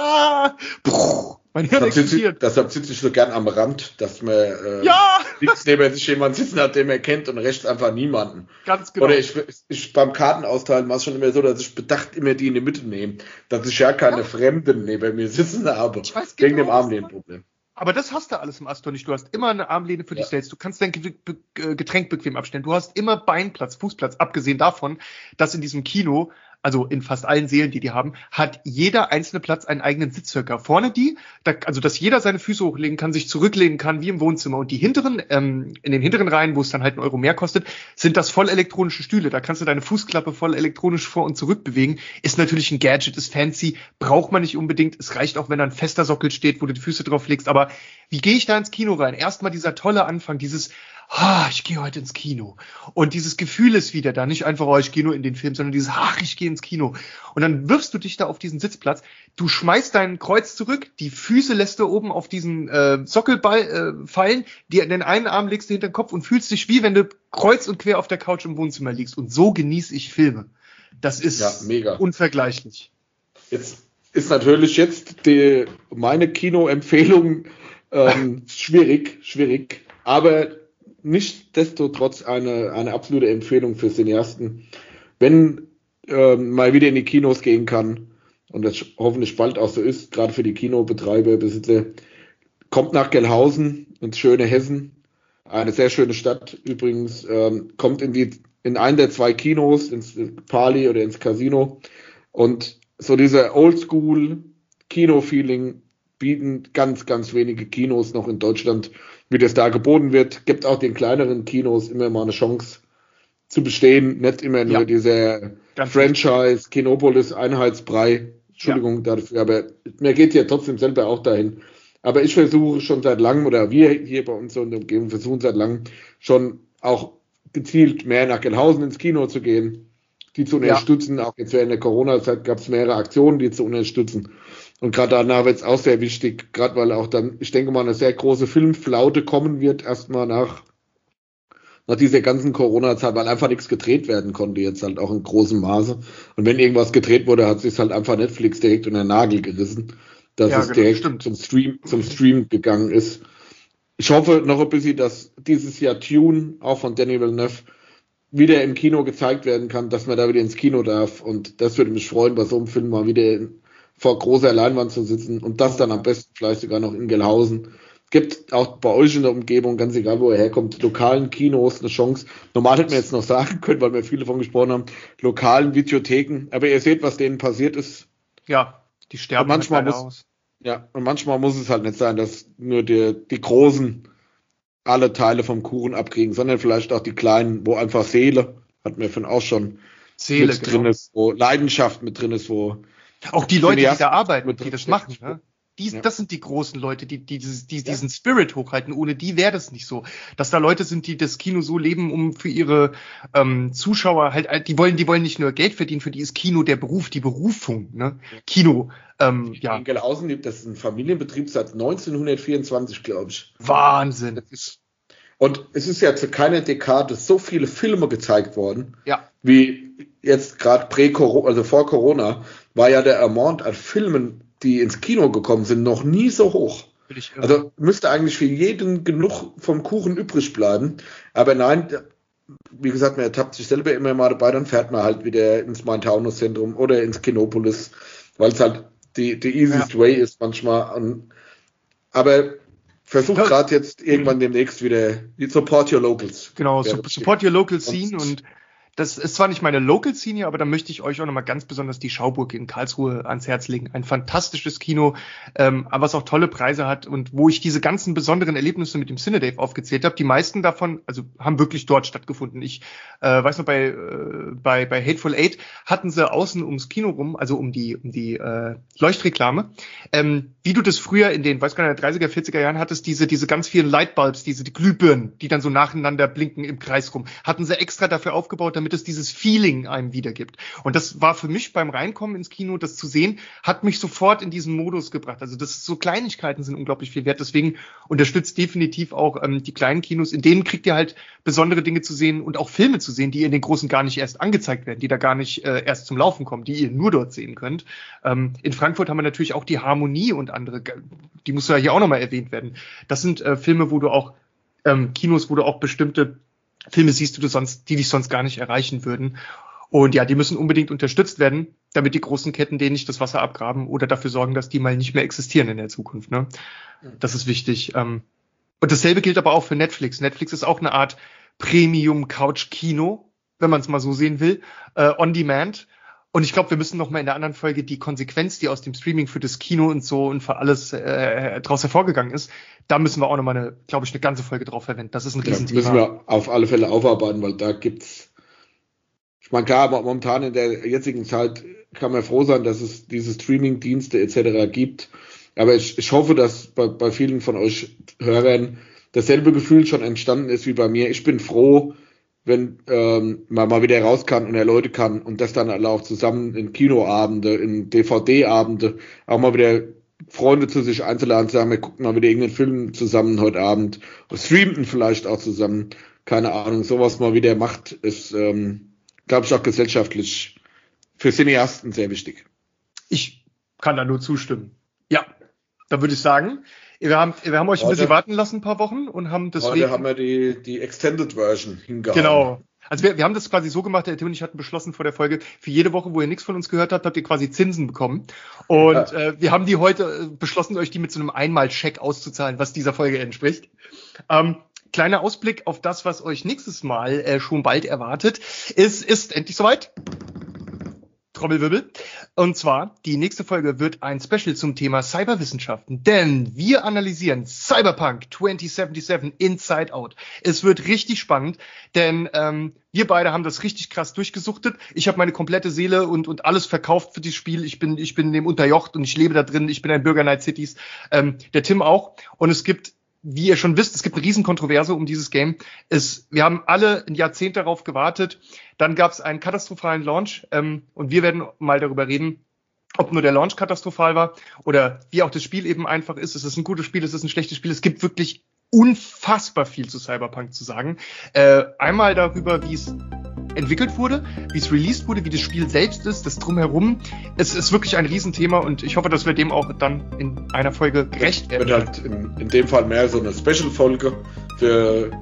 mein Hirn explodiert. Deshalb sitze ich so gern am Rand, dass man links neben sich jemand sitzen hat, den man kennt und rechts einfach niemanden. Ganz genau. Oder ich beim Kartenausteilen war es schon immer so, dass ich bedacht immer die in die Mitte nehme, dass ich ja keine Fremden neben mir sitzen habe, wegen dem Armlehnenproblem. Aber das hast du alles im Astor nicht. Du hast immer eine Armlehne für dich selbst. Du kannst dein Getränk bequem abstellen. Du hast immer Beinplatz, Fußplatz. Abgesehen davon, dass in diesem Kino, also in fast allen Sälen, die haben, hat jeder einzelne Platz einen eigenen Sitzhöcker. Vorne also dass jeder seine Füße hochlegen kann, sich zurücklehnen kann, wie im Wohnzimmer. Und die hinteren, in den hinteren Reihen, wo es dann halt 1 Euro mehr kostet, sind das voll elektronische Stühle. Da kannst du deine Fußklappe voll elektronisch vor und zurück bewegen. Ist natürlich ein Gadget, ist fancy, braucht man nicht unbedingt. Es reicht auch, wenn da ein fester Sockel steht, wo du die Füße drauf legst. Aber wie gehe ich da ins Kino rein? Erstmal dieser tolle Anfang, dieses ich gehe heute ins Kino. Und dieses Gefühl ist wieder da. Nicht einfach, ich gehe nur in den Film, sondern dieses, ich gehe ins Kino. Und dann wirfst du dich da auf diesen Sitzplatz. Du schmeißt dein Kreuz zurück. Die Füße lässt du oben auf diesen Sockelball fallen. Den einen Arm legst du hinter den Kopf und fühlst dich wie, wenn du kreuz und quer auf der Couch im Wohnzimmer liegst. Und so genieße ich Filme. Das ist mega. Unvergleichlich. Jetzt ist natürlich meine Kinoempfehlung schwierig. Aber nichtsdestotrotz eine absolute Empfehlung für Cineasten. Wenn mal wieder in die Kinos gehen kann, und das hoffentlich bald auch so ist, gerade für die Kinobetreiber, Besitzer, kommt nach Gelnhausen ins schöne Hessen, eine sehr schöne Stadt übrigens, kommt in einen der 2 Kinos, ins Pali oder ins Casino, und so dieser Oldschool-Kino-Feeling bieten ganz, ganz wenige Kinos noch in Deutschland, wie das da geboten wird. Gibt auch den kleineren Kinos immer mal eine Chance zu bestehen, nicht immer nur dieser Franchise, Kinopolis, Einheitsbrei, Entschuldigung dafür, aber mir geht ja trotzdem selber auch dahin. Aber ich versuche schon seit langem, oder wir hier bei uns in der Umgebung versuchen seit langem schon auch gezielt mehr nach Gelnhausen ins Kino zu gehen, die zu unterstützen. Auch jetzt während der Corona-Zeit gab es mehrere Aktionen, die zu unterstützen. Und gerade danach wird es auch sehr wichtig, gerade weil auch dann, ich denke mal, eine sehr große Filmflaute kommen wird, erstmal nach dieser ganzen Corona-Zeit, weil einfach nichts gedreht werden konnte, jetzt halt auch in großem Maße. Und wenn irgendwas gedreht wurde, hat sich halt einfach Netflix direkt unter den Nagel gerissen, dass es direkt zum Stream gegangen ist. Ich hoffe noch ein bisschen, dass dieses Jahr Dune, auch von Denis Villeneuve, wieder im Kino gezeigt werden kann, dass man da wieder ins Kino darf. Und das würde mich freuen, bei so einem Film mal wieder vor großer Leinwand zu sitzen und das dann am besten vielleicht sogar noch in Gelnhausen. Gibt auch bei euch in der Umgebung, ganz egal wo ihr herkommt, lokalen Kinos eine Chance. Normal hätten wir jetzt noch sagen können, weil wir viele davon gesprochen haben, lokalen Videotheken. Aber ihr seht, was denen passiert ist. Ja, die sterben manchmal aus. Ja, und manchmal muss es halt nicht sein, dass nur die Großen alle Teile vom Kuchen abkriegen, sondern vielleicht auch die Kleinen, wo einfach Seele, hat mir von auch schon Seele mit drin ist, wo Leidenschaft mit drin ist, wo auch die Leute, die da arbeiten, die das machen, ne? Das sind die großen Leute, die diesen Spirit hochhalten. Ohne die wäre das nicht so. Dass da Leute sind, die das Kino so leben, um für ihre Zuschauer halt, die wollen nicht nur Geld verdienen, für die ist Kino der Beruf, die Berufung, ne? Kino, In Gelnhausen, das ist ein Familienbetrieb seit 1924, glaube ich. Wahnsinn. Und es ist ja zu keiner Dekade so viele Filme gezeigt worden, wie jetzt gerade also vor Corona, war ja der Amount an Filmen, die ins Kino gekommen sind, noch nie so hoch. Also müsste eigentlich für jeden genug vom Kuchen übrig bleiben. Aber nein, wie gesagt, man ertappt sich selber immer mal dabei, dann fährt man halt wieder ins Main-Taunus-Zentrum oder ins Kinopolis, weil es halt die easiest way ist manchmal. Aber versucht gerade jetzt irgendwann demnächst wieder Support Your Locals. Genau, Support Your Local Scene. Und das ist zwar nicht meine Local Scene hier, aber da möchte ich euch auch nochmal ganz besonders die Schauburg in Karlsruhe ans Herz legen. Ein fantastisches Kino, aber was auch tolle Preise hat und wo ich diese ganzen besonderen Erlebnisse mit dem Cinedave aufgezählt habe, die meisten davon, also haben wirklich dort stattgefunden. Ich weiß noch, bei Hateful Eight hatten sie außen ums Kino rum, also um die Leuchtreklame, wie du das früher in den, weiß gar nicht, 30er, 40er Jahren hattest, diese ganz vielen Lightbulbs, die Glühbirnen, die dann so nacheinander blinken im Kreis rum, hatten sie extra dafür aufgebaut, damit es dieses Feeling einem wiedergibt. Und das war für mich beim Reinkommen ins Kino, das zu sehen, hat mich sofort in diesen Modus gebracht. Also das ist so, Kleinigkeiten sind unglaublich viel wert. Deswegen unterstützt definitiv auch die kleinen Kinos. In denen kriegt ihr halt besondere Dinge zu sehen und auch Filme zu sehen, die in den großen gar nicht erst angezeigt werden, die da gar nicht erst zum Laufen kommen, die ihr nur dort sehen könnt. In Frankfurt haben wir natürlich auch die Harmonie und andere, die muss ja hier auch nochmal erwähnt werden. Das sind Filme, wo du auch Kinos, wo du auch bestimmte Filme siehst, die dich sonst gar nicht erreichen würden. Und ja, die müssen unbedingt unterstützt werden, damit die großen Ketten denen nicht das Wasser abgraben oder dafür sorgen, dass die mal nicht mehr existieren in der Zukunft. Ne? Das ist wichtig. Und dasselbe gilt aber auch für Netflix. Netflix ist auch eine Art Premium-Couch-Kino, wenn man es mal so sehen will, on demand. Und ich glaube, wir müssen noch mal in der anderen Folge die Konsequenz, die aus dem Streaming für das Kino und so und für alles daraus hervorgegangen ist, da müssen wir auch noch mal eine ganze Folge drauf verwenden. Das ist ein Riesenthema. Müssen wir auf alle Fälle aufarbeiten, weil da gibt's, ich meine, klar, momentan in der jetzigen Zeit kann man froh sein, dass es diese Streaming-Dienste etc. gibt. Aber ich hoffe, dass bei vielen von euch Hörern dasselbe Gefühl schon entstanden ist wie bei mir. Ich bin froh, wenn man mal wieder raus kann und erläutern kann und das dann alle auch zusammen in Kinoabende, in DVD-Abende, auch mal wieder Freunde zu sich einzuladen, zu sagen, wir gucken mal wieder irgendeinen Film zusammen heute Abend, oder streamten vielleicht auch zusammen, keine Ahnung, sowas mal wieder macht, ist, glaube ich, auch gesellschaftlich für Cineasten sehr wichtig. Ich kann da nur zustimmen. Ja, da würde ich sagen, wir haben euch ein bisschen warten lassen, ein paar Wochen, und haben deswegen... Heute haben wir die Extended Version hingehauen. Genau. Also wir haben das quasi so gemacht, der Tim und ich hatten beschlossen vor der Folge, für jede Woche, wo ihr nichts von uns gehört habt, habt ihr quasi Zinsen bekommen. Und wir haben die heute beschlossen, euch die mit so einem Einmal-Check auszuzahlen, was dieser Folge entspricht. Kleiner Ausblick auf das, was euch nächstes Mal schon bald erwartet. Es ist endlich soweit. Trommelwirbel. Und zwar, die nächste Folge wird ein Special zum Thema Cyberwissenschaften, denn wir analysieren Cyberpunk 2077 Inside Out. Es wird richtig spannend, denn wir beide haben das richtig krass durchgesuchtet. Ich habe meine komplette Seele und alles verkauft für dieses Spiel. Ich bin dem unterjocht und ich lebe da drin. Ich bin ein Bürger Night Cities. Der Tim auch. Und es gibt, wie ihr schon wisst, es gibt eine riesen Kontroverse um dieses Game. Wir haben alle ein Jahrzehnt darauf gewartet. Dann gab es einen katastrophalen Launch. Und wir werden mal darüber reden, ob nur der Launch katastrophal war oder wie auch das Spiel eben einfach ist. Es ist ein gutes Spiel, es ist ein schlechtes Spiel. Es gibt wirklich unfassbar viel zu Cyberpunk zu sagen. Einmal darüber, wie es entwickelt wurde, wie es released wurde, wie das Spiel selbst ist, das Drumherum. Es ist wirklich ein Riesenthema und ich hoffe, dass wir dem auch dann in einer Folge gerecht werden. Wird halt in dem Fall mehr so eine Special-Folge für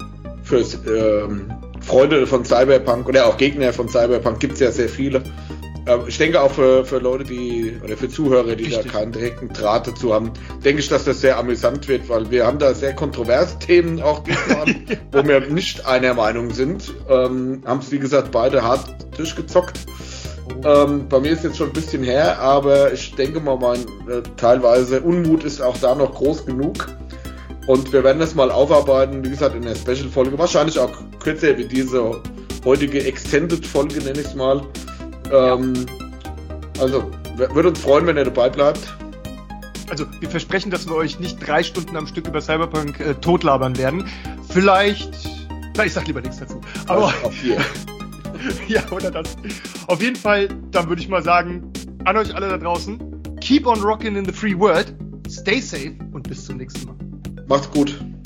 Freunde von Cyberpunk oder auch Gegner von Cyberpunk, gibt es ja sehr viele. Ich denke auch für Leute, oder für Zuhörer, die da keinen direkten Draht dazu haben, denke ich, dass das sehr amüsant wird, weil wir haben da sehr kontroverse Themen auch diesmal, wo wir nicht einer Meinung sind. Haben es, wie gesagt, beide hart durchgezockt. Bei mir ist jetzt schon ein bisschen her, aber ich denke mal, mein teilweise Unmut ist auch da noch groß genug. Und wir werden das mal aufarbeiten, wie gesagt, in der Special-Folge. Wahrscheinlich auch kürzer wie diese heutige Extended-Folge, nenne ich es mal. Also, würde uns freuen, wenn ihr dabei bleibt. Also, wir versprechen, dass wir euch nicht 3 Stunden am Stück über Cyberpunk totlabern werden. Vielleicht, ich sag lieber nichts dazu. Aber auf 4. Ja, oder das. Auf jeden Fall, dann würde ich mal sagen, an euch alle da draußen, keep on rocking in the free world, stay safe und bis zum nächsten Mal. Macht's gut.